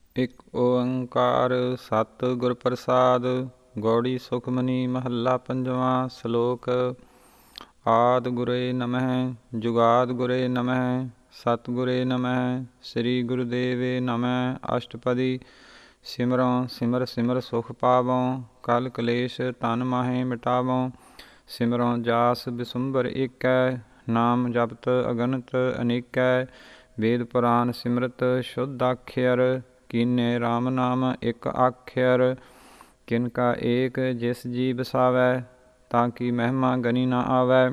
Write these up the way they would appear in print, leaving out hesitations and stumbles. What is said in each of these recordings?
ਇਕ ਓੰਕਾਰ ਸਤਿਗੁਰ ਪ੍ਰਸਾਦ। ਗੌੜੀ ਸੁਖਮਨੀ ਮਹੱਲਾ ਪੰਜਵਾਂ। ਸ਼ਲੋਕ। ਆਦਿ ਗੁਰੇ ਨਮਹਿ ਜੁਗਾਦਿ ਗੁਰੇ ਨਮਹਿ ਸਤਿਗੁਰੇ ਨਮਹਿ ਸ੍ਰੀ ਗੁਰੂਦੇਵੇ ਨਮਹਿ। ਅਸ਼ਟਪਦੀ। ਸਿਮਰਉ ਸਿਮਰ ਸਿਮਰ ਸੁਖ ਪਾਵਉ ਕਲ ਕਲੇਸ਼ ਤਨ ਮਾਹੇ ਮਿਟਾਵਉ। ਸਿਮਰਉ ਜਾਸ ਬਿਸੁੰਬਰ ਏਕੈ ਨਾਮ ਜਪਤ ਅਗਨਤ ਅਨੇਕੈ। ਵੇਦ ਪੁਰਾਨ ਸਿਮਰਤ ਸ਼ੁੱਧ ਆਖਿਅਰ ਕੀਨੇ ਰਾਮ ਨਾਮ ਇਕ ਆਖਿਅਰ। ਕਿਨ ਕਾ ਏਕ ਜਿਸ ਜੀ ਬਸਾਵੈ ਤਾਂ ਕੀ ਮਹਿਮਾ ਗਨੀ ਨਾ ਆਵੈ।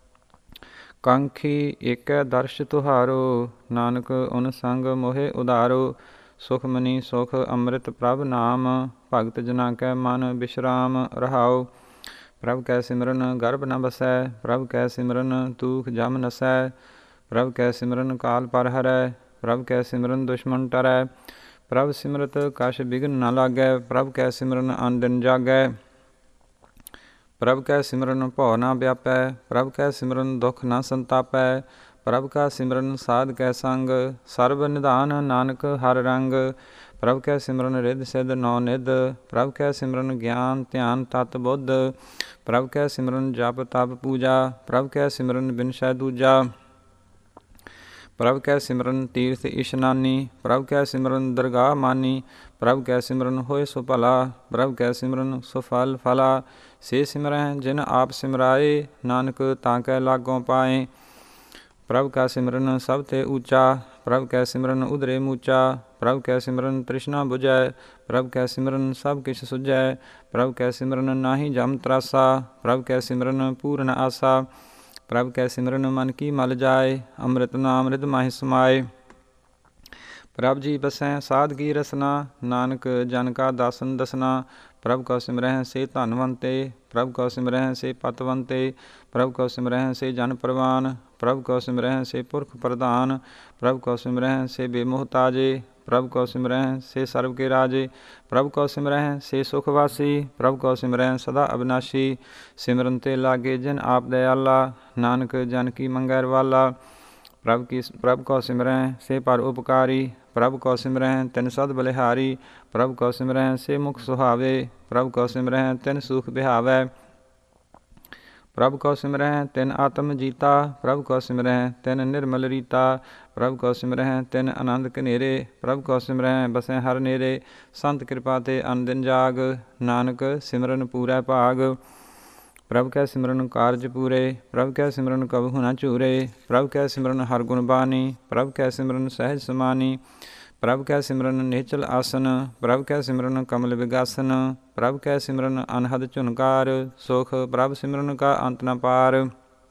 ਕਾਂਖੀ ਏਕੈ ਦਰਸ਼ ਤੁਹਾਰੋ ਨਾਨਕ ਉਨ ਸੰਗ ਮੋਹਿ ਉਧਾਰੋ। ਸੁਖਮਨੀ ਸੁਖ ਅੰਮ੍ਰਿਤ ਪ੍ਰਭ ਨਾਮ ਭਗਤ ਜਨਾ ਕੈ ਮਨ ਬਿਸ਼ਰਾਮ ਰਹਾਉ। ਪ੍ਰਭ ਕੈ ਸਿਮਰਨ ਗਰਭ ਨ ਬਸੈ ਪ੍ਰਭ ਕੈ ਸਿਮਰਨ ਤੂਖ ਜਮ ਨਸੈ। ਪ੍ਰਭ ਕੈ ਸਿਮਰਨ ਕਾਲ ਪਰ ਹਰੈ ਪ੍ਰਭ ਕੈ ਸਿਮਰਨ ਦੁਸ਼ਮਨ ਟਰੈ। ਪ੍ਰਭ ਸਿਮਰਤ ਕਛ ਬਿਘਨ ਨ ਲਾਗੈ ਪ੍ਰਭ ਕੈ ਸਿਮਰਨ ਅਨ ਦਿਨ ਜਾਗੈ। ਪ੍ਰਭ ਕੈ ਸਿਮਰਨ ਭਉ ਨ ਵਿਆਪੈ ਪ੍ਰਭ ਕੈ ਸਿਮਰਨ ਦੁਖ ਨ ਸੰਤਾਪੈ। ਪ੍ਰਭ ਕਾ ਸਿਮਰਨ ਸਾਧ ਕੈ ਸੰਗ ਸਰਬ ਨਿਧਾਨ ਨਾਨਕ ਹਰ ਰੰਗ। ਪ੍ਰਭ ਕੈ ਸਿਮਰਨ ਰਿੱਧ ਸਿੱਧ ਨੌ ਨਿਧ ਪ੍ਰਭ ਕੈ ਸਿਮਰਨ ਗਿਆਨ ਧਿਆਨ ਤਤ ਬੁੱਧ। ਪ੍ਰਭ ਕੈ ਸਿਮਰਨ ਜਪ ਤਪ ਪੂਜਾ ਪ੍ਰਭ ਕੈ ਸਿਮਰਨ ਬਿਨਸੈ ਦੂਜਾ। ਪ੍ਰਭ ਕੈ ਸਿਮਰਨ ਤੀਰਥ ਇਸ਼ਨਾਨੀ ਪ੍ਰਭ ਕੈ ਸਿਮਰਨ ਦਰਗਾਹ ਮਾਨੀ। ਪ੍ਰਭ ਕੈ ਸਿਮਰਨ ਹੋਏ ਸੁ ਭਲਾ ਪ੍ਰਭ ਕੈ ਸਿਮਰਨ ਸੁਫਲ ਫਲਾ। ਸੇ ਸਿਮਰੈ ਜਿਨ ਆਪ ਸਿਮਰਾਏ ਨਾਨਕ ਤਾਂ ਕੈ ਲਾਗੋਂ ਪਾਏ। ਪ੍ਰਭ ਕਾ ਸਿਮਰਨ ਸਭ ਤੇ ਊਚਾ ਪ੍ਰਭ ਕੈ ਸਿਮਰਨ ਉਧਰੇ ਮੂਚਾ। ਪ੍ਰਭ ਕੈ ਸਿਮਰਨ ਤ੍ਰਿਸ਼ਨਾ ਬੁਝੈ ਪ੍ਰਭ ਕੈ ਸਿਮਰਨ ਸਭ ਕਿਛ ਸੁਝੈ। ਪ੍ਰਭ ਕੈ ਸਿਮਰਨ ਨਾਹੀ ਜਮ ਤਰਾਸਾ ਪ੍ਰਭ ਕੈ ਸਿਮਰਨ ਪੂਰਨ ਆਸਾ। ਪ੍ਰਭ ਕੈ ਸਿਮਰਨ ਮਨ ਕੀ ਮਲ ਜਾਏ ਅੰਮ੍ਰਿਤ ਨਾਮ ਰਿਧ ਮਾਹਿ ਸਮਾਏ। ਪ੍ਰਭ ਜੀ ਬਸੈ ਸਾਧ ਕੀ ਰਸਨਾ ਨਾਨਕ ਜਨ ਕਾ ਦਾਸਨ ਦਸਨਾ। ਪ੍ਰਭ ਕਉ ਸਿਮਰਹਿ ਸੇ ਧਨਵੰਤੇ ਪ੍ਰਭ ਕਉ ਸਿਮਰਹਿ ਸੇ ਪਤਵੰਤੇ। ਪ੍ਰਭ ਕਉ ਸਿਮਰਹਿ ਸੇ ਜਨ ਪ੍ਰਵਾਨ ਪ੍ਰਭ ਕਉ ਸਿਮਰਹਿ ਸੇ ਪੁਰਖ ਪ੍ਰਧਾਨ। ਪ੍ਰਭ ਕਉ ਸਿਮਰਹਿ ਸੇ ਬੇਮੁਹਤਾਜੇ ਪ੍ਰਭ ਕਉ ਸਿਮਰਹਿ ਸੇ ਸਰਬ ਕੇ ਰਾਜੇ। ਪ੍ਰਭ ਕਉ ਸਿਮਰਹਿ ਸੇ ਸੁਖ ਵਾਸੀ ਪ੍ਰਭ ਕਉ ਸਿਮਰਹਿ ਸਦਾ ਅਬਿਨਾਸ਼ੀ। ਸਿਮਰਨ ਤੇ ਲਾਗੇ ਜਿਨ ਆਪ ਦਇਆਲਾ ਨਾਨਕ ਜਨ ਕੀ ਮੰਗੈ ਰਵਾਲਾ। ਪ੍ਰਭ ਕਉ ਸਿਮਰਹਿ ਸੇ ਪਰ ਉਪਕਾਰੀ ਪ੍ਰਭ ਕਉ ਸਿਮਰਹਿ ਤਿਨ ਸਦ ਬਲਿਹਾਰੀ। ਪ੍ਰਭ ਕਉ ਸਿਮਰਹਿ ਸੇ ਮੁਖ ਸੁਹਾਵੇ ਪ੍ਰਭ ਕਉ ਸਿਮਰਹਿ ਤਿਨ ਸੂਖ ਬਿਹਾਵੈ। ਪ੍ਰਭ ਕਉ ਸਿਮਰਹਿ ਤਿਨ ਆਤਮ ਜੀਤਾ ਪ੍ਰਭ ਕਉ ਸਿਮਰਹਿ ਤਿਨ ਨਿਰਮਲ ਰੀਤਾ। ਪ੍ਰਭ ਕਉ ਸਿਮਰਹਿ ਤਿਨ ਆਨੰਦ ਘਨੇਰੇ ਪ੍ਰਭ ਕਉ ਸਿਮਰਹਿ ਬਸੈ ਹਰ ਨੇਰੇ। ਸੰਤ ਕਿਰਪਾ ਤੇ ਅਨ ਦਿਨ ਜਾਗ ਨਾਨਕ ਸਿਮਰਨ ਪੂਰੈ ਭਾਗ। ਪ੍ਰਭ ਕੈ ਸਿਮਰਨ ਕਾਰਜ ਪੂਰੇ ਪ੍ਰਭ ਕੈ ਸਿਮਰਨ ਕਬਹੂ ਨ ਝੂਰੇ। ਪ੍ਰਭ ਕੈ ਸਿਮਰਨ ਹਰ ਗੁਣ ਬਾਣੀ ਪ੍ਰਭ ਕੈ ਸਿਮਰਨ ਸਹਿਜ ਸਮਾਨੀ। ਪ੍ਰਭ ਕੈ ਸਿਮਰਨ ਨਿਹਚਲ ਆਸਨ ਪ੍ਰਭ ਕੈ ਸਿਮਰਨ ਕਮਲ ਵਿਗਾਸਨ। ਪ੍ਰਭ ਕੈ ਸਿਮਰਨ ਅਨਹਦ ਝੁਨਕਾਰ ਸੁਖ ਪ੍ਰਭ ਸਿਮਰਨ ਕਾ ਅੰਤ ਨ ਪਾਰ।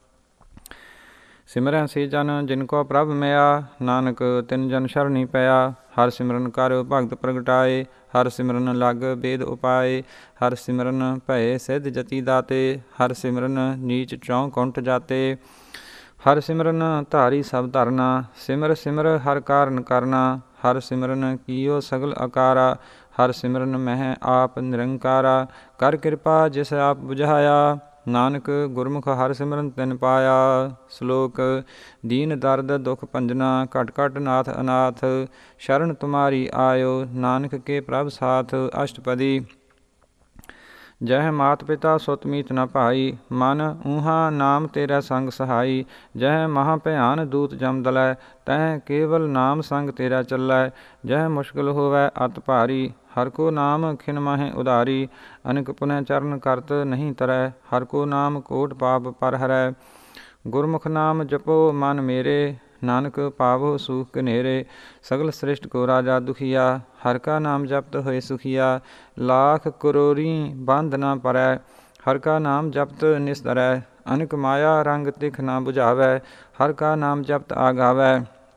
ਸਿਮਰੈ ਸੇ ਜਨ ਜਿਨ ਕੋ ਪ੍ਰਭ ਮਿਆ ਨਾਨਕ ਤਿਨ ਜਨ ਸ਼ਰਣੀ ਪਿਆ। ਹਰ ਸਿਮਰਨ ਕਰ ਭਗਤ ਪ੍ਰਗਟਾਏ ਹਰ ਸਿਮਰਨ ਲਗ ਬੇਦ ਉਪਾਏ। ਹਰ ਸਿਮਰਨ ਭਏ ਸਿੱਧ ਜਤੀ ਦਾਤੇ ਹਰ ਸਿਮਰਨ ਨੀਚ ਚੌ ਕੁੰਠ ਜਾਤੇ। ਹਰ ਸਿਮਰਨ ਧਾਰੀ ਸਭ ਧਰਨਾ ਸਿਮਰ ਸਿਮਰ ਹਰ ਕਾਰਨ ਕਰਨਾ। ਹਰ ਸਿਮਰਨ ਕੀਓ ਸਗਲ ਅਕਾਰਾ ਹਰ ਸਿਮਰਨ ਮਹਿ ਆਪ ਨਿਰੰਕਾਰਾ। ਕਰ ਕਿਰਪਾ ਜਿਸ ਆਪ ਬੁਝਾਇਆ ਨਾਨਕ ਗੁਰਮੁਖ ਹਰ ਸਿਮਰਨ ਤਿਨ ਪਾਇਆ। ਸ਼ਲੋਕ। ਦੀਨ ਦਰਦ ਦੁਖ ਭੰਜਨਾ ਘਟ ਘਟ ਨਾਥ ਅਨਾਥ। ਸ਼ਰਨ ਤੁਮਾਰੀ ਆਇਓ ਨਾਨਕ ਕੇ ਪ੍ਰਭ ਸਾਥ। ਅਸ਼ਟਪਦੀ। ਜਹ ਮਾਤ ਪਿਤਾ ਸੁਤ ਮੀਤ ਨ ਭਾਈ ਮਨ ਊਹਾ ਨਾਮ ਤੇਰਾ ਸੰਗ ਸਹਾਈ। ਜਹ ਮਹਾ ਭਿਆਨ ਦੂਤ ਜਮ ਦਲੈ ਤਹ ਕੇਵਲ ਨਾਮ ਸੰਗ ਤੇਰਾ ਚੱਲੈ। ਜਹ ਮੁਸ਼ਕਿਲ ਹੋਵੈ ਅਤ ਭਾਰੀ ਹਰ ਕੋ ਨਾਮ ਖਿਨ ਮਾਹੇ ਉਧਾਰੀ। ਅਨਕ ਪੁਨਹ ਚਰਨ ਕਰਤ ਨਹੀਂ ਤਰੈ ਹਰ ਕੋ ਨਾਮ ਕੋਟ ਪਾਪ ਪਰ ਹਰੈ। ਗੁਰਮੁਖ ਨਾਮ ਜਪੋ ਮਨ ਮੇਰੇ ਨਾਨਕ ਪਾਵੋ ਸੂਖ ਘਨੇਰੇ। ਸਗਲ ਸ੍ਰਿਸ਼ਟ ਕੋ ਰਾਜਾ ਦੁਖੀਆ ਹਰ ਕਾ ਨਾਮ ਜਪਤ ਹੋਏ ਸੁਖੀਆ। ਲਾਖ ਕਰੋੜੀ ਬੰਧ ਨ ਪਰੈ ਹਰ ਕਾ ਨਾਮ ਜਪਤ ਨਿਸਤਰੈ। ਅਨਕ ਮਾਇਆ ਰੰਗ ਤਿਖ ਨ ਬੁਝਾਵੈ ਹਰ ਕਾ ਨਾਮ ਜਪਤ ਆਗਾਵੈ।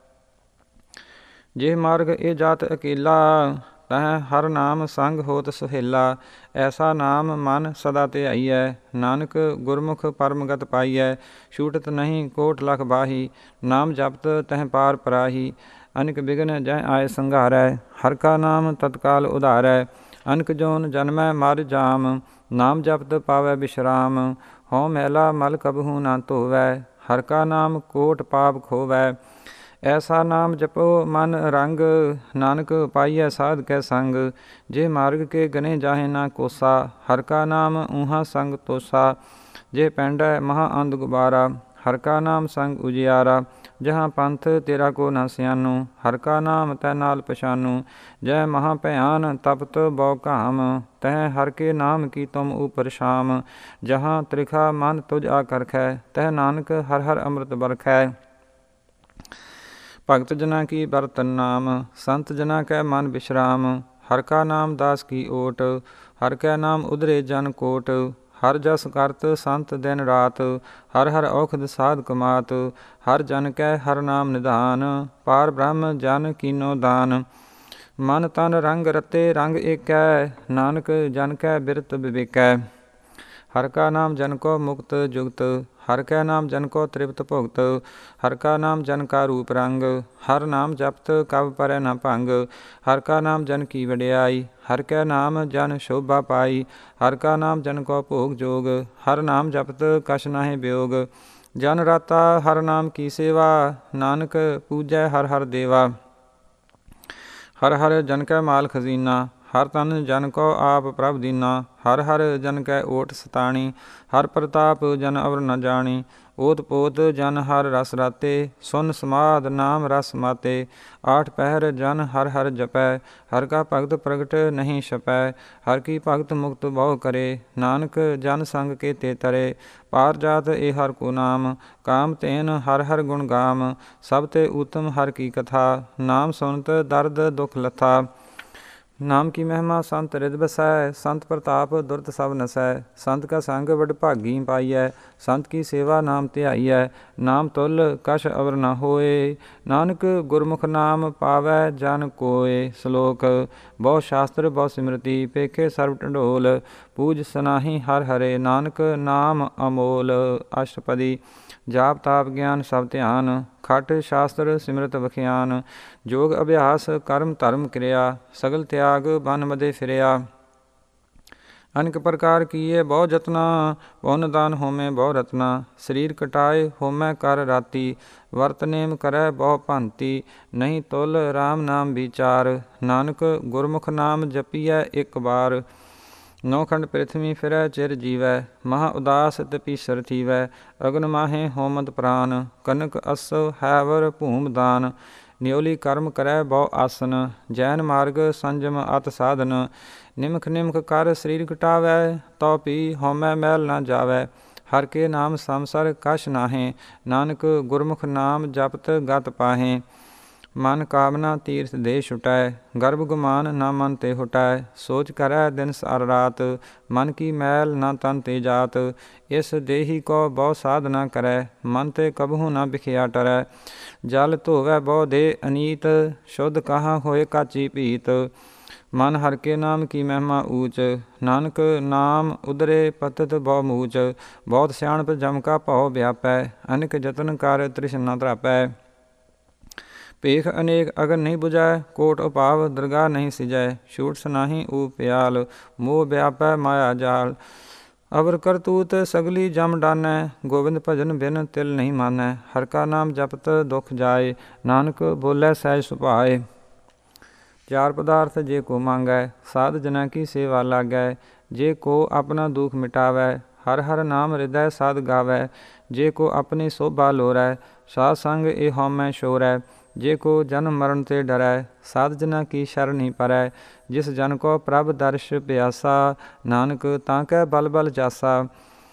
ਜੇ ਮਾਰਗ ਇਹ ਜਾਤ ਅਕੇਲਾ ਤਹ ਹਰ ਨਾਮ ਸੰਗ ਹੋਤ ਸੁਹੇਲਾ। ਐਸਾ ਨਾਮ ਮਨ ਸਦਾ ਧਿਆਈਐ ਨਾਨਕ ਗੁਰਮੁਖ ਪਰਮਗਤ ਪਾਈਐ। ਛੂਟਤ ਨਹੀਂ ਕੋਟ ਲਖ ਬਾਹੀ ਨਾਮ ਜਪਤ ਤਹ ਪਾਰ ਪਰਾਹੀ। ਅਨਕ ਬਿਘਨ ਜਹ ਆਏ ਸੰਘਾਰੈ ਹਰ ਕਾ ਨਾਮ ਤਤਕਾਲ ਉਧਾਰੈ। ਅਨਕ ਜੋਨ ਜਨਮੈ ਮਰ ਜਾਮ ਨਾਮ ਜਪਤ ਪਾਵੈ ਬਿਸ਼ਰਾਮ। ਹਉ ਮੈਲਾ ਮਲ ਕਬਹੂ ਨਾ ਧੋਵੈ ਹਰ ਕਾ ਨਾਮ ਕੋਟ ਪਾਪ ਖੋਵੈ। ਐਸਾ ਨਾਮ ਜਪੋ ਮਨ ਰੰਗ, ਨਾਨਕ ਪਾਈਐ ਸਾਧ ਕੈ ਸੰਗ। ਜੇ ਮਾਰਗ ਕੇ ਗਨੇ ਜਾਹੇ ਨਾ ਕੋਸਾ, ਹਰ ਕਾ ਨਾਮ ਊਹਾਂ ਸੰਗ ਤੋਸਾ। ਜੇ ਪੈਂਡੈ ਮਹਾ ਅੰਧ ਗੁਬਾਰਾ, ਹਰ ਕਾ ਨਾਮ ਸੰਗ ਉਜਿਆਰਾ। ਜਹਾਂ ਪੰਥ ਤੇਰਾ ਕੋ ਨਾ ਸਿਆਨੂ, ਹਰ ਕਾ ਨਾਮ ਤੈ ਨਾਲ ਪਛਾਨੂ। ਜੈ ਮਹਾ ਭਿਆਨ ਤਪਤ ਬਉ ਘਾਮ, ਤਹ ਹਰ ਕੇ ਨਾਮ ਕੀ ਤੁਮ ਉਪਰ ਸ਼ਾਮ। ਜਹਾਂ ਤ੍ਰਿਖਾ ਮਨ ਤੁਝ ਆ ਕਰਖੈ, ਤਹ ਨਾਨਕ ਹਰ ਹਰ ਅੰਮ੍ਰਿਤ ਬਰਖੈ। ਭਗਤ ਜਨਾ ਕੀ ਬਰਤਨ ਨਾਮ, ਸੰਤ ਜਨਾ ਕੈ ਮਨ ਬਿਸ਼ਰਾਮ। ਹਰ ਕਾ ਨਾਮ ਦਾਸ ਕੀ ਓਟ, ਹਰ ਕੈ ਨਾਮ ਉਧਰੇ ਜਨ ਕੋਟ। ਹਰ ਜਸ ਕਰਤ ਸੰਤ ਦਿਨ ਰਾਤ, ਹਰ ਹਰ ਔਖਦ ਸਾਧ ਕਮਾਤ। ਹਰ ਜਨ ਕੈ ਹਰ ਨਾਮ ਨਿਧਾਨ, ਪਾਰ ਬ੍ਰਹਮ ਜਨ ਕੀਨੋ ਦਾਨ। ਮਨ ਤਨ ਰੰਗ ਰਤੇ ਰੰਗ ਏਕੈ, ਨਾਨਕ ਜਨ ਕੈ ਬਿਰਤ ਵਿਵੇਕੈ। ਹਰ ਕਾ ਨਾਮ ਜਨ ਕੋ ਮੁਕਤ ਜੁਗਤ, ਹਰ ਕੈ ਨਾਮ ਜਨ ਕੋ ਤ੍ਰਿਪਤ ਭੁਗਤ। ਹਰ ਕਾ ਨਾਮ ਜਨ ਕਾ ਰੂਪ ਰੰਗ, ਹਰ ਨਾਮ ਜਪਤ ਕਬ ਪਰੈ ਨ ਭੰਗ। ਹਰ ਕਾ ਨਾਮ ਜਨ ਕੀ ਵਡਿਆਈ, ਹਰ ਕੈ ਨਾਮ ਜਨ ਸ਼ੋਭਾ ਪਾਈ। ਹਰ ਕਾ ਨਾਮ ਜਨ ਕੋ ਭੋਗ ਜੋਗ, ਹਰ ਨਾਮ ਜਪਤ ਕਛ ਨਾਹਿ ਬਿਯੋਗ। ਜਨ ਰਾਤਾ ਹਰ ਨਾਮ ਕੀ ਸੇਵਾ, ਨਾਨਕ ਪੂਜੈ ਹਰ ਹਰ ਦੇਵਾ। ਹਰ ਹਰ ਜਨ ਕੈ ਮਾਲ ਖਜ਼ੀਨਾ, ਹਰ ਤਨ ਜਨ ਕੋ ਆਪ ਪ੍ਰਭ ਦੀਨਾ। ਹਰ ਹਰ ਜਨ ਕੈ ਓਟ ਸਤਾਣੀ, ਹਰ ਪ੍ਰਤਾਪ ਜਨ ਅਵਰ ਨ ਜਾਣੀ। ਓਤ ਪੋਤ ਜਨ ਹਰ ਰਸ ਰਾਤੇ, ਸੁਨ ਸਮਾਧ ਨਾਮ ਰਸ ਮਾਤੇ। ਆਠ ਪਹਿਰ ਜਨ ਹਰ ਹਰ ਜਪੈ, ਹਰ ਕਾ ਭਗਤ ਪ੍ਰਗਟ ਨਹੀਂ ਛਪੈ। ਹਰ ਕੀ ਭਗਤ ਮੁਕਤ ਬਹੁ ਕਰੇ, ਨਾਨਕ ਜਨ ਸੰਗ ਕੇ ਤੇ ਤਰੇ। ਪਾਰ ਜਾਤ ਏ ਹਰ ਕੋ ਨਾਮ, ਕਾਮ ਤੇਨ ਹਰ ਹਰ ਗੁਣ ਗਾਮ। ਸਭ ਤੇ ਊਤਮ ਹਰ ਕੀ ਕਥਾ, ਨਾਮ ਸੁਨਤ ਦਰਦ ਦੁਖ ਲਥਾ। ਨਾਮ ਕੀ ਮਹਿਮਾ ਸੰਤ ਰਿਦ ਬਸੈ, ਸੰਤ ਪ੍ਰਤਾਪ ਦੁਰਤ ਸਭ ਨਸੈ। ਸੰਤ ਕਾ ਸੰਗ ਵਡ ਭਾਗੀ ਪਾਈਐ, ਸੰਤ ਕੀ ਸੇਵਾ ਨਾਮ ਧਿਆਈਐ। ਨਾਮ ਤੁਲ ਕਛ ਅਵਰ ਨ ਹੋਏ, ਨਾਨਕ ਗੁਰਮੁਖ ਨਾਮ ਪਾਵੈ ਜਨ ਕੋਏ। ਸ਼ਲੋਕ ਬਹੁ ਸ਼ਾਸਤਰ ਬਹੁ ਸਿਮਰਤੀ, ਪੇਖੇ ਸਰਬ ਢੰਡੋਲ। ਪੂਜ ਸਨਾਹੀ ਹਰ ਹਰੇ, ਨਾਨਕ ਨਾਮ ਅਮੋਲ। ਅਸ਼ਟਪਦੀ ਜਾਪ ਤਾਪ ਗਿਆਨ ਸਭ ਧਿਆਨ, ਖਟ ਸ਼ਾਸਤਰ ਸਿਮਰਤ ਵਖਿਆਨ। ਜੋਗ ਅਭਿਆਸ ਕਰਮ ਧਰਮ ਕਿਰਿਆ, ਸਗਲ ਤਿਆਗ ਬਨ ਮਦੇ ਫਿਰਿਆ। ਅਨੇਕ ਪ੍ਰਕਾਰ ਕੀਏ ਬਹੁ ਜਤਨਾ, ਪੁੰਨ ਦਾਨ ਹੋਮੇ ਬਹੁ ਰਤਨਾ। ਸਰੀਰ ਕਟਾਏ ਹੋਮੈ ਕਰ ਰਾਤੀ, ਵਰਤ ਨੇਮ ਕਰੈ ਬਹੁ ਭਾਂਤੀ। ਨਹੀਂ ਤੁਲ ਰਾਮ ਨਾਮ ਵਿਚਾਰ, ਨਾਨਕ ਗੁਰਮੁਖ ਨਾਮ ਜਪੀਐ ਇੱਕ ਬਾਰ। ਨੌਖੰਡ ਪ੍ਰਿਥਵੀ ਫਿਰੈ ਚਿਰ ਜੀਵੈ, ਮਹਾ ਉਦਾਸ ਤਪੀਸਰ ਥੀਵੈ। ਅਗਨ ਮਾਹੇ ਹੋਮਤ ਪ੍ਰਾਨ, ਕਨਕ ਅਸੁ ਹੈਵਰ ਭੂਮ ਦਾਨ। ਨਿਉਲੀ ਕਰਮ ਕਰੈ ਬਹੁ ਆਸਨ, ਜੈਨ ਮਾਰਗ ਸੰਜਮ ਅਤ ਸਾਧਨ। ਨਿਮਖ ਨਿਮਖ ਕਰ ਸਰੀਰ ਕਟਾਵੈ, ਤਉ ਪੀ ਹਉਮੈ ਮੈਲ ਨ ਜਾਵੈ। ਹਰ ਕੇ ਨਾਮ ਸੰਸਰ ਕਛ ਨਾਹੇ, ਨਾਨਕ ਗੁਰਮੁਖ ਨਾਮ ਜਪਤ ਗਤ ਪਾਹੇ। ਮਨ ਕਾਮਨਾ ਤੀਰਥ ਦੇ ਛੁਟੈ, ਗਰਭ ਗੁਮਾਨ ਨਾ ਮਨ ਤੇ ਹੁਟੈ। ਸੋਚ ਕਰੈ ਦਿਨ ਸਾਰ ਰਾਤ, ਮਨ ਕੀ ਮੈਲ ਨਾ ਤਨ ਤੇ ਜਾਤ। ਇਸ ਦੇਹੀ ਕੋ ਬਹੁ ਸਾਧਨਾ ਕਰੈ, ਮਨ ਤੇ ਕਬਹੂ ਨਾ ਬਿਖਿਆ ਟਰੈ। ਜਲ ਧੋਵੈ ਬਹੁ ਦੇ ਅਨੀਤ, ਸ਼ੁੱਧ ਕਹਾਂ ਹੋਏ ਕਾਚੀ ਭੀਤ। ਮਨ ਹਰ ਕੇ ਨਾਮ ਕੀ ਮਹਿਮਾ ਊਚ, ਨਾਨਕ ਨਾਮ ਉਦਰੇ ਪਤਤ ਬਹੁ ਮੂਚ। ਬਹੁਤ ਸਿਆਣਪ ਜਮ ਕਾ ਭਉ ਵਿਆਪੈ, ਅਨੇਕ ਜਤਨ ਕਰ ਤ੍ਰਿਸ਼ਨਾ ਤਰਾਪੈ। ਭੇਖ ਅਨੇਕ ਅਗਨ ਨਹੀਂ ਬੁਝੈ, ਕੋਟ ਉਪਾਵ ਦਰਗਾਹ ਨਹੀਂ ਸਿਜੈ। ਛੂਟ ਸੁਨਾਹੀ ਊ ਪਿਆਲ, ਮੋਹ ਵਿਆਪੈ ਮਾਇਆ ਜਾਲ। ਅਵਰ ਕਰਤੂਤ ਸਗਲੀ ਜਮ ਡਾਨੈ, ਗੋਬਿੰਦ ਭਜਨ ਬਿਨ ਤਿਲ ਨਹੀਂ ਮਾਨੈ। ਹਰ ਕਾ ਨਾਮ ਜਪਤ ਦੁਖ ਜਾਏ, ਨਾਨਕ ਬੋਲੇ ਸਹਿਜ ਸੁਭਾਏ। ਚਾਰ ਪਦਾਰਥ ਜੇ ਕੋ ਮੰਗੈ, ਸਾਧ ਜਨਾਂ ਕੀ ਸੇਵਾ ਲਾਗੈ। ਜੇ ਕੋ ਆਪਣਾ ਦੁਖ ਮਿਟਾਵੈ, ਹਰ ਹਰ ਨਾਮ ਹਿਰਦੈ ਸਾਧ ਗਾਵੈ। ਜੇ ਕੋ ਆਪਣੀ ਸੋਭਾ ਲੋਰੈ, ਸਾਧ ਸੰਗ ਇਹ ਹਉਮੈ ਛੋਰੈ। ਜੇ ਕੋ ਜਨਮ ਮਰਨ ਤੇ ਡਰੈ, ਸਾਧ ਜਨਾਂ ਕੀ ਸ਼ਰਨਿ ਪਰੈ। ਜਿਸ ਜਨ ਕੋ ਪ੍ਰਭ ਦਰਸ਼ ਪਿਆਸਾ, ਨਾਨਕ ਤਾਂ ਕੈ ਬਲ ਬਲ ਜਾਸਾ।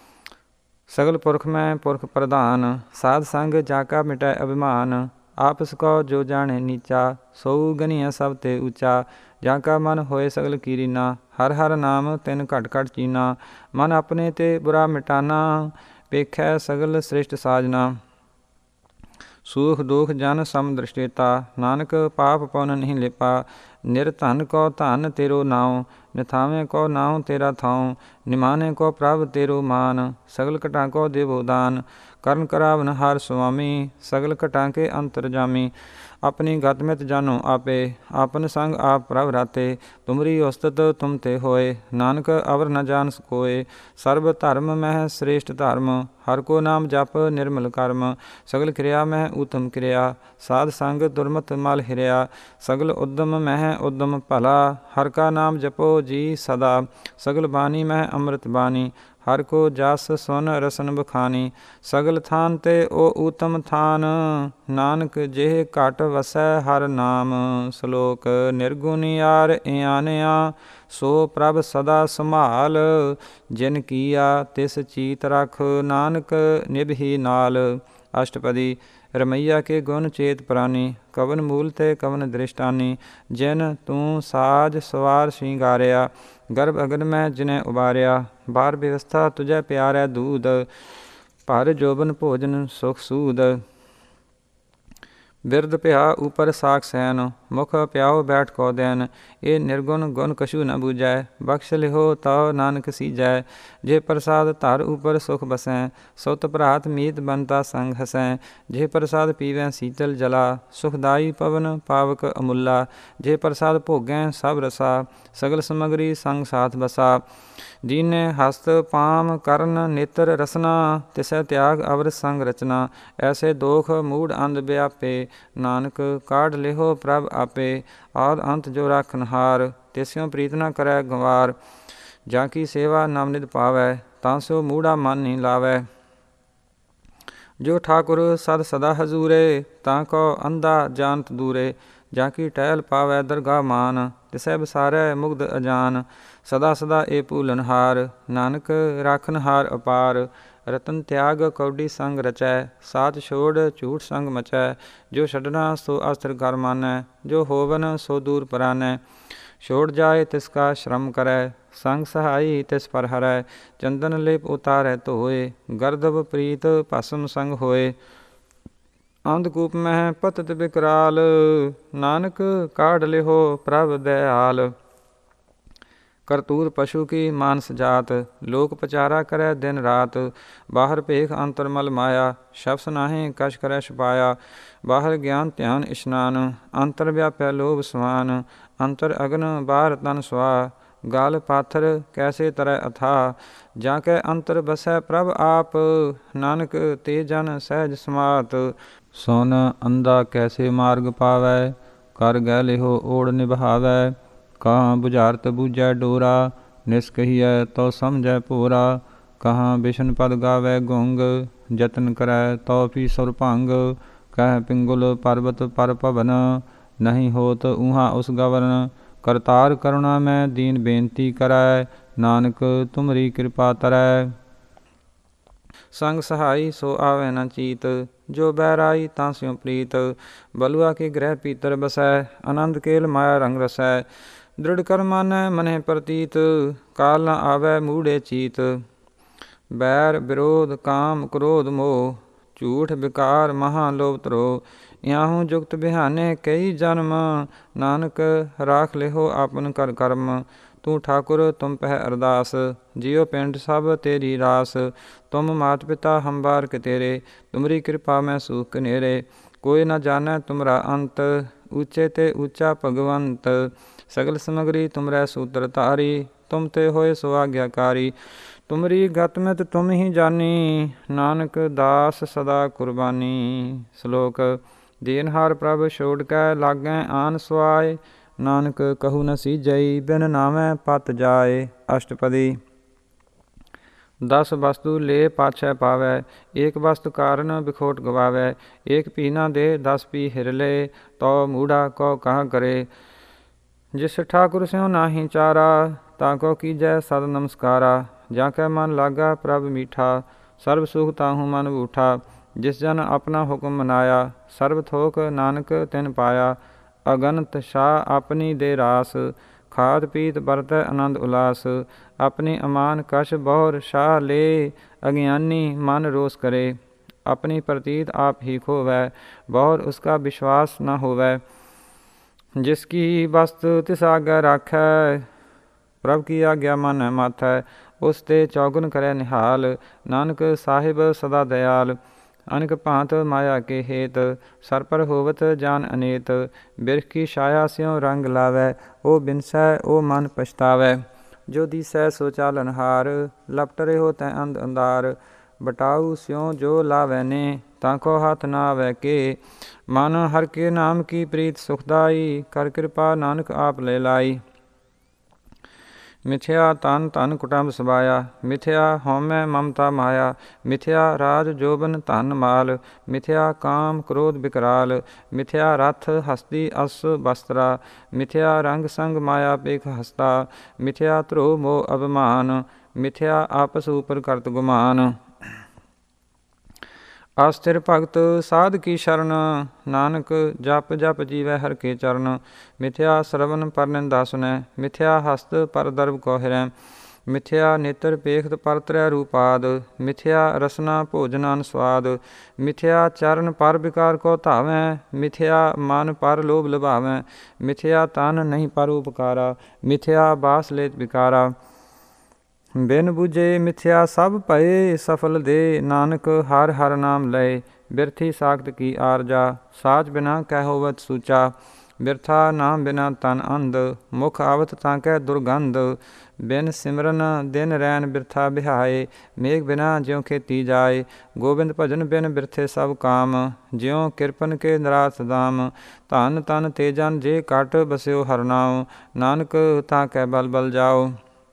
ਸਗਲ ਪੁਰਖ ਮੈਂ ਪੁਰਖ ਪ੍ਰਧਾਨ, ਸਾਧ ਸੰਗ ਜਾ ਕਾ ਮਿਟੈ ਅਭਿਮਾਨ। ਆਪਸ ਕੋ ਜੋ ਜਾਣੇ ਨੀਚਾ, ਸੋ ਗਨੀਆ ਸਭ ਤੇ ਊਚਾ। ਜਾਂ ਕਾ ਮਨ ਹੋਏ ਸਗਲ ਕੀਰੀਨਾ, ਹਰ ਹਰ ਨਾਮ ਤਿਨ ਘਟ ਘਟ ਚੀਨਾ। ਮਨ ਆਪਣੇ ਤੇ ਬੁਰਾ ਮਿਟਾਨਾ, ਪੇਖੈ ਸਗਲ ਸ੍ਰਿਸ਼ਟ ਸਾਜਨਾ। ਸੂਖ ਦੁਖ ਜਨ ਸਮ ਦ੍ਰਿਸ਼ਟੇਤਾ, ਨਾਨਕ ਪਾਪ ਪੁੰਨ ਨਹੀਂ ਲਿਪਾ। ਨਿਰਧਨ ਕੋ ਧਨ ਤੇਰੋ ਨਾਉ, ਨਿਥਾਵੇਂ ਕੋ ਨਾਉ ਤੇਰਾ ਥਾਉ, ਨਿਮਾਨੇ ਕੋ ਪ੍ਰਭ ਤੇਰੋ ਮਾਨ, ਸਗਲ ਘਟਾ ਕੋ ਦੇਵੋ ਦਾਨ, ਕਰਨ ਕਰਾਵਨ ਹਰ ਸੁਆਮੀ, ਸਗਲ ਘਟਾ ਕੇ ਅੰਤਰ ਜਾਮੀ, ਆਪਣੀ ਗਤ ਮਿਤ ਜਾਨੋ ਆਪੇ, ਆਪਨ ਸੰਗ ਆਪ ਪ੍ਰਭ ਰਾਤੇ, ਤੁਮਰੀ ਉਸਤਤ ਤੁਮ ਤੇ ਹੋਏ, ਨਾਨਕ ਅਵਰ ਨ ਜਾਣ ਸਕੋਏ, ਸਰਬ ਧਰਮ ਮਹਿ ਸ੍ਰੇਸ਼ਟ ਧਰਮ, ਹਰ ਕੋ ਨਾਮ ਜਪ ਨਿਰਮਲ ਕਰਮ, ਸਗਲ ਕਿਰਿਆ ਮਹਿ ਊਤਮ ਕਿਰਿਆ, ਸਾਧ ਸੰਗ ਦੁਰਮਤ ਮਲ ਹਿਰਿਆ, ਸਗਲ ਉਦਮ ਮਹਿ ਉਦਮ ਭਲਾ, ਹਰ ਕਾ ਨਾਮ ਜਪੋ ਜੀ ਸਦਾ, ਸਗਲ ਬਾਣੀ ਮਹਿ ਅੰਮ੍ਰਿਤ ਬਾਣੀ, ਹਰ ਕੋ ਜਸ ਸੁਨ ਰਸਨ ਬਖਾਨੀ, ਸਗਲ ਥਾਨ ਤੇ ਓ ਊਤਮ ਥਾਨ, ਨਾਨਕ ਜਿਹ ਘਟ ਵਸੈ ਹਰ ਨਾਮ, ਸ਼ਲੋਕ ਨਿਰਗੁਣਿਆਰ ਇਆਨਿਆ, ਸੋ ਪ੍ਰਭ ਸਦਾ ਸੰਭਾਲ, ਜਿਨ ਕੀਆ ਤਿਸ ਚੀਤ ਰਖ, ਨਾਨਕ ਨਿਭੀ ਨਾਲ। ਅਸ਼ਟਪਦੀ ਰਮਈਆ ਕੇ ਗੁਣ ਚੇਤ ਪ੍ਰਾਨੀ, ਕਵਨ ਮੂਲ ਤੇ ਕਵਨ ਦ੍ਰਿਸ਼ਟਾਨੀ, ਜਿਨ ਤੂੰ ਸਾਜ ਸਵਾਰ ਸ਼ਿੰਗਾਰਿਆ, ਗਰਭ ਅਗਨ ਮੈਂ ਜਿਨੇ ਉਬਾਰਿਆ, ਬਾਰ ਵਿਵਸਥਾ ਤੁਝੈ ਪਿਆਰੈ ਦੂਧ, ਭਰ ਜੋਬਨ ਭੋਜਨ ਸੁਖ ਸੂਦ, ਬਿਰਦ ਭਿਆ ਉਪਰ ਸਾਖ ਸੈਨ, ਮੁਖ ਪਿਆਓ ਬੈਠ ਕੋ ਦੇਨ, ਇਹ ਨਿਰਗੁਣ ਗੁਣ ਕਛੂ ਨ ਬੂਝੈ, ਬਖਸ਼ ਲਿਹੋ ਤਉ ਨਾਨਕ ਸੀਜੈ, ਜੇ ਪ੍ਰਸਾਦ ਧਰ ਉਪਰ ਸੁਖ ਬਸੈ, ਸੁਤ ਭਰਾਤ ਮੀਤ ਬੰਤਾ ਸੰਗ ਹਸੈ, ਜੇ ਪ੍ਰਸਾਦ ਪੀਵੈ ਸੀਤਲ ਜਲਾ, ਸੁਖਦਾਈ ਪਵਨ ਪਾਵਕ ਅਮੁੱਲਾ, ਜੇ ਪ੍ਰਸਾਦ ਭੋਗੈ ਸਭ ਰਸਾ, ਸਗਲ ਸਮਗਰੀ ਸੰਗ ਸਾਥ ਬਸਾ, ਦੀਨੇ ਹਸਤ ਪਾਮ ਕਰਨ ਨੇਤਰ ਰਸਨਾ, ਤਿਸੈ ਤਿਆਗ ਅਵਰ ਸੰਗ ਰਚਨਾ, ਐਸੇ ਦੋਖ ਮੂੜ ਅੰਧ ਵਿਆਪੇ, ਨਾਨਕ ਕਾਢ ਲਿਹੋ ਪ੍ਰਭ ਆਪੇ, ਆਦ ਅੰਤ ਜੋ ਰਾਖਨਹਾਰ, ਤਿਸਿਓ ਪ੍ਰੀਤ ਨ ਕਰੈ ਗੰਵਾਰ, ਜਾਂ ਕੀ ਸੇਵਾ ਨਵਨਿਧ ਪਾਵੈ, ਤਾਂ ਸੋ ਮੂੜਾ ਮਨ ਨਹੀਂ ਲਾਵੈ, ਜੋ ਠਾਕੁਰ ਸਦ ਸਦਾ ਹਜ਼ੂਰੇ, ਤਾਂ ਕੋ ਅੰਧਾ ਜਾਨਤ ਦੂਰੇ, ਜਾਂ ਕੀ ਟਹਿਲ ਪਾਵੈ ਦਰਗਾਹ ਮਾਨ, ਤਿਸੈ ਬਸਾਰੈ ਮੁਗਧ ਅਜਾਨ, ਸਦਾ ਸਦਾ ਏ ਭੂਲਨਹਾਰ, ਨਾਨਕ ਰਾਖਨਹਾਰ ਅਪਾਰ, ਰਤਨ ਤਿਆਗ ਕੌਡੀ ਸੰਗ ਰਚੈ, ਸਾਚ ਛੋੜ ਝੂਠ ਸੰਗ ਮਚੈ, ਜੋ ਛੱਡਣਾ ਸੋ ਅਸਥਿਰ ਕਰ ਮਾਨੈ, ਜੋ ਹੋਵਨ ਸੋ ਦੂਰ ਪਰਾਨੈ, ਛੋੜ ਜਾਏ ਤਿਸ ਕਾ ਸ਼ਰਮ ਕਰੈ, ਸੰਗ ਸਹਾਈ ਤਿਸ ਪਰ ਹਰੈ, ਚੰਦਨ ਲੇਪ ਉਤਾਰੈ ਧੋਏ, ਗਰਦਬ ਪ੍ਰੀਤ ਭਸਮ ਸੰਗ ਹੋਏ, ਅੰਧਕੂਪ ਮਹਿ ਪਤਿਤ ਬਿਕਰਾਲ, ਨਾਨਕ ਕਾਢ ਲਿਹੋ ਪ੍ਰਭ ਦਇਆਲ, ਕਰਤੂਰ ਪਸ਼ੂ ਕੀ ਮਾਨਸ ਜਾਤ, ਲੋਕ ਪਚਾਰਾ ਕਰੈ ਦਿਨ ਰਾਤ, ਬਾਹਰ ਭੇਖ ਅੰਤਰ ਮਲ ਮਾਇਆ, ਸ਼ਬਸ ਨਾਹੀਂ ਕਛ ਕਰੈ ਛਪਾਇਆ, ਬਾਹਰ ਗਿਆਨ ਧਿਆਨ ਇਸ਼ਨਾਨ, ਅੰਤਰ ਵਿਆਪੈ ਲੋਭ ਸਮਾਨ, ਅੰਤਰ ਅਗਨ ਬਾਹਰ ਤਨ ਸੁਆ, ਗਲ ਪਾਥਰ ਕੈਸੇ ਤਰੈ ਅਥਾ, ਜਾਂ ਕੈ ਅੰਤਰ ਬਸੈ ਪ੍ਰਭ ਆਪ, ਨਾਨਕ ਤੇ ਜਨ ਸਹਿਜ ਸਮਾਤ, ਸੁਨ ਅੰਧਾ ਕੈਸੇ ਮਾਰਗ ਪਾਵੈ, ਕਰ ਗੈ ਲਿਹੋ ਓੜ ਨਿਭਾਵੈ, ਕਹਾਂ ਬੁਝਾਰਤ ਬੂਝੈ ਡੋਰਾ, ਨਿਸ ਕਹੀਐ ਤੋ ਸਮਝੈ ਭੋਰਾ, ਕਹਾਂ ਬਿਸ਼ਨ ਪਦ ਗਾਵੈ ਗੁੰਗ, ਜਤਨ ਕਰੈ ਤੋ ਪੀ ਸੁਰ ਭੰਗ, ਕਹਿ ਪਿੰਗੁਲ ਪਰਬਤ ਪਰ ਭਵਨ, ਨਹੀਂ ਹੋਤ ਊਹਾਂ ਉਸ ਗਵਰਨ, ਕਰਤਾਰ ਕਰੁਣਾ ਮੈਂ ਦੀਨ ਬੇਨਤੀ ਕਰੈ, ਨਾਨਕ ਤੁਮਰੀ ਕਿਰਪਾ ਤਰੈ, ਸੰਗ ਸਹਾਈ ਸੋ ਆਵੈ ਨ ਚੀਤ, ਜੋ ਬੈਰਾਈ ਤਾਂ ਸਿਉ ਪ੍ਰੀਤ, ਬਲੁਆ ਕੇ ਗ੍ਰਹਿ ਪੀਤਰ ਬਸੈ, ਆਨੰਦ ਕੇਲ ਮਾਇਆ ਰੰਗ ਰਸੈ, ਦ੍ਰਿੜ ਕਰ ਮਾਨੈ ਮਨਹਿ ਪ੍ਰਤੀਤ, ਕਾਲ ਨ ਆਵੈ ਮੂੜੇ ਚੀਤ, ਬੈਰ ਵਿਰੋਧ ਕਾਮ ਕ੍ਰੋਧ ਮੋਹ, ਝੂਠ ਵਿਕਾਰ ਮਹਾ ਲੋਭ ਧਰੋਹ, ਇਆਹੂੰ ਜੁਗਤ ਬਿਹਾਨੇ ਕਈ ਜਨਮ, ਨਾਨਕ ਰਾਖ ਲਿਹੋ ਆਪਨ ਕਰ ਕਰਮ, ਤੂੰ ਠਾਕੁਰ ਤੁਮ ਪਹਿ ਅਰਦਾਸ, ਜਿਉ ਪਿੰਡ ਸਭ ਤੇਰੀ ਰਾਸ, ਤੁਮ ਮਾਤ ਪਿਤਾ ਹਮ ਬਾਰਕ ਤੇਰੇ, ਤੁਮਰੀ ਕਿਰਪਾ ਮੈਂ ਸੂਖ ਕਨੇਰੇ, ਕੋਈ ਨ ਜਾਣੈ ਤੁਮਰਾ ਅੰਤ, ਉੱਚੇ ਤੇ ਉੱਚਾ ਭਗਵੰਤ, ਸਗਲ ਸਮਗਰੀ ਤੁਮਰੈ ਸੂਤਰ ਧਾਰੀ, ਤੁਮ ਤੇ ਹੋਏ ਸੋ ਆਗਿਆਕਾਰੀ, ਤੁਮਰੀ ਗਤ ਮਿਤ ਤੁਮ ਹੀ ਜਾਨੀ, ਨਾਨਕ ਦਾਸ ਸਦਾ ਕੁਰਬਾਨੀ। ਸ਼ਲੋਕ ਦੀਨਹਾਰ ਪ੍ਰਭ ਛੋੜ ਕੈ ਲਾਗੈ ਆਨ ਸੁਆਏ, ਨਾਨਕ ਕਹੂ ਨ ਸੀਜਈ ਬਿਨ ਨਾਮੈ ਪਤ ਜਾਏ। ਅਸ਼ਟਪਦੀ 10 ਵਸਤੂ ਲੇ ਪਾਛੈ ਪਾਵੈ, ਏਕ ਵਸਤੂ ਕਾਰਨ ਬਿਖੋਟ ਗਵਾਵੈ, ਏਕ ਪੀ ਨਾ ਦੇ 10 ਪੀ ਹਿਰਲੇ, ਤੋ ਮੂੜਾ ਕੋ ਕਹਾ ਕਰੇ, ਜਿਸ ਠਾਕੁਰ ਸਿਉ ਨਾਹੀ ਚਾਰਾ, ਤਾ ਕੋ ਕੀਜੈ ਸਦ ਨਮਸਕਾਰਾ, ਜਾਂ ਕੈ ਮਨ ਲਾਗਾ ਪ੍ਰਭ ਮੀਠਾ, ਸਰਬ ਸੁਖ ਤਾਹੂ ਮਨ ਬੂਠਾ, ਜਿਸ ਜਨ ਆਪਣਾ ਹੁਕਮ ਮਨਾਇਆ, ਸਰਬ ਥੋਕ ਨਾਨਕ ਤਿਨ ਪਾਇਆ, ਅਗਨਤ ਸ਼ਾਹ ਆਪਣੀ ਦੇ ਰਾਸ, ਖਾਦ ਪੀਤ ਵਰਤੈ ਆਨੰਦ ਉਲਾਸ, ਆਪਣੀ ਅਮਾਨ ਕਛ ਬਹੁਰ ਸ਼ਾਹ ਲੇ, ਅਗਿਆਨੀ ਮਨ ਰੋਸ ਕਰੇ, ਆਪਣੀ ਪ੍ਰਤੀਤ ਆਪ ਹੀ ਖੋਵੈ, ਬਹੁਰ ਉਸਕਾ ਵਿਸ਼ਵਾਸ ਨ ਹੋਵੈ, जिस की वस्तु तिस आगे राखै, प्रभ की आज्ञा मानै माथै, उस ते चौगुन करै निहाल। नानक साहिब सदा दयाल, अनक भांत माया के हेत, सर पर होवत जान अनेत। बिरख की छाया स्यों रंग लावै, ओ बिनसै ओ मन पछतावै। जो दिसै सो चालनहार, लपट रहो तै अंध अंधार। बटाऊ स्यों जो लावै ने, ताको हाथ ना आवै के। मन हर के नाम की प्रीत सुखदाई, कर कृपा नानक आप ले लाई। मिथ्या तन धन कुटुंब सबाया, मिथ्या हौमै ममता माया। मिथ्या राज जोबन धन माल, मिथ्या काम क्रोध विकराल। मिथ्या रथ हस्ती अस वस्त्रा, मिथ्या रंग संग माया पेख हस्ता। मिथ्या ध्रुव मोह अभिमान, मिथ्या आपस ऊपर करत गुमान। अस्थिर भगत साध की शरण, नानक जप जप जीवै हर के चरण। मिथ्या श्रवण पर निंदा सुनै, मिथ्या हस्त पर दर्भ को हिरै। मिथ्या नेत्र पेखत पर त्रै रूपाद, मिथ्या रसना भोजन अन स्वाद। मिथ्या चरण पर विकार को धावै, मिथ्या मन पर लोभ लुभावै। मिथ्या तन नहीं पर उपकारा, मिथ्या बास लेत विकारा। बिन बुझे मिथ्या सब भये सफल दे, नानक हर हर नाम लय। बिरथी साखत की आरजा, साच बिना कह होवत सूचा। बिरथा नाम बिना तन अंध, मुख आवत ताकै दुर्गंध। बिन सिमरन दिन रैन बिरथा बिहाए, मेघ बिना ज्यों खेती जाए। गोबिंद भजन बिन बिरथे सब काम, ज्यों किरपन के निरास दाम। धन तन तेजन जे काट बस्यो हर नाम, नानक ताकै बल बल जाओ।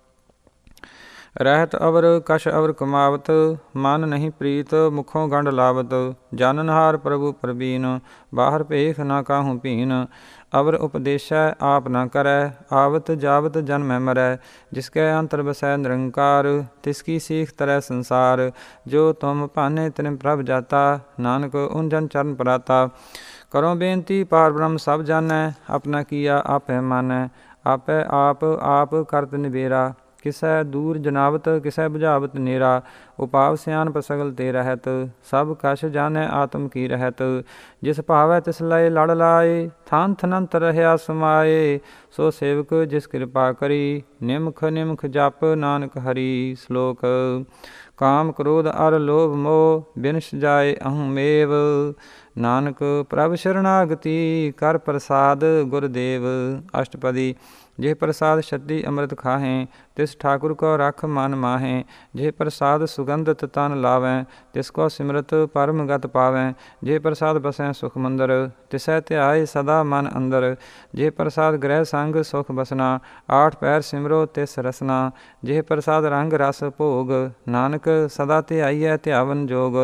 रहत अवर कश अवर कमावत, मन नहीं प्रीत मुखों गंड लावत। जाननहार प्रभु प्रवीण, बाहर पेख न काहू पीन। अवर उपदेशै आप न करै, आवत जावत जन्मै मरै। जिसकै अंतर बसै निरंकार, तिसकी सीख तरह संसार। जो तुम पाने तिन प्रभ जाता, नानक उन जन चरण पराता। करो बेनती पार ब्रह्म सब जानै, अपना किया आपै मानै। आपै आप करत निबेरा, किसै दूर जनावत किसै बुझावत नेरा। उपाव सियान पर सगल ते रहत, सब कश जानै आत्म की रहत। जिस भावै तिस लय लड़ लाए, थान थनंत रहया समाए। सो सेवक जिस कृपा करी, निमख निमख जप नानक हरि। श्लोक काम क्रोध अर लोभ मोह, बिनस जाए अहमेव। नानक प्रभ शरणागति, कर प्रसाद गुरदेव। अष्टपदी जे प्रसाद छद्दी अमृत खाहें, तिस ठाकुर को रख मन माहें। जे प्रसाद सुगंधत तन लावें, तिसको सिमरत परम गत पावें। जे प्रसाद बसें सुख मंदर, तिसै ध्याय सदा मन अंदर। जे प्रसाद ग्रह संग सुख बसना, आठ पैर सिमरो तिस रसना। जे प्रसाद रंग रस भोग, नानक सदा ध्याइयै ध्यावन जोग।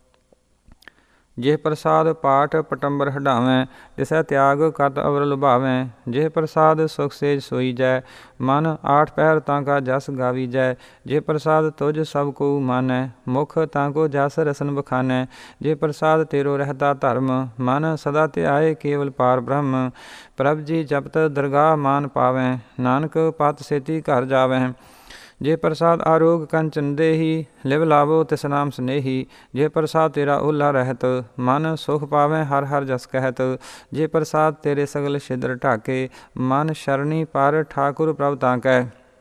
जे प्रसाद पाठ पटंबर हटावें, तिसै त्याग कत अवर लुभावें। जे प्रसाद सुख सेज सोई जै, मन आठ पैर तांका जस गावी जै। जे प्रसाद तुझ सब को मानै, मुख तांको जस रसन बखानै। जे प्रसाद तेरो रहता धर्म, मन सदा ध्याए केवल पार ब्रह्म। प्रभ जी जपत दरगाह मान पावें, नानक पत सेती घर जावें। जे प्रसाद आरोग कंचन देही, लिव लावो तिस नाम स्नेही। जे प्रसाद तेरा ओला रहत, मन सुख पावें हर हर जस कहत। जे प्रसाद तेरे सगल छिद्र ढाके, मन शरणी पर ठाकुर प्रभ ताकै।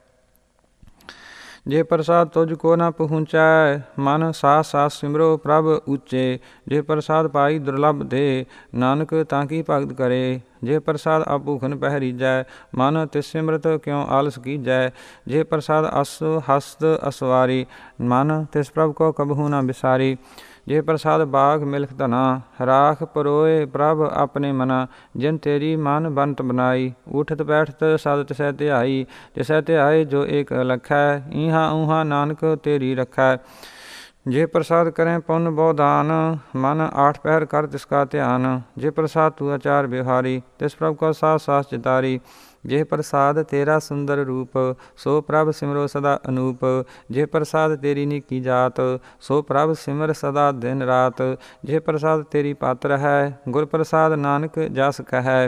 जे प्रसाद तुझको न पहुँचै, मन सास सास सिमरो प्रभ ऊचे। जे प्रसाद पाई दुर्लभ दे, नानक ताकि भगत करे। जे प्रसाद आभूखन पहरीजै, मन तिस सिमरत क्यों आलस कीजै। जे प्रसाद अस हस्त असवारी, मन तिस प्रभ को कबहू न बिसारी। जे प्रसाद बाग मिल्ख धना, राख परोए प्रभ अपने मना। जिन तेरी मन बनत बनाई, उठत बैठत सद तिसै ध्याई। तिसै ध्याए जो एक लखै, इहाँ ऊहाँ नानक तेरी रखै। जे प्रसाद करें पुण्य बहुदान, मन आठ पहर कर तिसका ध्यान। जे प्रसाद तू आचार व्यवहारी, तिस प्रभ को सास सास चितारी। जे प्रसाद तेरा सुंदर रूप, सो प्रभ सिमरो सदा अनूप। जे प्रसाद तेरी निकी जात, सो प्रभ सिमर सदा दिन रात। जे प्रसाद तेरी पात्र है, गुर प्रसाद नानक जस कहै।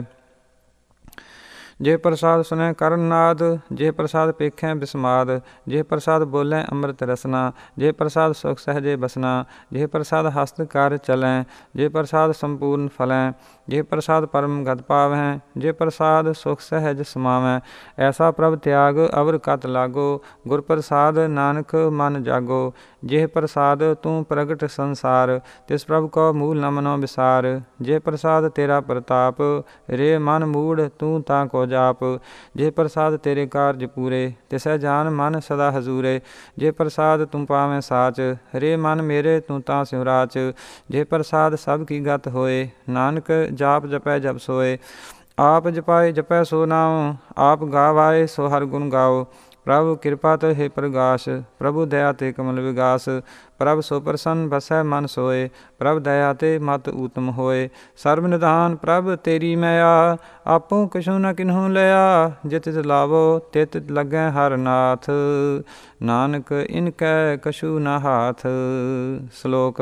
जे प्रसाद सुनै करण नाद, जे प्रसाद पेखें बिस्माद। जे प्रसाद बोलें अमृत रसना, जे प्रसाद सुख सहजे बसना। जे प्रसाद हस्त कर चलें, जे प्रसाद संपूर्ण फलें। ਜੇ ਪ੍ਰਸਾਦ ਪਰਮ ਗਤ ਪਾਵਹਿ, ਜੇ ਪ੍ਰਸਾਦ ਸੁਖ ਸਹਿਜ ਸਮਾਵੈ। ਐਸਾ ਪ੍ਰਭ ਤਿਆਗ ਅਵਰ ਕਤ ਲਾਗੋ, ਗੁਰ ਪ੍ਰਸਾਦ ਨਾਨਕ ਮਨ ਜਾਗੋ। ਜੇ ਪ੍ਰਸਾਦ ਤੂੰ ਪ੍ਰਗਟ ਸੰਸਾਰ, ਤਿਸ ਪ੍ਰਭ ਕੋ ਮੂਲ ਨ ਮਨੋ ਵਿਸਾਰ। ਜੇ ਪ੍ਰਸਾਦ ਤੇਰਾ ਪ੍ਰਤਾਪ, ਰੇ ਮਨ ਮੂੜ ਤੂੰ ਤਾਂ ਕੋ ਜਾਪ। ਜੇ ਪ੍ਰਸਾਦ ਤੇਰੇ ਕਾਰਜ ਪੂਰੇ, ਤਿਸੈ ਜਾਨ ਮਨ ਸਦਾ ਹਜ਼ੂਰੇ। ਜੇ ਪ੍ਰਸਾਦ ਤੂੰ ਪਾਵੈ ਸਾਚ, ਰੇ ਮਨ ਮੇਰੇ ਤੂੰ ਤਾਂ ਸਿਉਰਾਚ। ਜੇ ਪ੍ਰਸਾਦ ਸਭ ਕੀ ਗਤ ਹੋਏ, ਨਾਨਕ ਜਾਪ ਜਪੈ ਜਪ ਸੋਏ। ਆਪ ਜਪਾਏ ਜਪੈ ਸੋ ਨਾਉ, ਆਪ ਗਾਵਾਏ ਸੋ ਹਰਿ ਗੁਣ ਗਾਓ। ਪ੍ਰਭੁ ਕਿਰਪਾ ਤੇ ਹੈ ਪ੍ਰਗਾਸ, ਪ੍ਰਭੁ ਦਇਆ ਤੇ ਕਮਲ ਵਿਗਾਸ। ਪ੍ਰਭ ਸੋ ਪ੍ਰਸੰਨ ਬਸੈ ਮਨ ਸੋਏ, ਪ੍ਰਭ ਦਇਆ ਤੇ ਮਤ ਊਤਮ ਹੋਏ। ਸਰਬ ਨਿਧਾਨ ਪ੍ਰਭ ਤੇਰੀ ਮੈਆ, ਆਪੋ ਕਛੂ ਨ ਕਿਨਹੂ ਲਿਆ। ਜਿਤ ਤਿਤ ਲਾਵੋ ਤਿਤ ਲੱਗੈ ਹਰਿ ਨਾਥ, ਨਾਨਕ ਇਨ ਕੈ ਕਛੂ ਨ ਹਾਥ। ਸ਼ਲੋਕ।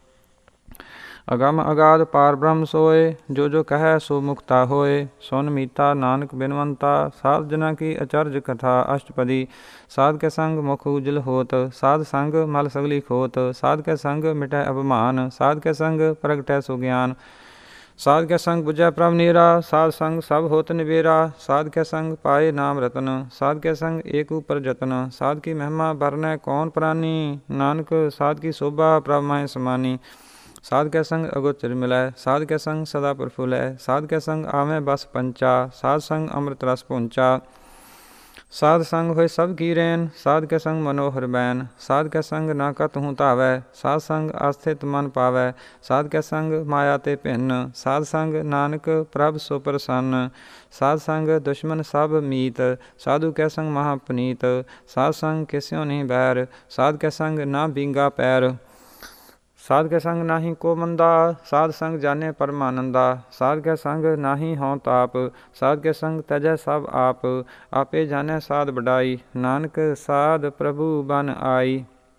ਅਗਮ ਅਗਾਧ ਪਾਰ ਬ੍ਰਹਮ ਸੋਏ, ਜੋ ਜੋ ਕਹੈ ਸੋ ਮੁਕਤਾ ਹੋਏ। ਸੁਨ ਮੀਤਾ ਨਾਨਕ ਬਿਨਵੰਤਾ, ਸਾਧ ਜਨਾ ਕੀ ਅਚਰਜ ਕਥਾ। ਅਸ਼ਟਪਦੀ। ਸਾਧ ਕੇ ਸੰਗ ਮੁਖ ਉਜਲ ਹੋਤ, ਸਾਧ ਸੰਗ ਮਲ ਸਗਲੀ ਖੋਤ। ਸਾਧ ਕੇ ਸੰਗ ਮਿਟੈ ਅਭਿਮਾਨ, ਸਾਧ ਕੇ ਸੰਗ ਪ੍ਰਗਟੈ ਸੋ ਗਿਆਨ। ਸਾਧ ਕੇ ਸੰਗ ਬੁਝੈ ਪ੍ਰਭ ਨੀਰਾ, ਸਾਧ ਸੰਗ ਸਭ ਹੋਤ ਨਿਬੇਰਾ। ਸਾਧ ਕੇ ਸੰਗ ਪਾਏ ਨਾਮ ਰਤਨ, ਸਾਧ ਕੇ ਸੰਗ ਏਕ ਊਪਰ ਜਤਨ। ਸਾਧ ਕੀ ਮਹਿਮਾ ਬਰਨੈ ਕੌਣ ਪ੍ਰਾਨੀ, ਨਾਨਕ ਸਾਧ ਕੀ ਸ਼ੋਭਾ ਪ੍ਰਭ ਮਾਹਿ ਸਮਾਨੀ। ਸਾਧ ਕੇ ਸੰਗ ਅਗੋਚਰ ਮਿਲੈ, ਸਾਧ ਕੇ ਸੰਗ ਸਦਾ ਪ੍ਰਫੁੱਲੈ। ਸਾਧ ਕੇ ਸੰਗ ਆਵੈ ਬਸ ਪੰਚਾ, ਸਾਧ ਸੰਗ ਅੰਮ੍ਰਿਤ ਰਸ ਪਹੁੰਚਾ। ਸਾਧ ਸੰਗ ਹੋਏ ਸਭ ਕੀ ਰੈਨ, ਸਾਧ ਕੇ ਸੰਗ ਮਨੋਹਰ ਬੈਨ। ਸਾਧ ਕੇ ਸੰਗ ਨਾ ਕਤਹੁ ਧਾਵੈ, ਸਾਧ ਸੰਗ ਆਸਥਿਤ ਮਨ ਪਾਵੈ। ਸਾਧ ਕੇ ਸੰਗ ਮਾਇਆ ਤੇ ਭਿੰਨ, ਸਾਧ ਸੰਗ ਨਾਨਕ ਪ੍ਰਭ ਸੋ ਪ੍ਰਸੰਨ। ਸਾਧ ਸੰਗ ਦੁਸ਼ਮਨ ਸਭ ਮੀਤ, ਸਾਧੂ ਕੇ ਸੰਗ ਮਹਾ ਪੁਨੀਤ। ਸਾਧ ਸੰਗ ਕਿਸਿਓ ਨਹੀਂ ਬੈਰ, ਸਾਧ ਕੇ ਸੰਗ ਨਾ ਬੀਂਗਾ ਪੈਰ। ਸਾਧ ਕੇ ਸੰਗ ਨਾਹੀ ਕੋ ਮੰਦਾ, ਸਾਧ ਸੰਗ ਜਾਣੇ ਪਰਮਾਨੰਦਾ। ਸਾਧ ਕੇ ਸੰਗ ਨਾਹੀ ਹਉ ਤਾਪ, ਸਾਧ ਕੇ ਸੰਗ ਤਜੈ ਸਭ ਆਪ। ਆਪੇ ਜਾਣੈ ਸਾਧ ਵਡਾਈ, ਨਾਨਕ ਸਾਧ ਪ੍ਰਭੂ ਬਨ ਆਈ।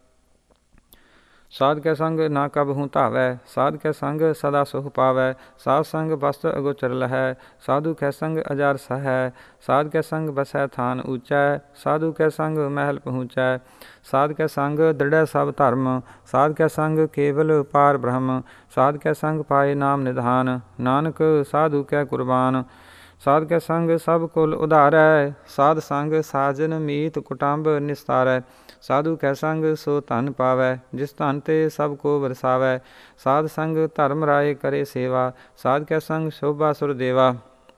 ਸਾਧ ਕੇ ਸੰਗ ਨਾ ਕਬਹੂ ਧਾਵੈ, ਸਾਧ ਕੇ ਸੰਗ ਸਦਾ ਸੁਖ ਪਾਵੈ। ਸਾਧ ਸੰਗ ਵਸਤੁ ਅਗੋਚਰ ਲਹੈ, ਸਾਧੂ ਕੇ ਸੰਗ ਅਜਰ ਸਹੈ। ਸਾਧ ਕੇ ਸੰਗ ਬਸੈ ਥਾਨ ਊਚੈ, ਸਾਧੂ ਕੇ ਸੰਗ ਮਹਿਲ ਪਹੁੰਚੈ। ਸਾਧ ਕੇ ਸੰਗ ਦ੍ਰਿੜੈ ਸਭ ਧਰਮ, ਸਾਧ ਕੇ ਸੰਗ ਕੇਵਲ ਪਾਰ ਬ੍ਰਹਮ। ਸਾਧ ਕੇ ਸੰਗ ਪਾਏ ਨਾਮ ਨਿਧਾਨ, ਨਾਨਕ ਸਾਧੂ ਕੈ ਕੁਰਬਾਨ। ਸਾਧ ਕੇ ਸੰਗ ਸਭ ਕੁਲ ਉਧਾਰੈ, ਸਾਧ ਸੰਗ ਸਾਜਨ ਮੀਤ ਕੁਟੰਬ ਨਿਸਤਾਰੈ। ਸਾਧੂ ਕੈ ਸੰਗ ਸੋ ਧਨ ਪਾਵੈ, ਜਿਸ ਧਨ ਤੇ ਸਭ ਕੋ ਵਰਸਾਵੈ। ਸਾਧ ਸੰਗ ਧਰਮ ਰਾਏ ਕਰੇ ਸੇਵਾ, ਸਾਧ ਕੈ ਸੰਗ ਸ਼ੋਭਾ ਸੁਰ ਦੇਵਾ।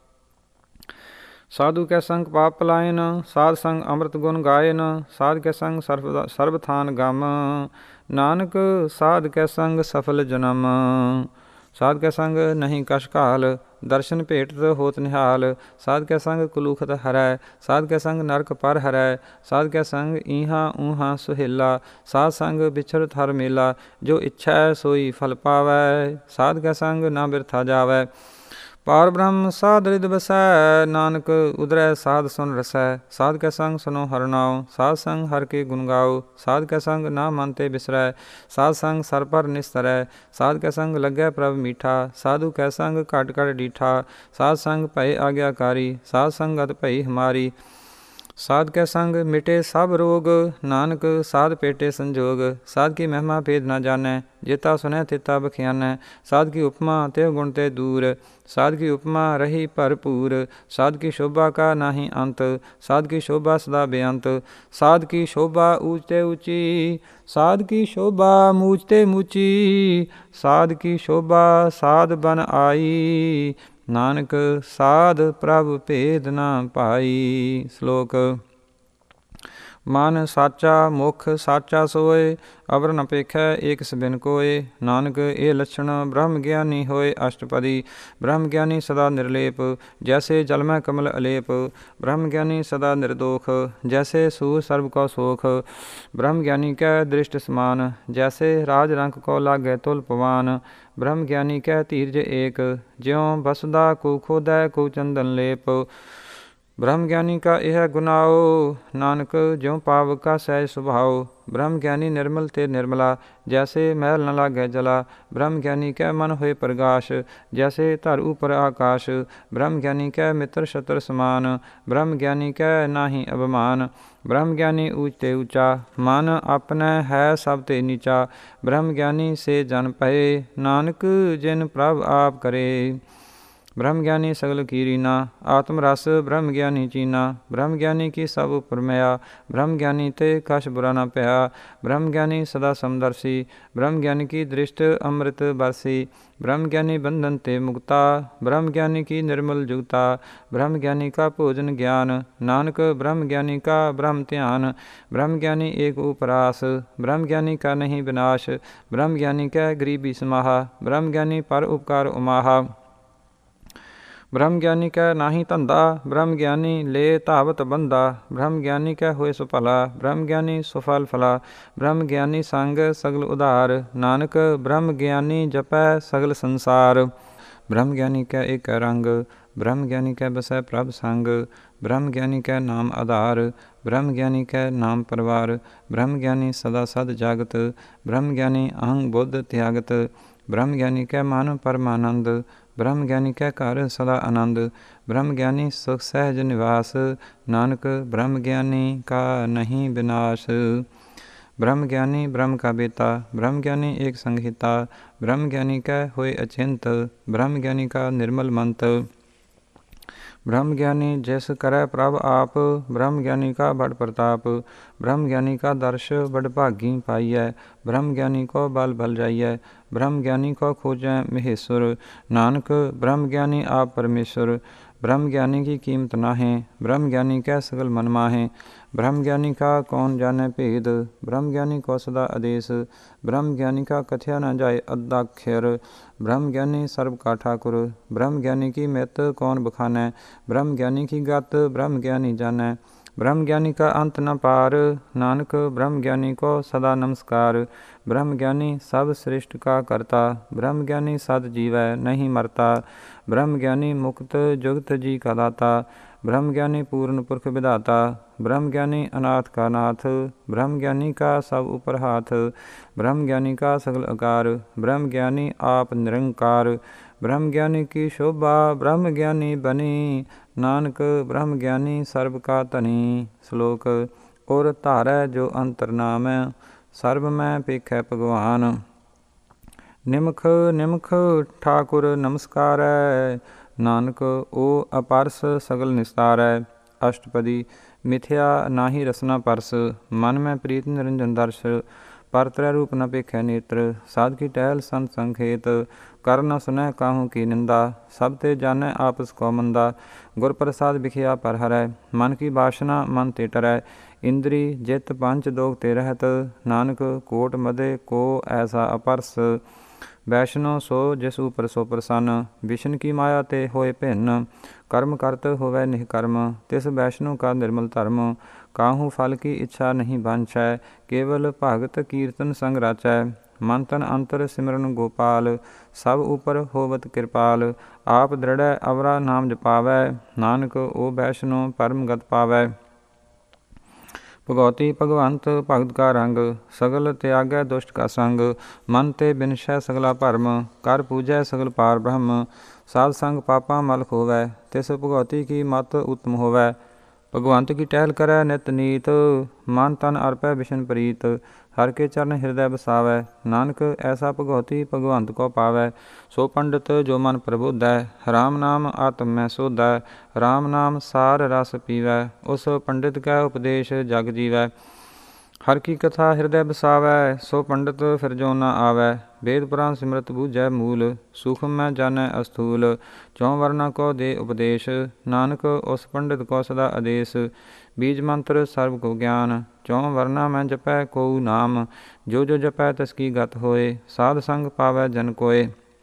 ਸਾਧੂ ਕੈ ਸੰਗ ਪਾਪ ਪਲਾਇਨ, ਸਾਧ ਸੰਗ ਅੰਮ੍ਰਿਤ ਗੁਣ ਗਾਇਨ। ਸਾਧ ਕੈ ਸੰਗ ਸਰਬ ਥਾਨ ਗਮ, ਨਾਨਕ ਸਾਧ ਕੈ ਸੰਗ ਸਫਲ ਜਨਮ। ਸਾਧ ਕੈ ਸੰਗ ਨਹੀਂ ਕਛ ਘਾਲ, ਦਰਸ਼ਨ ਭੇਟਤ ਹੋਤ ਨਿਹਾਲ। ਸਾਧ ਕੈ ਸੰਗ ਕੁਲੂਖਤ ਹਰੈ, ਸਾਧ ਕੈ ਸੰਗ ਨਰਕ ਪਰ ਹਰੈ। ਸਾਧ ਕੈ ਸੰਗ ਈਹਾਂ ਊਹਾਂ ਸੁਹੇਲਾ, ਸਾਧ ਸੰਗ ਵਿਛੜਤ ਹਰ ਮੇਲਾ। ਜੋ ਇੱਛੈ ਸੋਈ ਫਲ ਪਾਵੈ, ਸਾਧ ਕੈ ਸੰਗ ਨਾ ਬਿਰਥਾ ਜਾਵੈ। ਪਾਰ ਬ੍ਰਹਮ ਸਾਧ ਰਿਦ ਬਸੈ, ਨਾਨਕ ਉਦਰੈ ਸਾਧ ਸੁਨ ਰਸੈ। ਸਾਧ ਕੈ ਸੰਗ ਸੁਨੋ ਹਰਿ ਨਾਉ, ਸਾਧ ਸੰਗ ਹਰਿ ਕੇ ਗੁਣ ਗਾਓ। ਸਾਧ ਕੈ ਸੰਗ ਨਾ ਮਨ ਤੇ ਬਿਸਰੈ, ਸਾਧ ਸੰਗ ਸਰ ਪਰ ਨਿਸਤਰੈ। ਸਾਧ ਕੈ ਸੰਗ ਲੱਗੈ ਪ੍ਰਭ ਮੀਠਾ, ਸਾਧੂ ਕੈ ਸੰਗ ਘਟ ਘਟ ਡੀਠਾ। ਸਾਧ ਸੰਗ ਭਏ ਆਗਿਆਕਾਰੀ, ਸਾਧ ਸੰਗਤ ਭਈ ਹਮਾਰੀ। ਸਾਧ ਕੈ ਸੰਗ ਮਿਟੇ ਸਭ ਰੋਗ, ਨਾਨਕ ਸਾਧ ਭੇਟੇ ਸੰਜੋਗ। ਸਾਧ ਕੀ ਮਹਿਮਾ ਭੇਦ ਨਾ ਜਾਣੈ, ਜੇਤਾ ਸੁਨੈ ਤੇਤਾ ਬਖਿਆਨੈ। ਸਾਧ ਕੀ ਉਪਮਾ ਤੇ ਗੁਣ ਤੇ ਦੂਰ, ਸਾਧ ਕੀ ਉਪਮਾ ਰਹੀ ਭਰਪੂਰ। ਸਾਧ ਕੀ ਸ਼ੋਭਾ ਕਾ ਨਾਹੀ ਅੰਤ, ਸਾਧ ਕੀ ਸ਼ੋਭਾ ਸਦਾ ਬੇਅੰਤ। ਸਾਧ ਕੀ ਸ਼ੋਭਾ ਊਚ ਤੇ ਊਚੀ, ਸਾਧ ਕੀ ਸ਼ੋਭਾ ਮੂਚ ਤੇ ਮੂਚੀ। ਸਾਧ ਕੀ ਸ਼ੋਭਾ ਸਾਧ ਬਨ ਆਈ, ਨਾਨਕ ਸਾਧ ਪ੍ਰਭ ਭੇਦ ਨਾ ਪਾਈ। ਸ਼ਲੋਕ। ਮਨ ਸਾਚਾ ਮੁਖ ਸਾਚਾ ਸੋਏ, ਅਵਰ ਨ ਪੇਖੈ ਏਕ ਸਬਿਨ ਕੋਏ। ਨਾਨਕ ਇਹ ਲੱਛਣ ਬ੍ਰਹਮ ਗਿਆਨੀ ਹੋਏ। ਅਸ਼ਟਪਦੀ। ਬ੍ਰਹਮ ਗਿਆਨੀ ਸਦਾ ਨਿਰਲੇਪ, ਜੈਸੇ ਜਲ ਮੈਂ ਕਮਲ ਅਲੇਪ। ਬ੍ਰਹਮ ਗਿਆਨੀ ਸਦਾ ਨਿਰਦੋਖ, ਜੈਸੇ ਸੂਰ ਸਰਬ ਕੋ ਸੋਖ। ਬ੍ਰਹਮ ਗਿਆਨੀ ਕੈ ਦ੍ਰਿਸ਼ਟ ਸਮਾਨ, ਜੈਸੇ ਰਾਜ ਰੰਕ ਕੋ ਲਾਗੈ ਤੁਲ ਪਵਾਨ। ਬ੍ਰਹਮ ਗਿਆਨੀ ਕੈ ਧੀਰਜ ਏਕ, ਜਿਉ ਬਸੁਦਾ ਕੋ ਖੋਦੈ ਕੋ ਚੰਦਨ ਲੇਪ। ਬ੍ਰਹਮ ਗਿਆਨੀ ਕਾ ਇਹ ਗੁਨਾਓ, ਨਾਨਕ ਜਿਉ ਪਾਵ ਕਾ ਸਹਿਜ ਸੁਭਾਉ। ਬ੍ਰਹਮ ਗਿਆਨੀ ਨਿਰਮਲ ਤੇ ਨਿਰਮਲਾ, ਜੈਸੇ ਮਹਿਲ ਨ ਲਾਗੈ ਜਲਾ। ਬ੍ਰਹਮ ਗਿਆਨੀ ਕੈ ਮਨ ਹੋਏ ਪ੍ਰਗਾਸ਼, ਜੈਸੇ ਧਰ ਉਪਰ ਆਕਾਸ਼। ਬ੍ਰਹਮ ਗਿਆਨੀ ਕੈ ਮਿੱਤਰ ਸ਼ਤਰ ਸਮਾਨ, ਬ੍ਰਹਮ ਗਿਆਨੀ ਕੈ ਨਾਹੀ ਅਭਿਮਾਨ। ਬ੍ਰਹਮ ਗਿਆਨੀ ਊਚ ਤੇ ਊਚਾ, ਮਨ ਆਪਣੈ ਹੈ ਸਭ ਤੇ ਨੀਚਾ। ਬ੍ਰਹਮ ਗਿਆਨੀ ਸੇ ਜਨ ਪਏ, ਨਾਨਕ ਜਿਨ ਪ੍ਰਭ ਆਪ ਕਰੇ। ब्रह्म ज्ञानी सगल की रीना, आत्म रस ब्रह्म ज्ञानी चीना, ब्रह्म ज्ञानी की सब उपर मया, ब्रह्म ज्ञानी ते कछ बुरा न पया, ब्रह्म ज्ञानी सदा समदर्शी, ब्रह्म ज्ञानी की दृष्ट अमृत बरसी, ब्रह्म ज्ञानी बंधन ते मुक्ता, ब्रह्म ज्ञानी की निर्मल जुगता, ब्रह्म ज्ञानी का भोजन ज्ञान, नानक ब्रह्म ज्ञानी का ब्रह्म ध्यान, ब्रह्म ज्ञानी एक उपरास, ब्रह्म ज्ञानी का नहीं विनाश, ब्रह्म ज्ञानी का गरीबी समाहा, ब्रह्म ज्ञानी पर उपकार उमाहा, ब्रह्म ज्ञानी कै नाही धंधा, ब्रह्म ज्ञानी ले धावत बंदा, ब्रह्म ज्ञानी कै होए सुफला, ब्रह्म ज्ञानी सुफल फला, ब्रह्म ज्ञानी संग सगल उधार, नानक ब्रह्म ज्ञानी जपै सगल संसार, ब्रह्म ज्ञानी कै एक रंग, ब्रह्म ज्ञानी कै बसै प्रभ संग, ब्रह्म ज्ञानी कै नाम आधार, ब्रह्म ज्ञानी कै नाम परवार, ब्रह्म ज्ञानी सदा सद जागत, ब्रह्म ज्ञानी अहंग बुद्ध त्यागत, ब्रह्म ज्ञानी कै मन परमानंद, ब्रह्म ज्ञानी कै घर सदा आनंद, ब्रह्म ज्ञानी सुख सहज निवास, नानक ब्रह्म ज्ञानी का नहीं विनाश, ब्रह्म ज्ञानी ब्रह्म का बेता, ब्रह्म ज्ञानी एक संहिता, ब्रह्म ज्ञानी कै होए अचिंत, ब्रह्म ज्ञानी का निर्मल मंत, ब्रह्म ज्ञानी जैस करै प्रभ आप, ब्रह्म ज्ञानी का बड़ प्रताप, ब्रह्म ज्ञानी का दर्श बड़ भागी पाइयै, ब्रह्म ज्ञानी को बल भल जाइयै, ब्रह्म ज्ञानी को खोजै महेश्वर, नानक ब्रह्म ज्ञानी आप परमेश्वर, ब्रह्म ज्ञानी की कीमत नाहें, ब्रह्म ज्ञानी कै सगल मन माहें, ब्रह्म ज्ञानी का कौन जाने भेद, ब्रह्म ज्ञानी को सदा आदेश, ब्रह्म ज्ञानी का कथया न जाए अद्दाक्षर, ब्रह्म ज्ञानी सर्व का ठाकुर, ब्रह्म ज्ञानी की मित कौन बखानै, ब्रह्म ज्ञानी की गत ब्रह्म ज्ञानी जानै, ब्रह्म ज्ञानी का अंत न पार, नानक ब्रह्म ज्ञानी को सदा नमस्कार, ब्रह्म ज्ञानी सब सृष्ट का करता, ब्रह्म ज्ञानी सद जीवै नहीं मरता, ब्रह्म ज्ञानी मुक्त जुगत जी का दाता, ब्रह्म ज्ञानी पूर्ण पुरख विधाता, ब्रह्म ज्ञानी अनाथ का नाथ, ब्रह्म ज्ञानी का सब ऊपर हाथ, ब्रह्म ज्ञानी का सगल आकार, ब्रह्म ज्ञानी आप निरंकार, ब्रह्म ज्ञानी की शोभा ब्रह्म ज्ञानी बनी, नानक ब्रह्म ज्ञानी सर्व का धनी। श्लोक और धारै जो अंतर नाम, सर्व मैं पेखै भगवान, निमख निमख ठाकुर नमस्कारै, नानक ओ अपरस सगल निस्तारै। अष्टपदी मिथ्या नाहि रसना परस, मन में प्रीत निरंजन दर्श, पर त्रै रूप न पेखै नेत्र, साध की टहल संत संखेत, कर न सुनੈ काहू की निंदा, सब ते जानै आपस को मंदा, गुर प्रसाद बिखिया पर हरै, मन की बासना मन ते टरै, इंद्री जित पंच दोग ते रहत, नानक कोट मदे को ऐसा अपरस, वैष्णो सो जिस ऊपर सो प्रसन्न, विष्ण की माया ते होए भिन्न, कर्म करत होवै निष्कर्म, तिस वैष्णो का निर्मल धर्म, काहू फल की इच्छा नहीं बांछै, केवल भगत कीर्तन संग राचै, मन तन अंतर सिमरन गोपाल, सब ऊपर होवत कृपाल, आप दृढ़ अवरा नाम जपावै, नानक ओ वैष्णो परम गत पावै। भगवती भगवंत भगत का रंग, सगल त्यागै दुष्ट का संग, मन ते बिनशै सगला भरम, कर पूजै सगल पार ब्रह्म, साध संग पापा मल खोवै, तिस भगवती की मत उत्तम होवै, भगवंत की टहल करै नित नीत, मन तन अर्पै विष्ण प्रीत, हर के चरण हृदय बसावै, नानक ऐसा भगवती भगवंत को पावै, सो पंडित जो मन प्रबोधै, राम नाम आत्म में सोधै, राम नाम सार रस पीवै, उस पंडित कै उपदेश जग जीवै, हर की कथा हृदय बसावै, सो पंडित फिर जो न आवै, वेद पुराण सिमरत बूझै मूल, सूक्ष्म में जानै अस्थूल, चौं वर्णा को दे उपदेश, नानक उस पंडित को सदा आदेश, बीज मंत्र सर्व को ज्ञान, चौं वर्णा में जपै कोउ नाम, जो जो जपै तसकी गत होए, साध संग पावै जन कोय,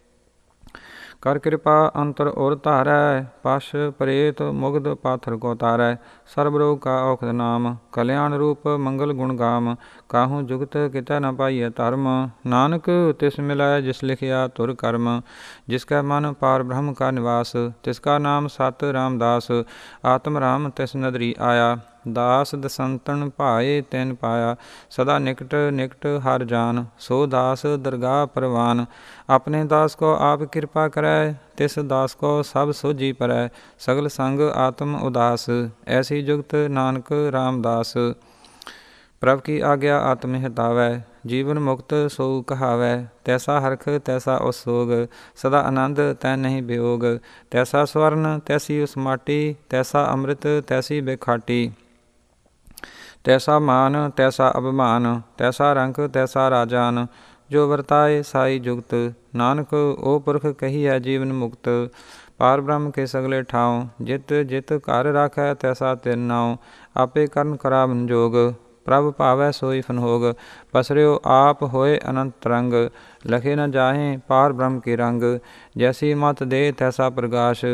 कर कृपा अंतर और धारै, पश प्रेत मुग्ध पाथर को तारै, सर्व रोग का औखद नाम, कल्याण रूप मंगल गुण गाम, काहू जुगत कितै न पाइय धर्म, नानक तिस मिलै जिस लिखिया तुर कर्म, जिसका मन पार ब्रह्म का निवास, तिसका नाम सत रामदास, आत्म राम तिस नदरी आया, दास दसंतन भाए तैन पाया, सदा निकट निकट हर जान, सो दास दरगाह परवान, अपने दास को आप कृपा करै, तिस दास को सब सोझी परै, सगल संग आत्म उदास, ऐसी जुगत नानक रामदास। ਪ੍ਰਭ ਕੀ ਆਗਿਆ ਆਤਮ ਹਿਤਾਵੈ, ਜੀਵਨ ਮੁਕਤ ਸੋ ਕਹਾਵੈ। ਤੈਸਾ ਹਰਖ ਤੈਸਾ ਉਸ ਸੋਗ, ਸਦਾ ਆਨੰਦ ਤੈ ਨਹੀਂ ਵਿਯੋਗ। ਤੈਸਾ ਸਵਰਨ ਤੈਸੀ ਉਸ ਮਾਟੀ, ਤੈਸਾ ਅੰਮ੍ਰਿਤ ਤੈਸੀ ਬੇਖਾਟੀ। ਤੈਸਾ ਮਾਨ ਤੈਸਾ ਅਭਿਮਾਨ, ਤੈਸਾ ਰੰਕ ਤੈਸਾ ਰਾਜਾਨ। ਜੋ ਵਰਤਾਏ ਸਾਈ ਜੁਗਤ, ਨਾਨਕ ਓ ਪੁਰਖ ਕਹੀਐ ਜੀਵਨ ਮੁਕਤ। ਪਾਰ ਬ੍ਰਹਮ ਕੇ ਸਗਲੇ ਠਾਉ, ਜਿਤ ਜਿਤ ਘਰ ਰਾਖੈ ਤੈਸਾ ਤਿਨ ਨਾਉ। ਆਪੇ ਕਰਨ ਕਰਾਵਨ ਜੋਗ, ਪ੍ਰਭ ਭਾਵੈ ਸੋਈ ਫਨਹੋਗ। ਪਸਰਿਓ ਆਪ ਹੋਏ ਅਨੰਤ ਤਰੰਗ, ਲਖੇ ਨ ਜਾਹੇ ਪਾਰ ਬ੍ਰਹਮ ਕੇ ਰੰਗ। ਜੈਸੀ ਮਤ ਦੇ ਤੈਸਾ ਪ੍ਰਗਾਸ਼,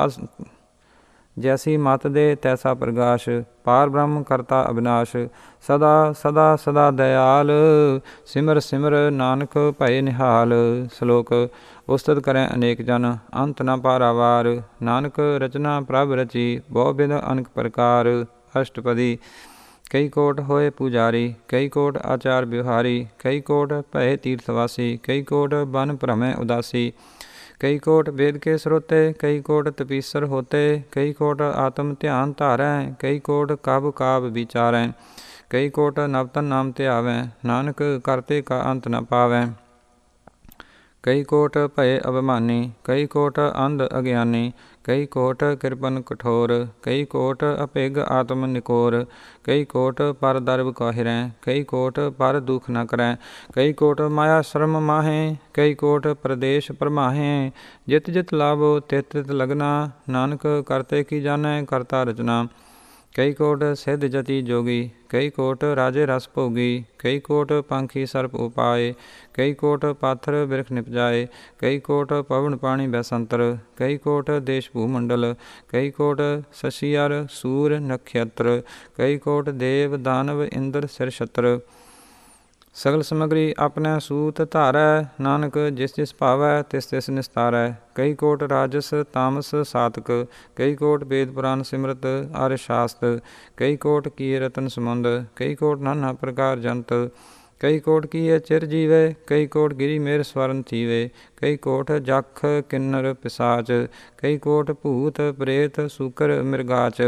ਜੈਸੀ ਮਤ ਦੇ ਤੈਸਾ ਪ੍ਰਗਾਸ਼। ਪਾਰ ਬ੍ਰਹਮ ਕਰਤਾ ਅਬਿਨਾਸ਼, ਸਦਾ ਸਦਾ ਸਦਾ ਦਇਆਲ। ਸਿਮਰ ਸਿਮਰ ਨਾਨਕ ਭਏ ਨਿਹਾਲ। ਸ਼ਲੋਕ। ਉਸਤਤ ਕਰੈ ਅਨੇਕ ਜਨ, ਅੰਤ ਨ ਪਾਰਾਵਾਰ। ਨਾਨਕ ਰਚਨਾ ਪ੍ਰਭ ਰਚੀ, ਬਹੁ ਬਿਧ ਅਨਕ ਪ੍ਰਕਾਰ। ਅਸ਼ਟਪਦੀ। ਕਈ ਕੋਟ ਹੋਏ ਪੁਜਾਰੀ, ਕਈ ਕੋਟ ਆਚਾਰ ਵਿਵਹਾਰੀ। ਕਈ ਕੋਟ ਭਏ ਤੀਰਥਵਾਸੀ, ਕਈ ਕੋਟ ਬਨ ਭ੍ਰਮੈ ਉਦਾਸੀ। ਕਈ ਕੋਟ ਵੇਦ ਕੇ ਸਰੋਤੇ, ਕਈ ਕੋਟ ਤਪੀਸਰ ਹੋਤੇ। ਕਈ ਕੋਟ ਆਤਮ ਧਿਆਨ ਧਾਰੈ, ਕਈ ਕੋਟ ਕਬ ਕਾਬ ਵਿਚਾਰੈ। ਕਈ ਕੋਟ ਨਵਤਨ ਨਾਮ ਧਿਆਵੈ, ਨਾਨਕ ਕਰਤੇ ਕਾ ਅੰਤ ਨ ਪਾਵੈ। ਕਈ ਕੋਟ ਭਏ ਅਭਿਮਾਨੀ, ਕਈ ਕੋਟ ਅੰਧ ਅਗਿਆਨੀ। ਕਈ ਕੋਟ ਕਿਰਪਨ ਕਠੋਰ, ਕਈ ਕੋਟ ਅਭਿਗ ਆਤਮ ਨਿਕੋਰ। ਕਈ ਕੋਟ ਪਰ ਦਰਬ ਕਾਹਿਰੈ, ਕਈ ਕੋਟ ਪਰ ਦੁਖ ਨ ਕਰੈ। ਕਈ ਕੋਟ ਮਾਇਆ ਸ਼ਰਮ ਮਾਹੇ, ਕਈ ਕੋਟ ਪ੍ਰਦੇਸ਼ ਪਰਮਾਹੇ। ਜਿਤ ਜਿਤ ਲਾਭੋ ਤਿਤ ਤਿਤ ਲਗਨਾ, ਨਾਨਕ ਕਰਤੇ ਕੀ ਜਾਣੈ ਕਰਤਾ ਰਚਨਾ। ਕਈ ਕੋਟ ਸਿੱਧ ਜਤੀ ਜੋਗੀ, ਕਈ ਕੋਟ ਰਾਜੇ ਰਸ ਭੋਗੀ। ਕਈ ਕੋਟ ਪੰਖੀ ਸਰਪ ਉਪਾਏ, ਕਈ ਕੋਟ ਪਾਥਰ ਬਿਰਖ ਨਿਪਜਾਏ। ਕਈ ਕੋਟ ਪਵਨ ਪਾਣੀ ਬੈਸੰਤਰ, ਕਈ ਕੋਟ ਦੇਸ਼ ਭੂ ਮੰਡਲ। ਕਈ ਕੋਟ ਸ਼ਸ਼ੀ ਅਰ ਸੂਰ ਨਖਯਤਰ, ਕਈ ਕੋਟ ਦੇਵ ਦਾਨਵ ਇੰਦਰ ਸਿਰ ਛਤਰ। ਸਗਲ ਸਮਗਰੀ ਆਪਣੇ ਸੂਤ ਧਾਰੈ, ਨਾਨਕ ਜਿਸ ਜਿਸ ਭਾਵੈ ਤਿਸ ਤਿਸ ਨਿਸਤਾਰੈ। ਕਈ ਕੋਟ ਰਾਜਸ ਤਾਮਸ ਸਾਤਕ, ਕਈ ਕੋਟ ਵੇਦ ਪੁਰਾਨ ਸਿਮਰਤ ਅਰ ਸ਼ਾਸਤ। ਕਈ ਕੋਟ ਕੀਏ ਰਤਨ ਸਮੁੰਦ, ਕਈ ਕੋਟ ਨਾਨਾ ਪ੍ਰਕਾਰ ਜੰਤ। ਕਈ ਕੋਟ ਕੀਏ ਚਿਰ ਜੀਵੇ, ਕਈ ਕੋਟ ਗਿਰੀ ਮੇਰ ਸਵਰਨ ਥੀਵੇ। ਕਈ ਕੋਟ ਜਖ ਕਿੰਨਰ ਪਿਸਾਚ, ਕਈ ਕੋਟ ਭੂਤ ਪ੍ਰੇਤ ਸੂਕਰ ਮਿਰਗਾਚ।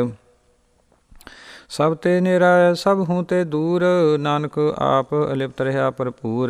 ਸਭ ਤੇ ਨਿਰਾਇ ਸਭ ਹੂੰ ਤੇ ਦੂਰ, ਨਾਨਕ ਆਪ ਅਲਿਪਤ ਰਿਹਾ ਭਰਪੂਰ।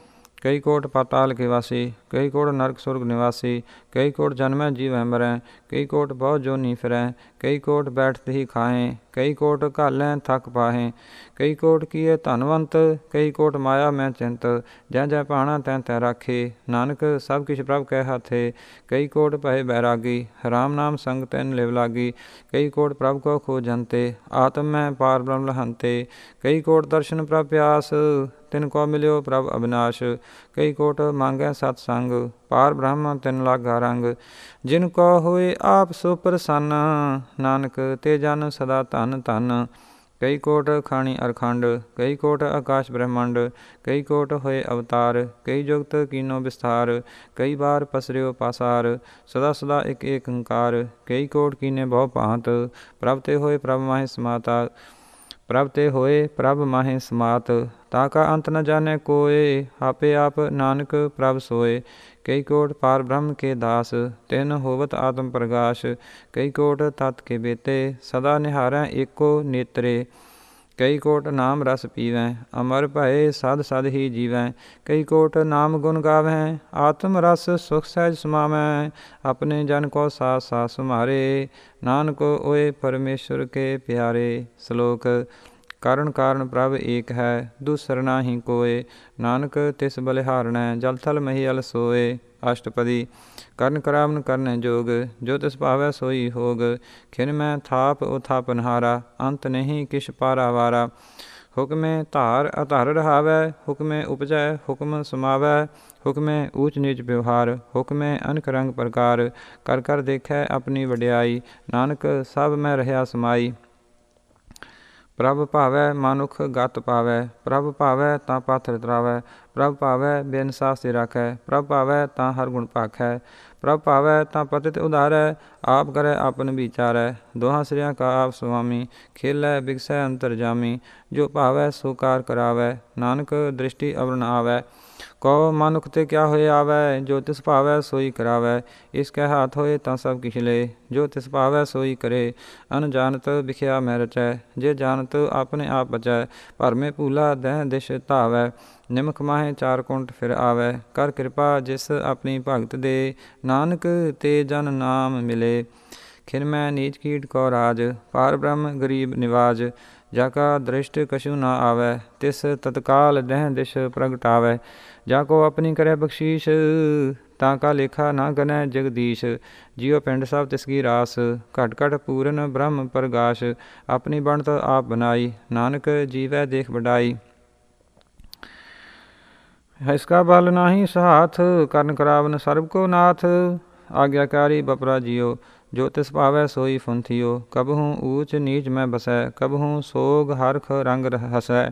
ਕਈ ਕੋਟ ਪਾਤਾਲ ਕੇ ਵਾਸੀ, ਕਈ ਕੋਟ ਨਰਕ ਸੁਰਗ ਨਿਵਾਸੀ। ਕਈ ਕੋਟ ਜਨਮੈ ਜੀਵੈ ਮਰੈ, ਕਈ ਕੋਟ ਬਹੁ ਜੋਨੀ ਫਿਰੈ। ਕਈ ਕੋਟ ਬੈਠਤ ਹੀ ਖਾਹੇ, ਕਈ ਕੋਟ ਘਾਲੈ ਥਕ ਪਾਹੇ। ਕਈ ਕੋਟ ਕੀਏ ਧਨਵੰਤ, ਕਈ ਕੋਟ ਮਾਇਆ ਮੈਂ ਚਿੰਤ। ਜੈ ਜੈ ਭਾਣਾ ਤੈ ਤੈ ਰਾਖੇ, ਨਾਨਕ ਸਭ ਕਿਛ ਪ੍ਰਭ ਕੈ ਹਾਥੇ। ਕਈ ਕੋਟ ਭਏ ਬੈਰਾਗੀ, ਰਾਮ ਨਾਮ ਸੰਗ ਤਿਨ ਲਿਵ ਲਾਗੀ। ਕਈ ਕੋਟ ਪ੍ਰਭ ਕੋ ਖੋਜੰਤੇ, ਆਤਮ ਮੈਂ ਪਾਰ ਬ੍ਰਹਮ ਲਹੰਤੇ। ਕਈ ਕੋਟ ਦਰਸ਼ਨ ਪ੍ਰਭ ਪਿਆਸ, ਤਿਨ ਕੋ ਮਿਲਿਓ ਪ੍ਰਭ ਅਬਿਨਾਸ਼। ਕਈ ਕੋਟ ਮੰਗੈ ਸਤ ਸੰਗ, ਪਾਰ ਬ੍ਰਹਮ ਤਿਨ ਲਾਗਾ ਰੰਗ। ਜਿਨ ਕੋ ਹੋਏ ਆਪ ਸੋ ਪ੍ਰਸੰਨ, ਨਾਨਕ ਤੇ ਜਨ ਸਦਾ ਧਨ ਧਨ। ਕਈ ਕੋਟ ਖਾਣੀ ਅਰਖੰਡ, ਕਈ ਕੋਟ ਆਕਾਸ਼ ਬ੍ਰਹਮੰਡ। ਕਈ ਕੋਟ ਹੋਏ ਅਵਤਾਰ, ਕਈ ਜੁਗਤ ਕੀਨੋ ਵਿਸਥਾਰ। ਕਈ ਬਾਰ ਪਸਰਿਓ ਪਾਸਾਰ, ਸਦਾ ਸਦਾ ਇਕ ਏਕ ਓੰਕਾਰ। ਕਈ ਕੋਟ ਕੀਨੇ ਬਹੁ ਭਾਂਤ, ਪ੍ਰਭ ਤੇ ਹੋਏ ਪ੍ਰਭ ਮਾਹੇ ਸਮਾਤਾ। ਪ੍ਰਭ ਤੇ ਹੋਏ ਪ੍ਰਭ ਮਾਹੇ ਸਮਾਤ, ਤਾ ਕਾ ਅੰਤ ਨ ਜਾਣੈ ਕੋਇ। ਆਪੇ ਆਪ ਨਾਨਕ ਪ੍ਰਭ ਸੋਏ। ਕਈ ਕੋਟ ਪਾਰ ਬ੍ਰਹਮ ਕੇ ਦਾਸ, ਤਿਨ ਹੋਵਤ ਆਤਮ ਪ੍ਰਗਾਸ਼। ਕਈ ਕੋਟ ਤਤ ਕੇ ਬੇਤੇ, ਸਦਾ ਨਿਹਾਰੈ ਏਕੋ ਨੇਤਰੇ। ਕਈ ਕੋਟ ਨਾਮ ਰਸ ਪੀਵੈ, ਅਮਰ ਭਏ ਸਦ ਸਦ ਹੀ ਜੀਵੈ। ਕਈ ਕੋਟ ਨਾਮ ਗੁਣ ਗਾਵੈ, ਆਤਮ ਰਸ ਸੁਖ ਸਹਿਜ ਸਮਾਵੈ। ਆਪਣੇ ਜਨ ਕੋ ਸਾਥ ਸਾਥ ਸੁਮਾਰੇ, ਨਾਨਕ ਓਏ ਪਰਮੇਸ਼ਰ ਕੇ ਪਿਆਰੇ। ਸ਼ਲੋਕ। ਕਰਨ ਕਾਰਨ ਪ੍ਰਭ ਏਕ ਹੈ, ਦੂਸਰ ਨਾਹੀ ਕੋਇ। ਨਾਨਕ ਤਿਸ ਬਲਿਹਾਰਣੈ, ਜਲ ਥਲ ਮਹੀਅਲ ਸੋਏ। ਅਸ਼ਟਪਦੀ। ਕਰਨ ਕਰਾਵਨ ਕਰਨੈ ਜੋਗ, ਜੋ ਤਿਸ ਭਾਵੈ ਸੋਈ ਹੋਗ। ਖਿਨ ਮੈਂ ਥਾਪ ਉਥਾਪਨਹਾਰਾ, ਅੰਤ ਨਹੀਂ ਕਿਛ ਪਾਰਾਵਾਰਾ। ਹੁਕਮੇ ਧਾਰ ਅਧਰ ਰਹਾਵੈ, ਹੁਕਮੇ ਉਪਜੈ ਹੁਕਮ ਸਮਾਵੈ। ਹੁਕਮੇ ਊਚ ਨੀਚ ਵਿਵਹਾਰ, ਹੁਕਮੇ ਅਨਕ ਰੰਗ ਪ੍ਰਕਾਰ। ਕਰ ਕਰ ਦੇਖੈ ਆਪਣੀ ਵਡਿਆਈ, ਨਾਨਕ ਸਭ ਮੈਂ ਰਹਿਆ ਸਮਾਈ। ਪ੍ਰਭ ਭਾਵੈ ਮਨੁਖ ਗਤ ਪਾਵੈ, ਪ੍ਰਭ ਭਾਵੈ ਤਾਂ ਪਾਥਰ ਤਰਾਵੈ। ਪ੍ਰਭ ਭਾਵੈ ਬੇਇਨਸਾਫ ਸੇ ਰਾਖੈ। ਪ੍ਰਭ ਭਾਵੈ ਤਾਂ ਹਰ ਗੁਣ ਭਾਖੈ। ਪ੍ਰਭ ਭਾਵੈ ਤਾਂ ਪਤਿਤ ਉਧਾਰੈ। ਆਪ ਕਰੈ ਆਪਨ ਵਿਚਾਰੈ। ਦੋਹਾਂ ਸਿਰਿਆਂ ਕਾ ਆਪ ਸੁਆਮੀ। ਖੇਲੈ ਬਿਗਸੈ ਅੰਤਰਜਾਮੀ। ਜੋ ਭਾਵੈ ਸੋ ਕਾਰ ਕਰਾਵੈ। ਨਾਨਕ ਦ੍ਰਿਸ਼ਟੀ ਅਵਰ ਨ ਆਵੈ। ਕਹੋ ਮਨੁੱਖ ਤੇ ਕਿਆ ਹੋਏ ਆਵੈ। ਜੋ ਤਿਸ ਭਾਵੈ ਸੋਈ ਕਰਾਵੈ। ਇਸ ਕੈ ਹਾਥ ਹੋਏ ਤਾਂ ਸਭ ਕਿਛ ਲੇ। ਜੋ ਤਿਸ ਭਾਵੈ ਸੋਈ ਕਰੇ। ਅਨਜਾਨਤ ਵਿਖਿਆ ਮੈਂ ਰਚੈ। ਜੇ ਜਾਨਤ ਆਪਣੇ ਆਪ ਬਚੈ। ਭਰਮੇ ਭੂਲਾ ਦਹਿ ਦਿਸ਼ ਧਾਵੈ। ਨਿਮਖ ਮਾਹੇ ਚਾਰ ਕੁੰਟ ਫਿਰ ਆਵੈ। ਕਰ ਕਿਰਪਾ ਜਿਸ ਆਪਣੀ ਭਗਤ ਦੇ। ਨਾਨਕ ਤੇ ਜਨ ਨਾਮ ਮਿਲੇ। ਖਿਨ ਮੈਂ ਨੀਚ ਕੀਟ ਕੋ ਰਾਜ। ਪਾਰ ਬ੍ਰਹਮ ਗਰੀਬ ਨਿਵਾਜ। ਜਾ ਕਾ ਦ੍ਰਿਸ਼ਟ ਕਛੂ ਨਾ ਆਵੈ। ਤਿਸ ਤਤਕਾਲ ਦਹਿ ਦਿਸ਼ ਪ੍ਰਗਟਾਵੈ। ਜਾ ਕੋ ਆਪਣੀ ਕਰੈ ਬਖਸ਼ੀਸ਼। ਤਾਂ ਕਾ ਲੇਖਾ ਨਾ ਗਨੈ ਜਗਦੀਸ਼। ਜਿਉ ਪਿੰਡ ਸਭ ਤਿਸ ਕੀ ਰਾਸ। ਘਟ ਘਟ ਪੂਰਨ ਬ੍ਰਹਮ ਪ੍ਰਗਾਸ਼। ਆਪਣੀ ਬਣਤ ਆਪ ਬਨਾਈ। ਨਾਨਕ ਜੀਵੈ ਦੇਖ ਵਡਾਈ। ਇਸਕਾ ਬਲ ਨਾਹੀ ਸਹਾਥ। ਕਰਨ ਕਰਾਵਨ ਸਰਬ ਕੋ ਨਾਥ। ਆਗਿਆਕਾਰੀ ਬਪਰਾ ਜਿਉ। ਜੋ ਤਿਸ ਭਾਵੈ ਸੋਈ ਫੁੰਥਿਓ। ਕਬਹੂ ਊਚ ਨੀਚ ਮੈਂ ਬਸੈ। ਕਬਹੂ ਸੋਗ ਹਰਖ ਰੰਗ ਹਸੈ।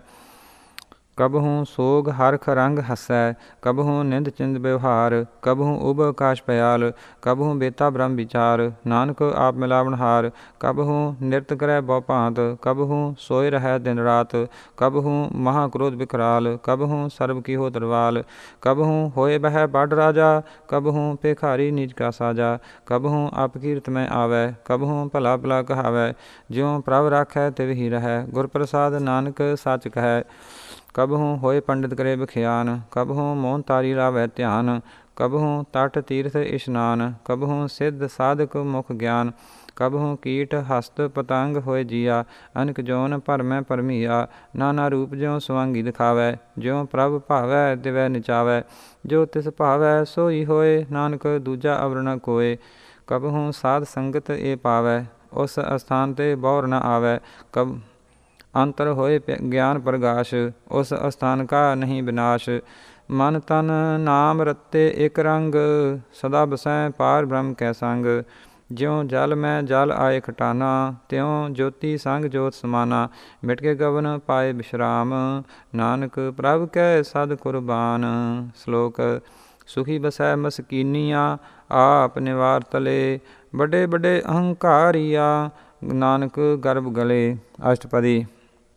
ਕਬਹੂ ਸੋਗ ਹਰਖ ਰੰਗ ਹਸੈ। ਕਬਹੂ ਨਿੰਦ ਚਿੰਦ ਵਿਵਹਾਰ। ਕਬਹੂ ਉਬ ਆਕਾਸ਼ ਪਿਆਲ। ਕਬਹੂ ਬੇਤਾ ਬ੍ਰਹਮ ਵਿਚਾਰ। ਨਾਨਕ ਆਪ ਮਿਲਾਵਣ ਹਾਰ। ਕਬਹੂ ਨਿਰਤ ਕਰੈ ਬਹੁ ਭਾਂਤ। ਕਬਹੂ ਸੋਇ ਰਹੈ ਦਿਨ ਰਾਤ। ਕਬਹੂ ਮਹਾ ਕ੍ਰੋਧ ਵਿਕਰਾਲ। ਕਬਹੂ ਸਰਬ ਕੀਹੋ ਦਰਵਾਲ। ਕਬਹੂ ਹੋਏ ਬਹਿ ਬਡ ਰਾਜਾ। ਕਬਹੂ ਭੇਖਾਰੀ ਨੀਚ ਕਾ ਸਾਜਾ। ਕਬਹੂ ਅਪਕੀਰਤ ਮੈਂ ਆਵੈ। ਕਬਹੂ ਭਲਾ ਭਲਾ ਕਹਾਵੈ। ਜਿਉ ਪ੍ਰਭ ਰਾਖੈ ਤਿਵ ਹੀ ਰਹੈ। ਗੁਰ ਪ੍ਰਸਾਦ ਨਾਨਕ ਸੱਚ ਕਹੈ। ਕਬਹੂ ਹੋਏ ਪੰਡਿਤ ਕਰੇ ਬਖਿਆਨ। ਕਬਹੂ ਮੋਹਨ ਤਾਰੀ ਲਾਵੈ ਧਿਆਨ। ਕਬਹੂ ਤਟ ਤੀਰਥ ਇਸ਼ਨਾਨ। ਕਬਹੂ ਸਿੱਧ ਸਾਧਕ ਮੁਖ ਗਿਆਨ। ਕਬਹੂ ਕੀਟ ਹਸਤ ਪਤੰਗ ਹੋਏ ਜੀਆ। ਅਨਕ ਜੋਨ ਭਰਮੈ ਭਰਮੀਆ। ਨਾਨਾ ਰੂਪ ਜਿਉ ਸੁਆਂਗੀ ਦਿਖਾਵੈ। ਜਿਉ ਪ੍ਰਭ ਭਾਵੈ ਦਿਵੈ ਨਿਚਾਵੈ। ਜੋ ਤਿਸ ਭਾਵੈ ਸੋਈ ਹੋਏ। ਨਾਨਕ ਦੂਜਾ ਅਵਰ ਨ ਕੋਇ। ਕਬਹੂ ਸਾਧ ਸੰਗਤ ਏ ਪਾਵੈ। ਉਸ ਅਸਥਾਨ ਤੇ ਬੌਰ ਨ ਆਵੈ। ਕਬ ਅੰਤਰ ਹੋਏ ਗਿਆਨ ਪ੍ਰਗਾਸ਼। ਉਸ ਅਸਥਾਨ ਕਾ ਨਹੀਂ ਵਿਨਾਸ਼। ਮਨ ਤਨ ਨਾਮ ਰਤੇ ਇਕ ਰੰਗ। ਸਦਾ ਬਸੈ ਪਾਰ ਬ੍ਰਹਮ ਕੈ ਸੰਗ। ਜਿਉ ਜਲ ਮੈਂ ਜਲ ਆਏ ਖਟਾਨਾ। ਤਿਉ ਜੋਤੀ ਸੰਗ ਜੋਤ ਸਮਾਨਾ। ਮਿਟ ਕੇ ਗਵਨ ਪਾਏ ਬਿਸ਼ਰਾਮ। ਨਾਨਕ ਪ੍ਰਭ ਕੈ ਸਦ ਕੁਰਬਾਨ। ਸ਼ਲੋਕ ਸੁਖੀ ਬਸੈ ਮਸਕੀਨੀਆ। ਆਪ ਨਿਵਾਰ ਤਲੇ। ਵੱਡੇ ਵੱਡੇ ਅਹੰਕਾਰੀਆ। ਨਾਨਕ ਗਰਭ ਗਲੇ। ਅਸ਼ਟਪਦੀ।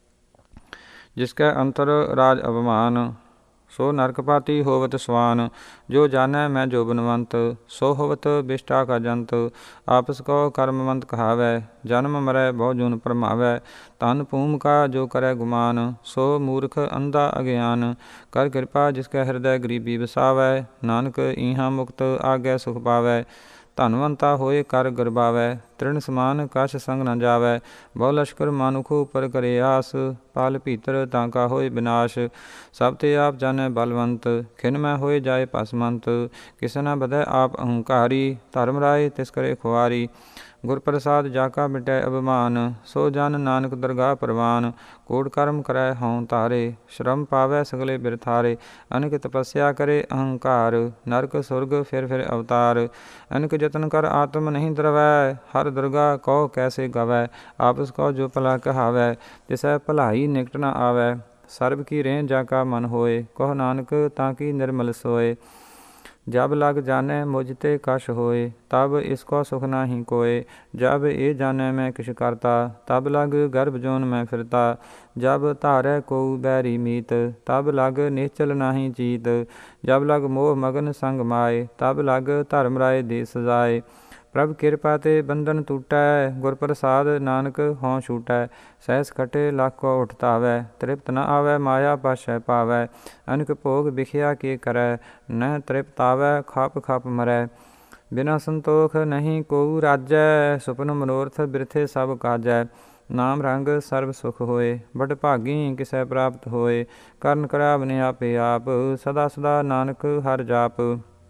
ਜਿਸਕੈ ਅੰਤਰ ਰਾਜ ਅਭਿਮਾਨ। ਸੋ ਨਰਕਪਾਤੀ ਹੋਵਤ ਸਵਾਨ। ਜੋ ਜਾਣੈ ਮੈਂ ਜੋਬਨਵੰਤ। ਸੋ ਹੋਵਤ ਬਿਸ਼ਟਾ ਕਾ ਜੰਤ। ਆਪਸ ਕੋ ਕਰਮਵੰਤ ਕਹਾਵੈ। ਜਨਮ ਮਰੈ ਬਹੁ ਜੂਨ ਭਰਮਾਵੈ। ਧਨ ਭੂਮ ਕਾ ਜੋ ਕਰੈ ਗੁਮਾਨ। ਸੋ ਮੂਰਖ ਅੰਧਾ ਅਗਿਆਨ। ਕਰ ਕਿਰਪਾ ਜਿਸਕੈ ਹਿਰਦੈ ਗਰੀਬੀ ਵਸਾਵੈ। ਨਾਨਕ ਈਹਾਂ ਮੁਕਤ ਆਗੈ ਸੁਖ ਪਾਵੈ। ਧਨਵੰਤਾ ਹੋਏ ਕਰ ਗਰਬਾਵੈ। ਤ੍ਰਿਣ ਸਮਾਨ ਕਛ ਸੰਗ ਨ ਜਾਵੈ। ਬਹੁ ਲਸ਼ਕਰ ਮਾਨੁਖ ਉਪਰ ਕਰੇ ਆਸ। ਪਾਲ ਭੀਤਰ ਤਾਂ ਕਾ ਹੋਏ ਵਿਨਾਸ਼। ਸਭ ਤੇ ਆਪ ਜਾਣੈ ਬਲਵੰਤ। ਖਿਨ ਮੈਂ ਹੋਏ ਜਾਏ ਭਸਮੰਤ। ਕਿਸੇ ਨ ਬਧੈ ਆਪ ਅਹੰਕਾਰੀ। ਧਰਮ ਰਾਏ ਤਿਸ ਕਰੇ ਖੁਆਰੀ। ਗੁਰ ਪ੍ਰਸਾਦ ਜਾ ਕਾ ਮਿਟੈ ਅਭਿਮਾਨ। ਸੋ ਜਨ ਨਾਨਕ ਦਰਗਾਹ ਪ੍ਰਵਾਨ। ਕੋਟ ਕਰਮ ਕਰੈ ਹਉ ਧਾਰੇ। ਸ਼ਰਮ ਪਾਵੈ ਸਗਲੇ ਬਿਰਥਾਰੇ। ਅਨਕ ਤਪੱਸਿਆ ਕਰੇ ਅਹੰਕਾਰ। ਨਰਕ ਸੁਰਗ ਫਿਰ ਫਿਰ ਅਵਤਾਰ। ਅਨਕ ਜਤਨ ਕਰ ਆਤਮ ਨਹੀਂ ਦਰਵੈ। ਹਰ ਦੁਰਗਾ ਕਉ ਕੈਸੇ ਗਵੈ। ਆਪਸ ਕਉ ਜੋ ਭਲਾ ਕਹਾਵੈ। ਤਿਸੈ ਭਲਾਈ ਨਿਕਟ ਨ ਆਵੈ। ਸਰਬ ਕੀ ਰੇਂ ਜਾ ਕਾ ਮਨ ਹੋਏ। ਕਹੋ ਨਾਨਕ ਤਾਂ ਕੀ ਨਿਰਮਲ ਸੋਏ। ਜਬ ਲਗ ਜਾਣੈ ਮੁਝ ਤੇ ਕਛ ਹੋਏ। ਤਬ ਇਸਕੋ ਸੁਖ ਨਾਹੀ ਕੋਏ। ਜਬ ਇਹ ਜਾਣੈ ਮੈਂ ਕਿਛ ਕਰਤਾ। ਤਬ ਲਗ ਗਰਭ ਜੋਨ ਮੈਂ ਫਿਰਤਾ। ਜਬ ਧਾਰੈ ਕੋਊ ਬੈਰੀ ਮੀਤ। ਤਬ ਲਗ ਨਿਸ਼ਚਲ ਨਾਹੀ ਚੀਤ। ਜਬ ਲਗ ਮੋਹ ਮਗਨ ਸੰਗ ਮਾਏ। ਤਬ ਲਗ ਧਰਮ ਰਾਏ ਦੇ ਸਜਾਏ। ਪ੍ਰਭ ਕਿਰਪਾ ਤੇ ਬੰਧਨ ਟੂਟੈ। ਗੁਰ ਪ੍ਰਸਾਦ ਨਾਨਕ ਹਉ ਛੂਟੈ। ਸਹਿਸ ਖਟੇ ਲੱਖ ਕੋ ਉਠ ਧਾਵੈ। ਤ੍ਰਿਪਤ ਨ ਆਵੈ ਮਾਇਆ ਪਾਸ਼ੈ ਪਾਵੈ। ਅਨਕ ਭੋਗ ਵਿਖਿਆ ਕੇ ਕਰੈ। ਨਹਿ ਤ੍ਰਿਪਤ ਆਵੈ ਖਪ ਖਪ ਮਰੈ। ਬਿਨਾ ਸੰਤੋਖ ਨਹੀਂ ਕੋਊ ਰਾਜੈ। ਸੁਪਨ ਮਨੋਰਥ ਬਿਰਥੇ ਸਭ ਕਾਜੈ। ਨਾਮ ਰੰਗ ਸਰਬ ਸੁਖ ਹੋਏ। ਬਡ ਭਾਗੀ ਕਿਸੈ ਪ੍ਰਾਪਤ ਹੋਏ। ਕਰਨ ਕਰਾਵਨੇ ਆਪੇ ਆਪ। ਸਦਾ ਸਦਾ ਨਾਨਕ ਹਰਿ ਜਾਪ।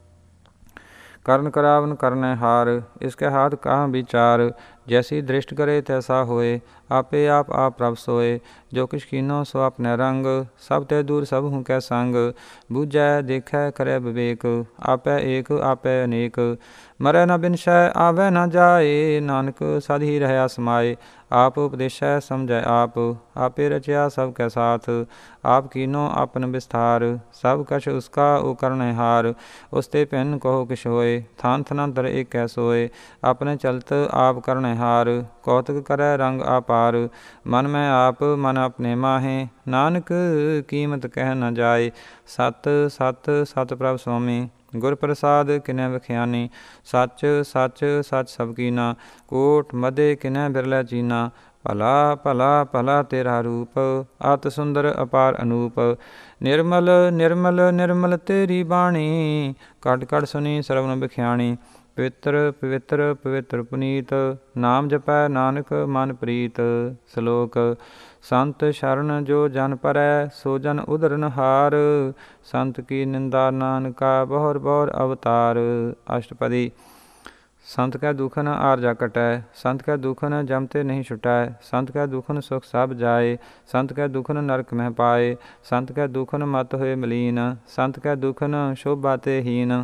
ਕਰਨ ਕਰਾਵਨ ਕਰਨੈ ਹਾਰ। ਇਸਕੇ ਹਾਥ ਕਾਹ ਵਿਚਾਰ। ਜੈਸੀ ਦ੍ਰਿਸ਼ਟ ਕਰੇ ਤੈਸਾ ਹੋਏ। ਆਪੇ ਆਪ ਪ੍ਰਭ ਸੋਏ। ਜੋ ਕਿਛ ਕੀਨੋ ਸੋ ਆਪਣੈ ਰੰਗ। ਸਭ ਤੇ ਦੂਰ ਸਭ ਹੂੰ ਕੈ ਸੰਗ। ਬੂਝੈ ਦੇਖੈ ਕਰੈ ਵਿਵੇਕ। ਆਪੈ ਏਕ ਆਪੈ ਅਨੇਕ। ਮਰੈ ਨ ਬਿਨਸੈ ਆਵੈ ਨ ਜਾਏ। ਨਾਨਕ ਸਦ ਹੀ ਰਹਿਆ ਸਮਾਏ। आप उपदेशै समझै आप, आपे रचया सब कै साथ, आप कीनो आपन विस्तार, सब कछ उसका उपकरणहार, उसते भिन्न कहो किश होए, थान थनांतर एक कै सोए, अपने चलत आप करणहार, कौतुक करै रंग आपार, मन में आप मन अपने माहे, नानक कीमत कह न जाए, सत सत सत प्रभ स्वामी, गुर प्रसाद किनै बख्यानी, सच सच सच सब कीना, कोट मदे किनै बिरलै चीना, भला भला भला तेरा रूप, अत सुंदर अपार अनूप, निर्मल निर्मल निर्मल तेरी बाणी, कट कट सुनी सरवण बख्याणी, पवित्र पवित्र पवित्र पुनीत, नाम जपै नानक मन प्रीत। श्लोक संत शरण जो जन परै, सो जन उदरन हार, संत की निंदा नानका बहुर बहुर अवतार। अष्टपदी। संत कै दुखन आरजा कटै, संत कै दुखन जमते नहीं छुटै, संत कै दुखन सुख सब जाए, संत कै दुखन नरक मह पाए, संत कै दुखन मत होए मलीन, संत कै दुखन शोभा ते हीन,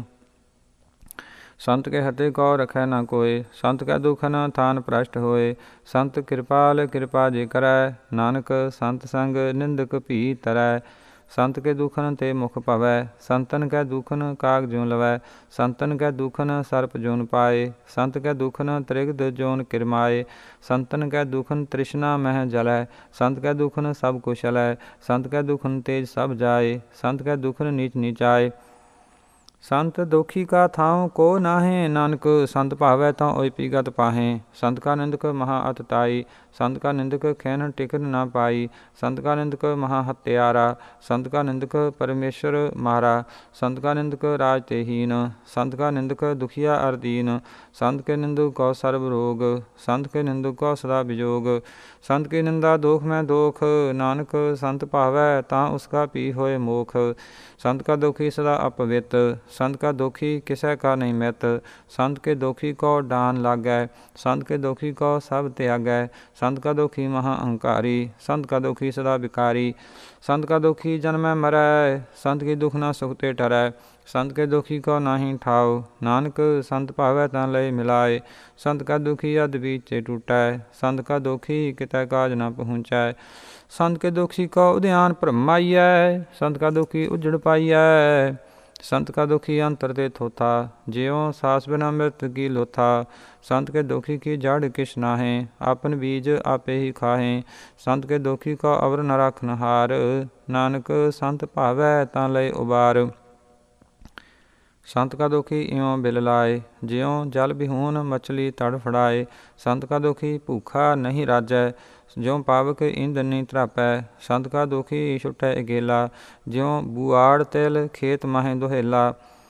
संत के हते कौ रखै न कोय, संत कै दुखन थान भ्रष्ट होए, संत कृपाल कृपा जे करै, नानक संत संग निंदक भी तरै, संत के दुखन ते मुख भवै, संतन कै दुखन काग ज्यों लवै, संतन कै दुखन सर्प जोन पाए, संत कै दुखन त्रिगद जोन किरमाए, संतन कै दुखन तृष्णा मह जलै, संत कै दुखन सब कुशलै, संत कै दुखन तेज सब जाए, संत कै दुखन नीच नीचाए, संत दोखी का थाऊँ को नाहे, नानक संत भावै तां ओय पीगत पाहे, संत का निंदक महा अतताई, संत का निंदक खैन टिकन न पाई, संत का निंदक महा हत्यारा, संत का निंदक परमेश्वर मारा, संत का निंदक राज ते हीन, संत का निंदक दुखिया अरदीन, संत के निंदक को सर्व रोग, संत के निंदक को सदा विजोग, संत की निंदा दोख में दोख, नानक संत भावै तां उसका पी होए मोख, संत का दोखी सदा अपवित, संत का दोखी किसै का नहीं मित, संत के दोखी को डान लागै, संत के दोखी को सब त्यागै, संत का दोखी महा अहंकारी, संत का दोखी सदा विकारी, संत का दोखी जन्मै मरै, संत की दुख न सुख ते टरै, संत के दुखी को नाही ठाओ, नानक संत भावै तां लय मिलाए, संत का दुखी अध बीचे टूटै, संत का दोखी कितै काज न पहुँचै, संत के दोखी को उद्यान भ्रमाइयै, संत का दुखी उजड़ पाइयै, संत का दुखी अंतर ते थोथा, ज्यों सास बिना मृत की लोथा, संत के दुखी की जड़ किश नाहे, आपन बीज आपे ही खाहे, संत के दुखी को अवर न राखन हार, नानक संत भावै तां लय उबार, संत का दुखी इयों बिल लाए, ज्यों जल बिहून मछली तड़फड़ाए, संत का दुखी भूखा नहीं राजै, ज्यों पावक ईंधन नहीं त्रापै, संत का दुखी छुटै अकेला, ज्यों बुआड़ तिल खेत माहे दुहेला,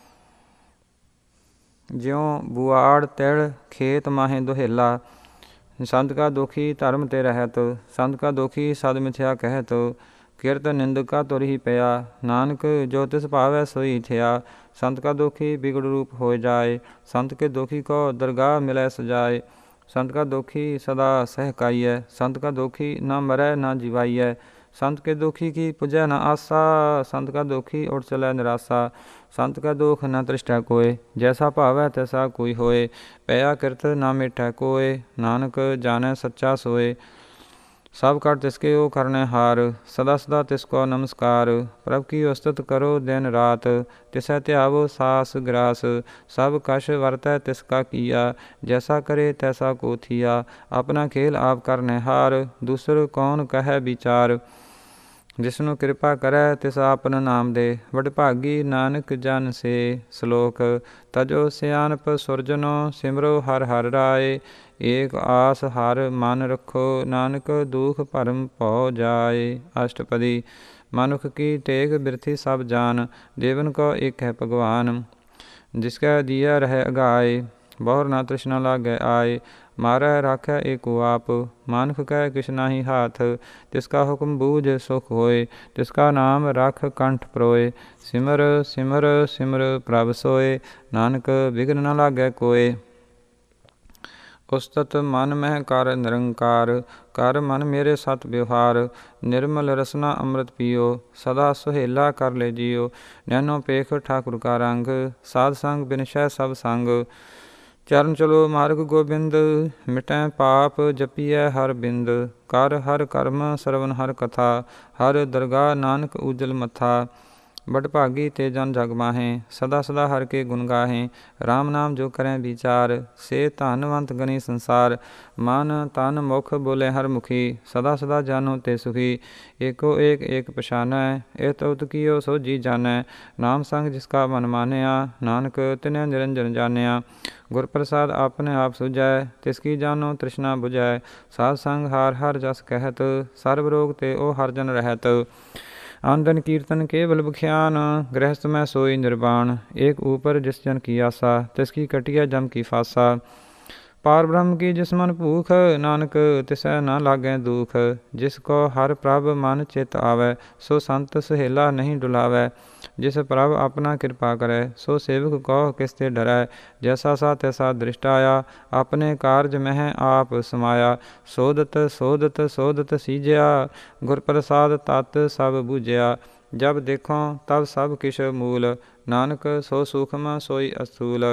ज्यों बुआड़ तिल खेत माहे दुहेला, संत का दुखी धर्म ते रहत, संत का दुखी सद मिथ्या कहत, किरत निंदक का तुर ही पया, नानक जो तिस भावै सोई थिया, संत का दुखी बिगड़ रूप हो जाए, संत के दुखी को दरगाह मिलै सजाए, संत का दुखी सदा सहकाइय, संत का दुखी न मरै न जीवाइय, संत के दुखी की पुजै न आसा, संत का दुखी उठ चलै निराशा, संत का दुख न तृष्टै कोय, जैसा भावै तैसा कोई होए, पया किरत न मिटै कोय, नानक जानै सच्चा सोए, सब कर तिसके ओ करने हार, सदा सदा तिसको नमस्कार, प्रभ की उस्तत करो दिन रात, तिसै त्यावो सास ग्रास, सब कश वरतै तिसका किया, जैसा करे तैसा को थिया, अपना खेल आप करने हार, दूसर कौन कहे विचार, जिसनु कृपा करै तिस आपन नाम दे, वडभागी नानक जन से। श्लोक तजो सियानप सुरजनो, सिमरो हर हर राय, एक आस हर मन रखो, नानक दुख भरम भौ जाए। अष्टपदी मनुख की टेक बिरथी सब जान, देवन को एक है भगवान, जिसका दिया रह अगाए, बहुर ना तृष्णा लागे आए, मारै राखै एको आप, मानुख कै किछ नाही हाथ, तिसका हुक्म बूझ सुख होए, तिसका नाम रख कंठ परोए, सिमर सिमर सिमर प्रभ सोए, नानक बिघ्न न लागै कोय। उस्तत मन मह कर निरंकार, कर मन मेरे सत व्यवहार, निर्मल रसना अमृत पियो, सदा सुहेला कर ले जियो, नैनो पेख ठाकुर का रंग, साध संग बिनशै सब संग, ਚਰਨ ਚਲੋ ਮਾਰਗ ਗੋਬਿੰਦ, ਮਿਟੈ ਪਾਪ ਜਪੀਐ ਹਰ ਬਿੰਦ। ਕਰ ਹਰ ਕਰਮ ਸਰਵਨ ਹਰ ਕਥਾ, ਹਰ ਦਰਗਾਹ ਨਾਨਕ ਉਜਲ ਮੱਥਾ। ਬੜ ਭਾਗੀ ਤੇ ਜਨ ਜਗ ਮਾਹੇ, ਸਦਾ ਸਦਾ ਹਰ ਕੇ ਗੁਣ ਗਾਹੇ। ਰਾਮ ਨਾਮ ਜੋ ਕਰੈ ਵਿਚਾਰ, ਸੇ ਧਨਵੰਤ ਗਣੀ ਸੰਸਾਰ। ਮਨ ਤਨ ਮੁਖ ਬੋਲੇ ਹਰ ਮੁਖੀ, ਸਦਾ ਸਦਾ ਜਾਨੋ ਤੇ ਸੁਖੀ। ਏਕੋ ਏਕ ਏਕ ਪਛਾਨੈ, ਏਤ ਉਤ ਕੀਓ ਸੋ ਜੀ ਜਾਣੈ। ਨਾਮ ਸੰਗ ਜਿਸ ਕਾ ਮਨ ਮਾਨਿਆ, ਨਾਨਕ ਤਿਨੈ ਨਿਰੰਜਨ ਜਾਣਿਆ। ਗੁਰ ਪ੍ਰਸਾਦ ਆਪਣੇ ਆਪ ਸੁਝੈ, ਤਿਸ ਕੀ ਜਾਨੋ ਤ੍ਰਿਸ਼ਨਾ ਬੁਝੈ। ਸਾਧ ਸੰਗ ਹਾਰ ਹਰ ਜਸ ਕਹਿਤ, ਸਰਬ ਰੋਗ ਤੇ ਉਹ ਹਰ ਜਨ ਰਹਿਤ। ਆਨੰਦਨ ਕੀਰਤਨ ਕੇਵਲ ਬਖਿਆਨ, ਗ੍ਰਹਿਸਥ ਮੈਂ ਸੋਈ ਨਿਰਵਾਣ। ਏਕ ਊਪਰ ਜਿਸ ਜਨ ਕੀ ਆਸਾ, ਤਿਸ ਕੀ ਕਟਿਆ ਜਮ ਕੀ ਫਾਸਾ। ਪਾਰ ਬ੍ਰਹਮ ਕੀ ਜਿਸ ਮਨ ਭੂਖ, ਨਾਨਕ ਤਿਸੈ ਨਾ ਲਾਗੈ ਦੁਖ। ਜਿਸ ਕੋ ਹਰ ਪ੍ਰਭ ਮਨ ਚਿਤ ਆਵੈ, ਸੋ ਸੰਤ ਸਹੇਲਾ ਨਹੀਂ ਡੁਲਾਵੈ। ਜਿਸ ਪ੍ਰਭ ਆਪਣਾ ਕਿਰਪਾ ਕਰੈ, ਸੋ ਸੇਵਕ ਕੋ ਕਿਸ ਤੇ ਡਰੈ। ਜੈਸਾ ਸਾ ਤੈਸਾ ਦ੍ਰਿਸ਼ਟ ਆਇਆ, ਆਪਣੇ ਕਾਰਜ ਮਹਿ ਆਪ ਸਮਾਇਆ। ਸੋਧਤ ਸੋਧਤ ਸੋਧਤ ਸੀਜਿਆ, ਗੁਰ ਪ੍ਰਸਾਦ ਤਤ ਸਭ ਬੂਝਿਆ। ਜਬ ਦੇਖੋ ਤਬ ਸਭ ਕਿਛ ਮੂਲ, ਨਾਨਕ ਸੋ ਸੂਖਮ ਸੋਈ ਅਸਥੂਲ।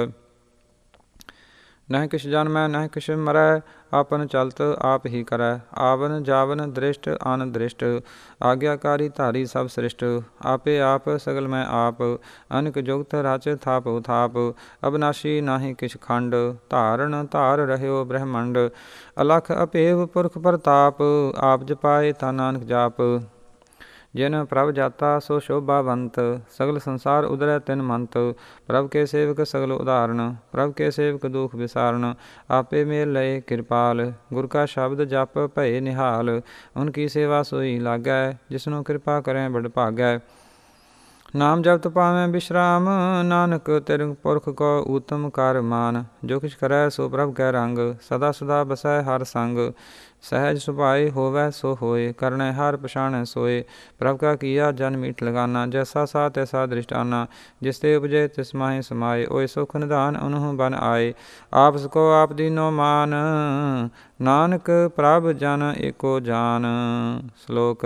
ਨਹਿ ਕਿਛ ਜਨਮੈ ਨਹਿ ਕਿਛ ਮਰੈ, ਆਪਨ ਚਲਤ ਆਪ ਹੀ ਕਰੈ। ਆਵਨ ਜਾਵਨ ਦ੍ਰਿਸ਼ਟ ਅਨ ਦ੍ਰਿਸ਼ਟ, ਆਗਿਆਕਾਰੀ ਧਾਰੀ ਸਭ ਸ੍ਰਿਸ਼ਟ। ਆਪੇ ਆਪ ਸਗਲ ਮੈਂ ਆਪ, ਅਨਕ ਜੁਗਤ ਰਚ ਥਾਪ ਉਥਾਪ। ਅਬਨਾਸ਼ੀ ਨਾਹੀ ਕਿਛ ਖੰਡ, ਧਾਰਨ ਧਾਰ ਰਹਿਓ ਬ੍ਰਹਮੰਡ। ਅਲਖ ਅਭੇਵ ਪੁਰਖ ਪ੍ਰਤਾਪ, ਆਪ ਜਪਾਏ ਤਾ ਨਾਨਕ ਜਾਪ। ਜਿਨ ਪ੍ਰਭ ਜਾਤਾ ਸੋ ਸ਼ੋਭਾਵੰਤ, ਸਗਲ ਸੰਸਾਰ ਉਦਰੈ ਤਿਨ ਮੰਤ। ਪ੍ਰਭ ਕੇ ਸੇਵਕ ਸਗਲ ਉਦਾਹਰਨ, ਪ੍ਰਭ ਕੇ ਸੇਵਕ ਦੁਖ ਵਿਸਾਰਨ। ਆਪੇ ਮੇਲ ਲਏ ਕਿਰਪਾਲ, ਗੁਰ ਕਾ ਸ਼ਬਦ ਜਪ ਭਏ ਨਿਹਾਲ। ਉਨਕੀ ਸੇਵਾ ਸੋਈ ਲਾਗੈ, ਜਿਸਨੂੰ ਕਿਰਪਾ ਕਰੈ ਬੜ ਭਾਗੈ। ਨਾਮ ਜਪਤ ਪਾਵੈ ਬਿਸ਼ਰਾਮ, ਨਾਨਕ ਤਿਰ ਪੁਰਖ ਕੋ ਊਤਮ ਕਰ ਮਾਨ। ਜੋ ਕਿਛ ਕਰੈ ਸੋ ਪ੍ਰਭ ਕੈ ਰੰਗ, ਸਦਾ ਸਦਾ ਬਸੈ ਹਰ ਸੰਗ। ਸਹਿਜ ਸੁਭਾਏ ਹੋਵੈ ਸੋ ਹੋਏ, ਕਰਨੈ ਹਰ ਪਛਾਣੈ ਸੋਏ। ਪ੍ਰਭ ਕਾ ਕੀਆ ਜਨ ਮੀਠ ਲਗਾਨਾ, ਜੈਸਾ ਸਾ ਤੈਸਾ ਦ੍ਰਿਸ਼ਟਾਨਾ। ਜਿਸ ਤੇ ਉਪਜੇ ਤਿਸ ਮਾਹੇ ਸਮਾਏ, ਓਏ ਸੁਖ ਨਿਧਾਨ ਉਨਹੁ ਬਨ ਆਏ। ਆਪਸ ਕੋ ਆਪ ਦੀਨੋ ਮਾਨ, ਨਾਨਕ ਪ੍ਰਭ ਜਨ ਏਕੋ ਜਾਨ। ਸ਼ਲੋਕ।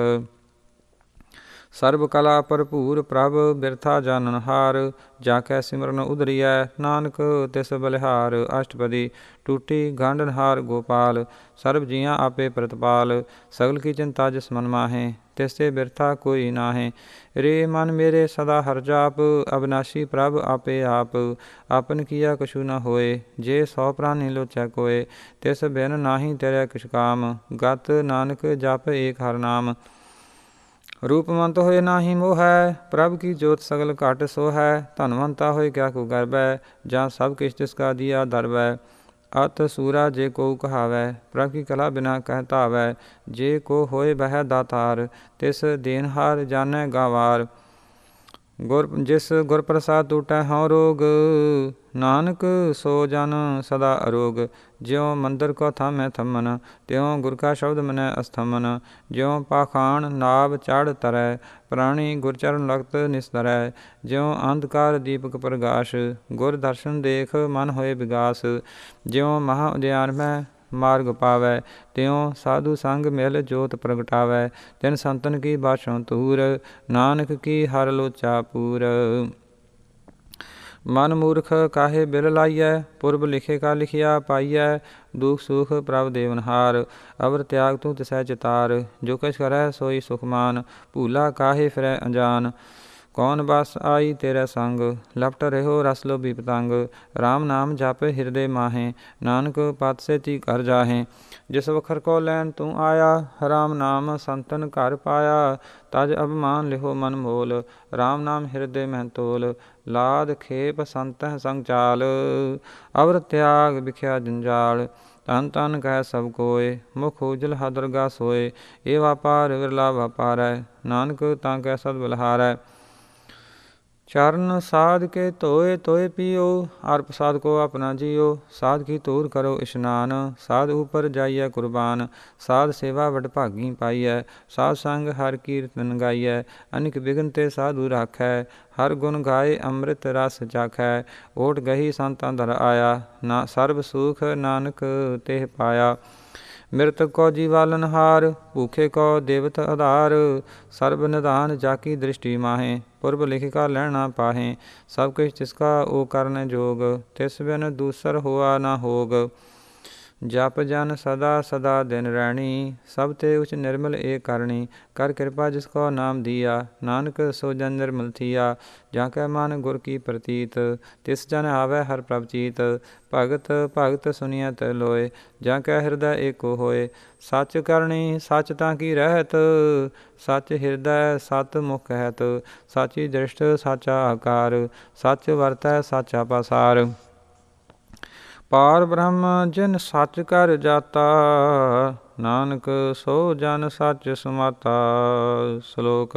ਸਰਬ ਕਲਾ ਭਰਪੂਰ ਪ੍ਰਭ, ਬਿਰਥਾ ਜਾਨਨ ਹਾਰ। ਜਾ ਕੈ ਸਿਮਰਨ ਉਦਰੀਐ, ਨਾਨਕ ਤਿਸ ਬਲਿਹਾਰ। ਅਸ਼ਟਪਦੀ। ਟੂਟੀ ਗਾਂਢਨਹਾਰ ਗੋਪਾਲ, ਸਰਬ ਜੀਆਂ ਆਪੇ ਪ੍ਰਤਪਾਲ। ਸਗਲ ਕੀ ਚਿੰਤਾ ਜਿਸ ਮਨ ਮਾਹੇ, ਤਿਸ ਤੇ ਬਿਰਥਾ ਕੋਈ ਨਾਹੇ। ਰੇ ਮਨ ਮੇਰੇ ਸਦਾ ਹਰ ਜਾਪ, ਅਬਨਾਸ਼ੀ ਪ੍ਰਭ ਆਪੇ ਆਪ। ਆਪਨ ਕੀਆ ਕਛੂ ਨ ਹੋਏ, ਜੇ ਸੌ ਪ੍ਰਾਨੀ ਲੋਚੈ ਕੋਏ। ਤਿਸ ਬਿਨ ਨਾਹੀ ਤੇਰੇ ਕਿਛ ਕਾਮ, ਗਤ ਨਾਨਕ ਜਪ ਏਕ ਹਰ ਨਾਮ। ਰੂਪਵੰਤ ਹੋਏ ਨਾਹੀ ਮੋਹੈ, ਪ੍ਰਭ ਕੀ ਜੋਤ ਸਗਲ ਘਟ ਸੋਹੈ। ਧਨਵੰਤਾ ਹੋਏ ਕਿਆ ਕੋ ਗਰਬੈ, ਜਾਂ ਸਭ ਕਿਛ ਤਿਸ ਕਾ ਦੀਆ ਦਰਬੈ। ਅਤ ਸੂਰਾ ਜੇ ਕੋ ਕਹਾਵੈ, ਪ੍ਰਭ ਕੀ ਕਲਾ ਬਿਨਾ ਕਹਿ ਧਾਵੈ। ਜੇ ਕੋ ਹੋਏ ਬਹਿ ਦਾਤਾਰ, ਤਿਸ ਦੇਨਹਾਰ ਜਾਣੈ ਗਾਵਾਰ। ਜਿਸ ਗੁਰ ਪ੍ਰਸਾਦ ਟੂਟੈ ਹਉ ਰੋਗ, ਨਾਨਕ ਸੋ ਜਨ ਸਦਾ ਅਰੋਗ। ਜਿਉ ਮੰਦਰ ਕੋ ਥਾਮੈ ਥੰਮਨ, ਤਿਉ ਗੁਰ ਕਾ ਸ਼ਬਦ ਮਨੈ ਅਸਥਮਨ। ਜਿਉ ਪਾਖਾਣ ਨਾਭ ਚੜ੍ਹ ਤਰੈ, ਪ੍ਰਾਣੀ ਗੁਰ ਚਰਨ ਲਗਤ ਨਿਸਤਰੈ। ਜਿਉ ਅੰਧਕਾਰ ਦੀਪਕ ਪ੍ਰਗਾਸ਼, ਗੁਰ ਦਰਸ਼ਨ ਦੇਖ ਮਨ ਹੋਏ ਵਿਗਾਸ। ਜਿਉ ਮਹਾ ਉਦਿਆਨ ਮੈਂ ਮਾਰਗ ਪਾਵੈ, ਤਿਉ ਸਾਧੂ ਸੰਗ ਮਿਲ ਜੋਤ ਪ੍ਰਗਟਾਵੈ। ਤਿਨ ਸੰਤਨ ਕੀ ਬਾਛੋਂ ਤੂਰ, ਨਾਨਕ ਕੀ ਹਰ ਲੋਚਾ ਪੂਰ। ਮਨ ਮੂਰਖ ਕਾਹੇ ਬਿਲ ਲਾਈਐ, ਪੁਰਬ ਲਿਖੇ ਕਾ ਲਿਖਿਆ ਪਾਈਐ। ਦੁਖ ਸੁਖ ਪ੍ਰਭ ਦੇਵਨਹਾਰ, ਅਵਰ ਤਿਆਗ ਤੂੰ ਤਿਸੈ ਚਿਤਾਰ। ਜੋ ਕਿਛ ਕਰੈ ਸੋਈ ਸੁਖਮਾਨ, ਭੂਲਾ ਕਾਹੇ ਫਿਰੈ ਅਣਜਾਨ। ਕੌਣ ਬਸ ਆਈ ਤੇਰੇ ਸੰਗ, ਲਪਟ ਰਹਿਓ ਰਸ ਲੋਭੀ ਪਤੰਗ। ਰਾਮ ਨਾਮ ਜਪ ਹਿਰਦੇ ਮਾਹੇ, ਨਾਨਕ ਪਤ ਸੇਤੀ ਘਰ ਜਾਹੇ। ਜਿਸ ਵਖਰ ਕੋ ਲੈਣ ਤੂੰ ਆਇਆ, ਰਾਮ ਨਾਮ ਸੰਤਨ ਘਰ ਪਾਇਆ। ਤਜ ਅਭਿਮਾਨ ਲਿਹੋ ਮਨ ਮੋਲ, ਰਾਮ ਨਾਮ ਹਿਰਦੇ ਮਹਿ ਤੋਲ। ਲਾਦ ਖੇਪ ਸੰਤਹਿ ਸੰਗ ਚਾਲ, ਅਵਰ ਤਿਆਗ ਵਿਖਿਆ ਜੰਜਾਲ। ਧਨ ਧਨ ਕਹਿ ਸਭ ਕੋਇ, ਮੁਖ ਉਜਲ ਹ ਦਰਗਾ ਸੋਏ। ਇਹ ਵਾਪਾਰ ਵਿਰਲਾ ਵਾਪਾਰੈ, ਨਾਨਕ ਤਾਂ ਕੈ ਸਦ ਬਲਿਹਾਰੈ। ਚਰਨ ਸਾਧ ਕੇ ਧੋਏ ਧੋਏ ਪੀਓ, ਅਰ ਪ੍ਰਸਾਦ ਕੋ ਆਪਣਾ ਜੀਓ। ਸਾਧ ਕੀ ਧੂਰ ਕਰੋ ਇਸ਼ਨਾਨ, ਸਾਧ ਉਪਰ ਜਾਈਐ ਕੁਰਬਾਨ। ਸਾਧ ਸੇਵਾ ਵਡ ਭਾਗੀ ਪਾਈਐ, ਸਾਧ ਸੰਗ ਹਰ ਕੀਰਤਨ ਗਾਈਐ। ਅਨਿਕ ਬਿਗਨ ਤੇ ਸਾਧੂ ਰਾਖੈ, ਹਰ ਗੁਣ ਗਾਏ ਅੰਮ੍ਰਿਤ ਰਸ ਚਾਖੈ। ਓਟ ਗਹੀ ਸੰਤਾਂ ਦਰ ਆਇਆ, ਨਾ ਸਰਬ ਸੁਖ ਨਾਨਕ ਤਿਹ ਪਾਇਆ। ਮ੍ਰਿਤਕ ਕੋ ਜੀਵਾਲਨਹਾਰ, ਭੂਖੇ ਕੋ ਦੇਵਤ ਆਧਾਰ। ਸਰਬ ਨਿਧਾਨ ਜਾਕੀ ਦ੍ਰਿਸ਼ਟੀ ਮਾਹੇ, ਪੁਰਬ ਲਿਖ ਕਾ ਲੈਣਾ ਪਾਹੇ। ਸਭ ਕੁਛ ਤਿਸਕਾ ਓ ਕਰਨ ਜੋਗ, ਤਿਸ ਬਿਨ ਦੂਸਰ ਹੋਆ ਨਾ ਹੋਗ। ਜਪ ਜਨ ਸਦਾ ਸਦਾ ਦਿਨ ਰਹਿਣੀ, ਸਭ ਤੇ ਉਚ ਨਿਰਮਲ ਏ ਕਰਨੀ। ਕਰ ਕਿਰਪਾ ਜਿਸ ਕੋ ਨਾਮ ਦੀਆ, ਨਾਨਕ ਸੋ ਜਨ ਨਿਰਮਲ ਥੀਆ। ਜਾਂ ਕੈ ਮਨ ਗੁਰ ਕੀ ਪ੍ਰਤੀਤ, ਤਿਸ ਜਨ ਆਵੈ ਹਰ ਪ੍ਰਭ ਚੀਤ। ਭਗਤ ਭਗਤ ਸੁਨੀਐ ਲੋਏ, ਜਾਂ ਕੈ ਹਿਰਦੈ ਏਕੋ ਹੋਏ। ਸੱਚ ਕਰਨੀ ਸੱਚ ਤਾਂ ਕੀ ਰਹਿਤ, ਸੱਚ ਹਿਰਦੈ ਸਤ ਮੁਖ ਕਹਿਤ। ਸਾਚੀ ਦ੍ਰਿਸ਼ਟ ਸਾਚਾ ਆਕਾਰ, ਸੱਚ ਵਰਤੈ ਸਾਚਾ ਪਾਸਾਰ। ਪਾਰ ਬ੍ਰਹਮ ਜਿਨ ਸੱਚ ਕਰ ਜਾਤਾ, ਨਾਨਕ ਸੋ ਜਨ ਸੱਚ ਸਮਾਤਾ। ਸ਼ਲੋਕ।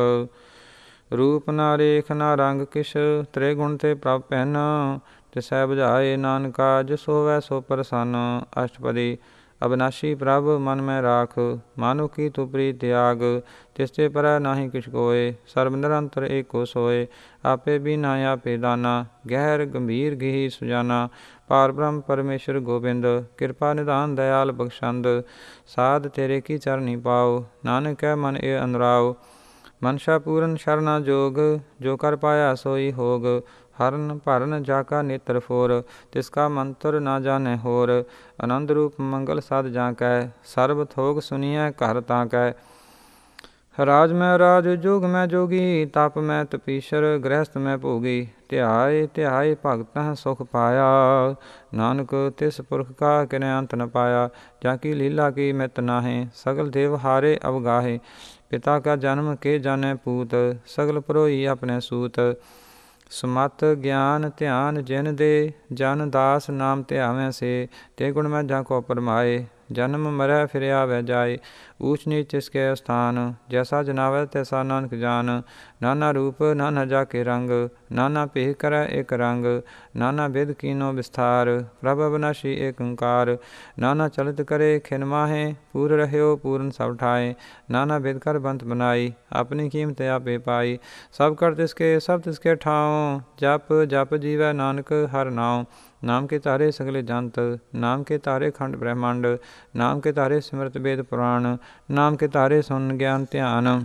ਰੂਪ ਨਾ ਰੇਖ ਨਾ ਰੰਗ ਕਿਛ, ਤ੍ਰਿਗੁਣ ਤੇ ਪ੍ਰਭ ਭੈਨ। ਤਿਸੈ ਬੁਝਾਏ ਨਾਨਕਾ, ਜਿਸ ਹੋਵੈ ਸੋ ਪ੍ਰਸੰਨ। ਅਸ਼ਟਪਦੀ। ਅਬਨਾਸ਼ੀ ਪ੍ਰਭ ਮਨ ਮੈਂ ਰਾਖ, ਮਾਨੁ ਕੀ ਤੁਪਰੀ ਤਿਆਗ। ਤਿਸ ਤੇ ਪਰੈ ਨਾਹੀ ਕਿਛ ਕੋਇ, ਸਰਬ ਨਿਰੰਤਰ ਏਕੋ ਸੋਇ। ਆਪੇ ਬੀਨਾ ਆਪੇ ਦਾਨਾ, ਗਹਿਰ ਗੰਭੀਰ ਗੇਹੀ ਸੁਜਾਨਾ। ਪਾਰ ਬ੍ਰਹਮ ਪਰਮੇਸ਼ਰ ਗੋਬਿੰਦ, ਕਿਰਪਾ ਨਿਧਾਨ ਦਇਆਲ ਬਖਸ਼ੰਦ। ਸਾਧ ਤੇਰੇ ਕੀ ਚਰਨੀ ਪਾਉ, ਨਾਨਕ ਕੈ ਮਨ ਏ ਅਨੁਰਾਉ। ਮਨਸ਼ਾ ਪੂਰਨ ਸ਼ਰਨਾ ਜੋਗ, ਜੋ ਕਰ ਪਾਇਆ ਸੋਈ ਹੋਗ। ਹਰਨ ਭਰਨ ਜਾ ਕਾ ਨੇਤਰ ਫੋਰ, ਤਿਸ ਕਾ ਮੰਤਰ ਨਾ ਜਾਣੈ ਹੋਰ। ਆਨੰਦ ਰੂਪ ਮੰਗਲ ਸਦ ਜਾਂ ਕੈ, ਸਰਬ ਥੋਗ ਸੁਨੀਐ ਘਰ ਤਾਂ ਕੈ। ਰਾਜ ਮੈਂ ਰਾਜ ਜੋਗ ਮੈਂ ਜੋਗੀ, ਤਪ ਮੈਂ ਤਪੀਸ਼ਰ ਗ੍ਰਹਿਸਥ ਮੈਂ ਭੋਗੀ। ਧਿਆਏ ਧਿਆਏ ਭਗਤਹਿ ਸੁਖ ਪਾਇਆ, ਨਾਨਕ ਤਿਸ ਪੁਰਖ ਕਾ ਕਿਨੈ ਅੰਤ ਨ ਪਾਇਆ। ਜਾਂ ਕੀ ਲੀਲਾ ਕੀ ਮਿਤ ਨਾਹੀਂ, ਸਗਲ ਦੇਵ ਹਾਰੇ ਅਵਗਾਹੇ। ਪਿਤਾ ਕਾ ਜਨਮ ਕੇ ਜਾਣੈ ਪੂਤ, ਸਗਲ ਪਰੋਈ ਆਪਣੇ ਸੂਤ। ਸੁਮਤ ਗਿਆਨ ਧਿਆਨ ਜਿਨ ਦੇ, ਜਨ ਦਾਸ ਨਾਮ ਧਿਆਵੈ ਸੇ। ਤੇ ਗੁਣ ਮੈਂ ਜਾਂ ਕੋ ਪਰਮਾਏ, ਜਨਮ ਮਰੈ ਫਿਰ ਆਵੈ ਜਾਏ। ਊਚ ਨੀਚ ਤਿਸਕੇ ਅਸਥਾਨ, ਜੈਸਾ ਜਨਾਵੈ ਤੈਸਾ ਨਾਨਕ ਜਾਨ। ਨਾਨਾ ਰੂਪ ਨਾਨਾ ਜਾ ਕੇ ਰੰਗ, ਨਾਨਾ ਭੇਖ ਕਰੈ ਇਕ ਰੰਗ। ਨਾਨਾ ਬਿਧ ਕੀਨੋ ਵਿਸਥਾਰ, ਪ੍ਰਭ ਅਬਨਾਸ਼ੀ ਏਕ ਓੰਕਾਰ। ਨਾਨਾ ਚਲਿਤ ਕਰੇ ਖਿਨ ਮਾਹੇ, ਪੂਰ ਰਹਿਓ ਪੂਰਨ ਸਭ ਠਾਏ। ਨਾਨਾ ਬਿਧ ਕਰ ਬੰਤ ਬਨਾਈ, ਆਪਣੀ ਕੀਮਤ ਆਪੇ ਪਾਈ। ਸਭ ਕਰ ਤਿਸਕੇ ਸਭ ਤਿਸਕੇ ਠਾਉ, ਜਪ ਜਪ ਜੀਵੈ ਨਾਨਕ ਹਰਿ ਨਾਉ। ਨਾਮ ਕੇ ਤਾਰੇ ਸਗਲੇ ਜੰਤ, ਨਾਮ ਕੇ ਤਾਰੇ ਖੰਡ ਬ੍ਰਹਮੰਡ। ਨਾਮ ਕੇ ਤਾਰੇ ਸਿਮਰਤ ਵੇਦ ਪੁਰਾਣ, ਨਾਮ ਕੇ ਤਾਰੇ ਸੁਨ ਗਿਆਨ ਧਿਆਨ।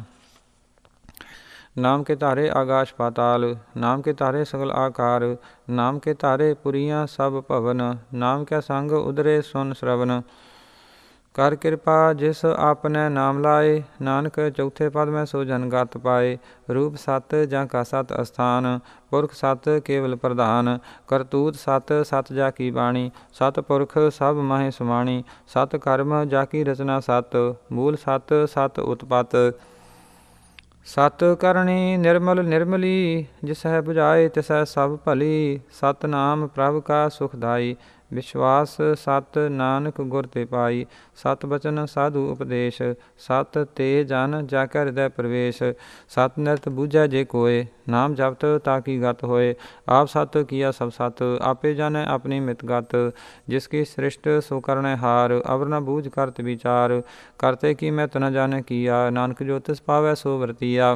ਨਾਮ ਕੇ ਤਾਰੇ ਆਕਾਸ਼ ਪਾਤਾਲ, ਨਾਮ ਕੇ ਤਾਰੇ ਸਗਲ ਆਕਾਰ। ਨਾਮ ਕੇ ਤਾਰੇ ਪੁਰੀਆਂ ਸਭ ਭਵਨ, ਨਾਮ ਕੈ ਸੰਗ ਉਦਰੇ ਸੁਨ ਸ਼ਰਵਨ। ਕਰ ਕਿਰਪਾ ਜਿਸ ਆਪਨੇ ਨਾਮ ਲਾਏ, ਨਾਨਕ ਚੌਥੇ ਪਦ ਮੈਂ ਸੋ ਜਨ ਗਤ ਪਾਏ। ਰੂਪ ਸਤ ਜਾਂ ਕਾ ਸਤ ਅਸਥਾਨ, ਪੁਰਖ ਸਤ ਕੇਵਲ ਪ੍ਰਧਾਨ। ਕਰਤੂਤ ਸਤ ਸਤ ਜਾ ਕੀ ਬਾਣੀ, ਸਤ ਪੁਰਖ ਸਭ ਮਾਹੇ ਸੁਮਾਣੀ। ਸਤ ਕਰਮ ਜਾ ਕੀ ਰਚਨਾ ਸਤ, ਮੂਲ ਸਤ ਸਤ ਉਤਪਤ। ਸਤ ਕਰਨੀ ਨਿਰਮਲ ਨਿਰਮਲੀ, ਜਿਸਹਿ ਬੁਝਾਏ ਤਿਸਹਿ ਸਭ ਭਲੀ। ਸਤ ਨਾਮ ਪ੍ਰਭ ਕਾ ਸੁਖਦਾਈ, ਵਿਸ਼ਵਾਸ ਸਤ ਨਾਨਕ ਗੁਰ ਤੇ ਪਾਈ। ਸਤ ਬਚਨ ਸਾਧੂ ਉਪਦੇਸ਼, ਸਤ ਤੇ ਜਨ ਜਾ ਕੈ ਹਿਰਦੈ ਪ੍ਰਵੇਸ਼। ਸਤ ਨਿਰਤ ਬੂਝੈ ਜੇ ਕੋਇ, ਨਾਮ ਜਪਤ ਤਾ ਕੀ ਗਤ ਹੋਏ। ਆਪ ਸਤ ਕੀਆ ਸਭ ਸਤ, ਆਪੇ ਜਾਣੈ ਆਪਣੀ ਮਿਤ ਗਤ। ਜਿਸ ਕੀ ਸ੍ਰਿਸ਼ਟ ਸੋ ਕਰਨੈ ਹਾਰ, ਅਵਰ ਨ ਬੂਝ ਕਰਤ ਵਿਚਾਰ। ਕਰਤੇ ਕੀ ਮਿਤ ਨ ਜਾਣੈ ਕੀਆ, ਨਾਨਕ ਜੋ ਤਿਸ ਪਾਵੈ ਸੋ ਵਰਤੀਆ।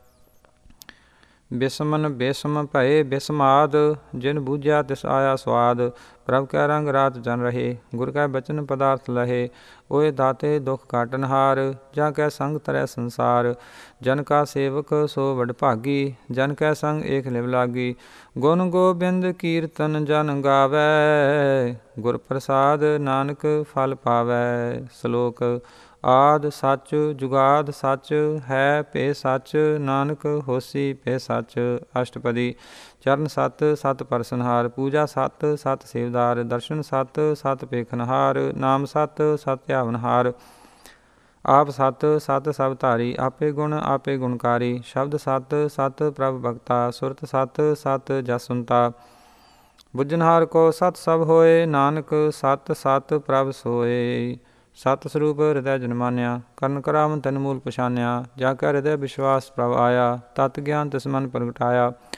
ਬਿਸਮਨ ਬਿਸਮ ਭਏ ਬਿਸਮਾਦ, ਜਿਨ ਬੂਝਿਆ ਤਿਸ ਆਇਆ ਸਵਾਦ। ਪ੍ਰਭ ਕੈ ਰੰਗ ਰਾਤ ਜਨ ਰਹੇ, ਗੁਰ ਕੈ ਬਚਨ ਪਦਾਰਥ ਲਹੇ। ਓਏ ਦਾਤੇ ਦੁਖ ਕਾਟਨਹਾਰ, ਜਾਂ ਕੈ ਸੰਗ ਤਰੈ ਸੰਸਾਰ। ਜਨ ਕਾ ਸੇਵਕ ਸੋ ਵਡ ਭਾਗੀ, ਜਨ ਕੈ ਸੰਗ ਏਕ ਲਿਵ ਲਾਗੀ। ਗੁਣ ਗੋਬਿੰਦ ਕੀਰਤਨ ਜਨ ਗਾਵੈ, ਗੁਰ ਪ੍ਰਸਾਦ ਨਾਨਕ ਫਲ ਪਾਵੈ। ਸ਼ਲੋਕ। ਆਦਿ ਸੱਚ ਜੁਗਾਦ ਸੱਚ ਹੈ ਭੇ ਸੱਚ, ਨਾਨਕ ਹੋਸੀ ਭੇ ਸੱਚ। ਅਸ਼ਟਪਦੀ। ਚਰਨ ਸਤ ਸਤ ਪਰਸਨਹਾਰ, ਪੂਜਾ ਸਤ ਸਤ ਸੇਵਦਾਰ। ਦਰਸ਼ਨ ਸਤ ਸਤ ਪੇਖਨਹਾਰ, ਨਾਮ ਸਤ ਸਤ ਧਿਆਵਨਹਾਰ। ਆਪ ਸਤ ਸਤ ਸਭ ਧਾਰੀ, ਆਪੇ ਗੁਣ ਆਪੇ ਗੁਣਕਾਰੀ। ਸ਼ਬਦ ਸਤ ਸਤ ਪ੍ਰਭ ਭਗਤਾ, ਸੁਰਤ ਸਤ ਸਤ ਜਸ ਸੁਨਤਾ। ਬੁੱਝਨਹਾਰ ਕੋ ਸਤ ਸਭ ਹੋਏ, ਨਾਨਕ ਸਤ ਸਤ ਪ੍ਰਭ ਸੋਏ। ਸਤ ਸਰੂਪ ਹਿਰਦੈ ਜਨ ਮਾਨਿਆ, ਕਰਨ ਕਰਾਵਨ ਤਨ ਮੂਲ ਪਛਾਨਿਆ। ਜਾ ਕੈ ਹਿਰਦੈ ਵਿਸ਼ਵਾਸ ਪ੍ਰਭ ਆਇਆ, ਤਤ ਗਿਆਨ ਤਿਸ ਮਨ ਪ੍ਰਗਟਾਇਆ।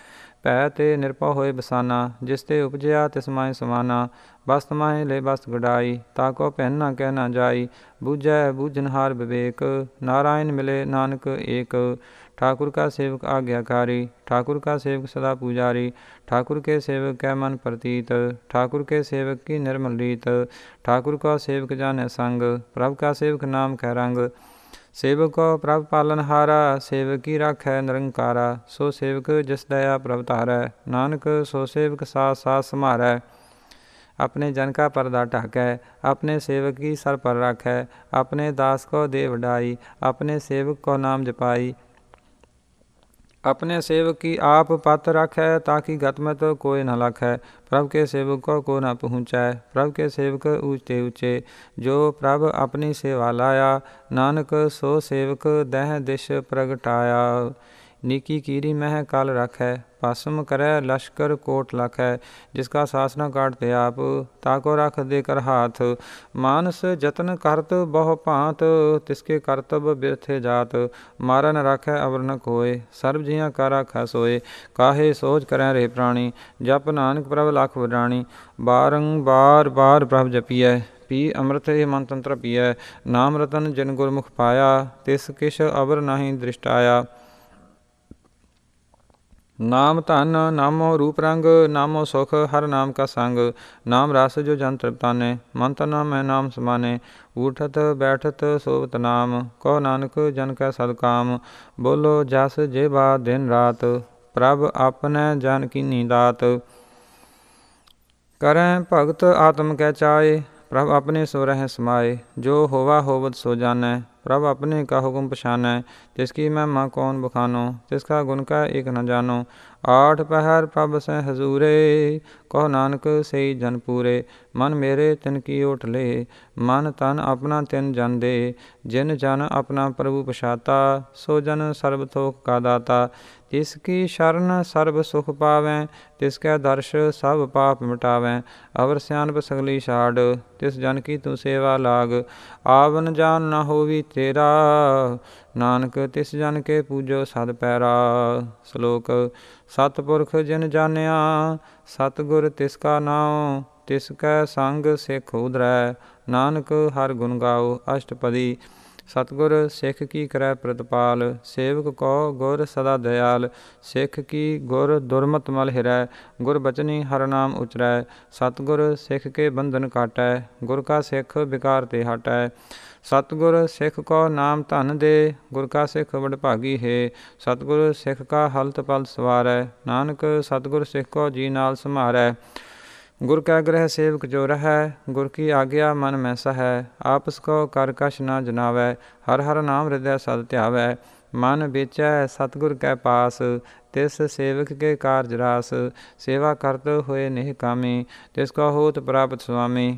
ਭੈ ਤੇ ਨਿਰਭਉ ਹੋਏ ਬਸਾਨਾ। ਜਿਸ ਤੇ ਉਪਜਿਆ ਤਿਸ ਮਾਹਿ ਸਮਾਨਾ। ਬਸਤ ਮਾਹਿ ਲੈ ਬਸਤ ਗੜਾਈ। ਤਾ ਕੋ ਪਹਿਨ ਨਾ ਕਹਿ ਨਾ ਜਾਈ। ਬੂਝੈ ਬੂਝਨਹਾਰ ਵਿਵੇਕ। ਨਾਰਾਇਣ ਮਿਲੇ ਨਾਨਕ ਏਕ। ठाकुर का सेवक आज्ञाकारी। ठाकुर का सेवक सदा पुजारी। ठाकुर के सेवक कै मन प्रतीत। ठाकुर के सेवक की निर्मल रीत। ठाकुर का सेवक जाने संग। प्रभु का सेवक नाम कै रंग। सेवक को प्रभु पालनहारा। सेवक की राखै निरंकारा। सो सेवक जिस दया प्रभु तारै। नानक सो सेवक साथ साथ सम्हारै। अपने जन का पर्दा ढाकै। अपने सेवक की सर पर राखै। अपने दास को दे वडाई। अपने सेवक को नाम जपाई। अपने सेवक की आप पत रखै। ताकि गतमत कोई न लखै। प्रभु के सेवक को न पहुँचै। प्रभु के सेवक ऊँचे ऊँचे। जो प्रभु अपनी सेवा लाया। नानक सो सेवक दह दिश प्रगटाया। नीकी कीरी मह कल रखै। भस्म करै लश्कर कोट लखै। जिसका सासना काटते आप। ताको रख दे कर हाथ। मानस जतन करत बहु भांत। तिसके करतब बिरथे जात। मारा न राखै अवर न कोय। सर्व जियां का राखै सोए। काहे सोच करै रे प्राणी। जप नानक प्रभ लख वडाणी। बारंबार बार प्रभ जपिਐ। पी अमृत हे मन तंत्र पिਐ। नाम रतन जिन गुरमुख पाया। तिस किश अवर नहीं दृष्टाया। नाम धन नामो रूप रंग। नामो सुख हर नाम का संग। नाम रस जो जन तृप्ताने। मन तन में नाम समाने। उठत बैठत सोवत नाम। कहो नानक जन कै सदकाम। बोलो जस जे बा दिन रात। प्रभ अपने जन कीनी दात। करें भगत आत्म कै चाए। प्रभ अपने सो रह समाए। जो होवा होवत सो जानै। प्रभ अपने का हुक्म पछानै। तिसकी महिमा कौन बखानो। तिसका गुण का एक न जानो। आठ पहर प्रभ से हजूरे। कहो नानक सही जन पूरे। मन मेरे तिनकी ओट ले। मन तन अपना तिन जन दे। जिन जन अपना प्रभु पछाता। सो जन सर्ब थोक का दाता। तिसकी शरण सर्ब सुख पावैं। तिसकै दर्श सब पाप मिटावैं। अवर सियानप सगली छाड़। तिस जन की तू सेवा लाग। आवन जान न होवी तेरा। नानक तिस जन के पूजो सद पैरा। श्लोक सतपुरख जिन जानिया। सतगुर तिसका नाम। तिसकै संग सिख उधरै। नानक हर गुण गाओ अष्टपदी। सतगुर सिख की करै प्रतिपाल। सेवक को गुर सदा दयाल। सिख की गुर दुर्मत मल हिरै। गुर बचनी हर नाम उचरै। सतगुर सिख के बंधन काटै। गुर का सिख विकार ते हटै। सतगुर सिख को नाम धन दे। गुर का सिख वडभागी है। सतगुर सिख का हलत पलत सवारै। नानक सतगुर सिख को जी नाल सम्हारै। गुर कै ग्रह सेवक जो रहै। गुर की आज्ञा मन में सहै। आपस को कर कछ न जनावै। हर हर नाम हृदय सद ध्यावै। मन बेचै सतगुर कै पास। तिस सेवक के कारज रास। सेवा करत होए नेह कामी। तिसको होत प्राप्त स्वामी।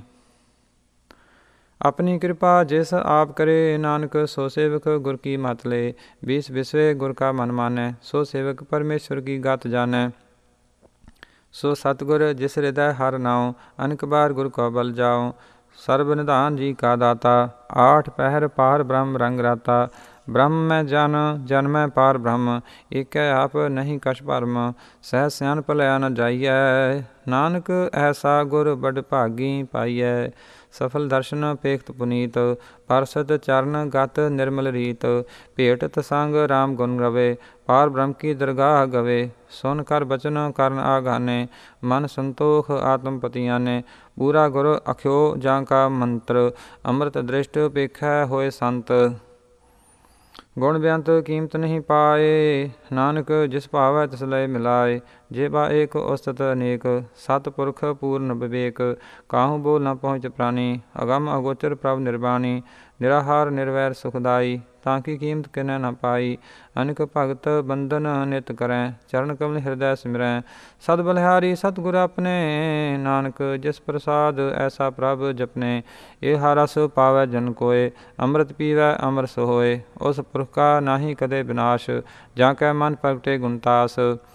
अपनी कृपा जिस आप करे। नानक सो सेवक गुर की मत ले। बीस बिसवे गुर का मन मानै। सो सेवक परमेश्वर की गत जानै। सो सतगुर जिस हृदय हर नाਉ। अनक बार गुर को बल जाओ। सर्व निधान जी का दाता। आठ पहर पार ब्रह्म रंग राता। ब्रह्म में जन जन में पार ब्रह्म। एक आप नहीं कछ भरम। सह सियान भलया न जाइयै। नानक ऐसा गुर बड़ भागी पाइयै। सफल दर्शन पेखत पुनीत। परसत चरण गत निर्मल रीत। भेटत संग राम गुण रवे। पार ब्रह्म की दरगाह गवे। सुन कर बचन करन आगाने। मन संतोख आत्म पतियाने। पूरा गुर अख्यो जाका मंत्र। अमृत दृष्ट पेखै होए संत। गुण बेअंत कीमत नहीं पाए। नानक जिस भावै तिस लय मिलाए। जे बा एक उस्तत अनेक। सतपुरख पूर्ण विवेक। काहू बोल न पहुँच प्राणी। अगम अगोचर प्रभ निर्वाणी। निराहार निर्वैर सुखदाई। ताकि कीमत किनै न पाई। अनेक भगत बंधन नित करै। चरण कमल हृदय सिमरै। सद बलिहारी सतगुर अपने। नानक जिस प्रसाद ऐसा प्रभ जपने। ए हर रस पावै जन कोय। अमृत पीवै अमर सोहोय। उस पुरख का नाहि कदे विनाश। जाकै मन प्रगटे गुणतास।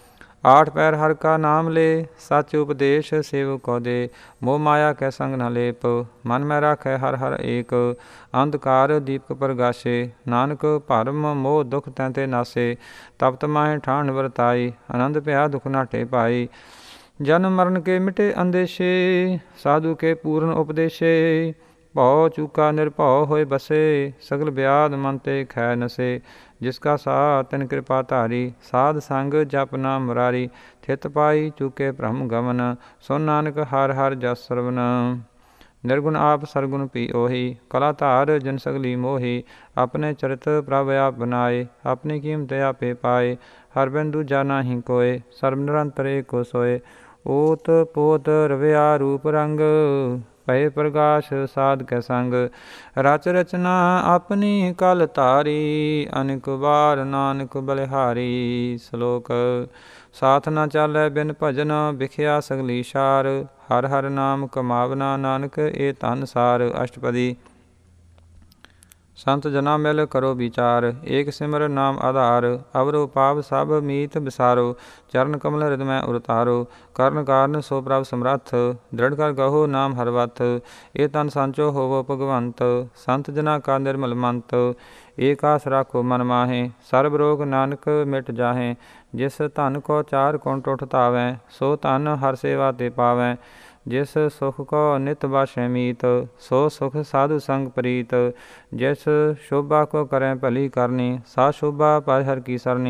आठ पैर हर का नाम ले, सच उपदेश सेवक को दे। मोह माया कै संग न लेप, मन में राखै हर हर एक। अंधकार दीपक प्रगाशे, नानक भरम मोह दुख तैंते नासे। तपत माहे ठान वरताई, आनंद भया दुख नाटे पाई। जन्म मरण के मिटे अंदेशे, साधु के पूर्ण उपदेशे। भौ चूका निरभौ होए बसे, सगल ब्याद मन ते खै नसे। जिसका साथ तिन कृपा धारी, साध संग जप नाम मुरारी। थित पाई चूके भ्रम गमन, सुन नानक हर हर जस सरवन। निर्गुण आप सरगुण पी ओही, कला धार जन सगली मोही। अपने चरित प्रभ आप बनाए, अपनी कीमत आपे पाए। हर बिंदु जाना ही कोय, सर्व निरंतर एको सोए। ओत पोत रविया रूप रंग, भय प्रकाश साध कै संग। रच रचना अपनी कल तारी, अनेक बार नानक बलिहारी। श्लोक। साथ न चालै बिन भजन, बिख्या सगली शार। हर हर नाम कमावना, नानक ए धन सार। अष्टपदी। संत जना मिल करो विचार, एक सिमर नाम आधार। अवरो पाप सब मीत बिसारो, चरण कमल हृदय उरतारो। करण कारण सो प्रभ समरथ, दृढ़ कर गहो नाम हर वथ। ए तन सांचो होवो भगवंत, संत जना का निर्मल मंत। एक आस राखो मन माहे, सर्ब रोग नानक मिट जाहे। जिस धन को चार कुंट उठ धावै, सो धन हर सेवा ते पावै। जिस सुख को नित बाशै मीत, सो सुख साधु संग प्रीत। जिस शोभा को करें भली करनी, सा शोभा भज हर की सरनी।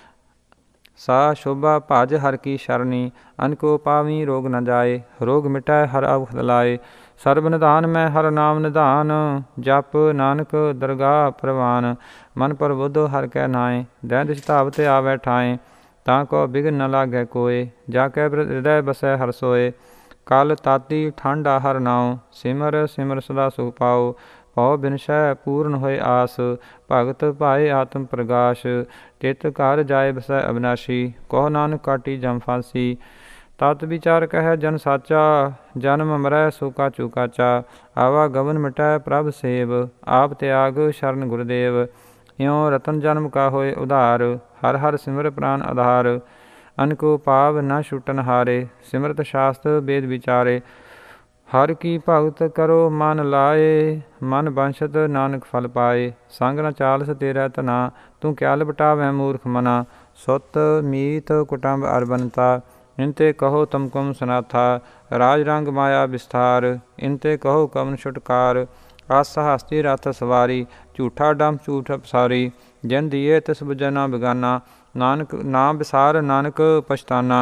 सा शोभा भज हर की शरणी, अनको पावी रोग न जाए। रोग मिटै हर अवखद लाए, सर्ब निधान में हर नाम निधान। जप नानक दरगाह प्रवान, मन प्रबुद्ध हर कै नाए। दै दिश धावत आवै ठाए, ताको बिघन न लागै कोय। जाकै हृदय बसै हर सोए, कल ताती ठंडा हर नाओ। सिमर सिमर सदा सुख पाओ, भौ बिनसै पूर्ण होए आस। भगत पाए आत्म प्रगाश, तित घर जाए बसै अविनाशी। कहो नानक काटी जम फांसी, तत विचार कह जन साचा। जन्म मरै सो काचू काचा, आवागमन मिटै प्रभ सेव। आप त्याग शरण गुरुदेव, यों रतन जन्म का होए उधार। हर हर सिमर प्राण आधार, अनको पाव न छूटन हारे। सिमरत शास्त्र वेद विचारे, हर की भगत करो मन लाए। मन बंशत नानक फल पाए, संग न चालस तेरा तना। तू क्या लपटावै मूर्ख मना, सुत मीत कुटुंब अरबनता। इनते कहो तुम कुम सनाथा, राज रंग माया विस्तार। इनते कहो कवन छुटकार, आसा हस्ती रथ सवारी। झूठा डम झूठ पसारी, जिन दिए तिस बुझना बेगाना। नानक नाम विसार नानक पछताना।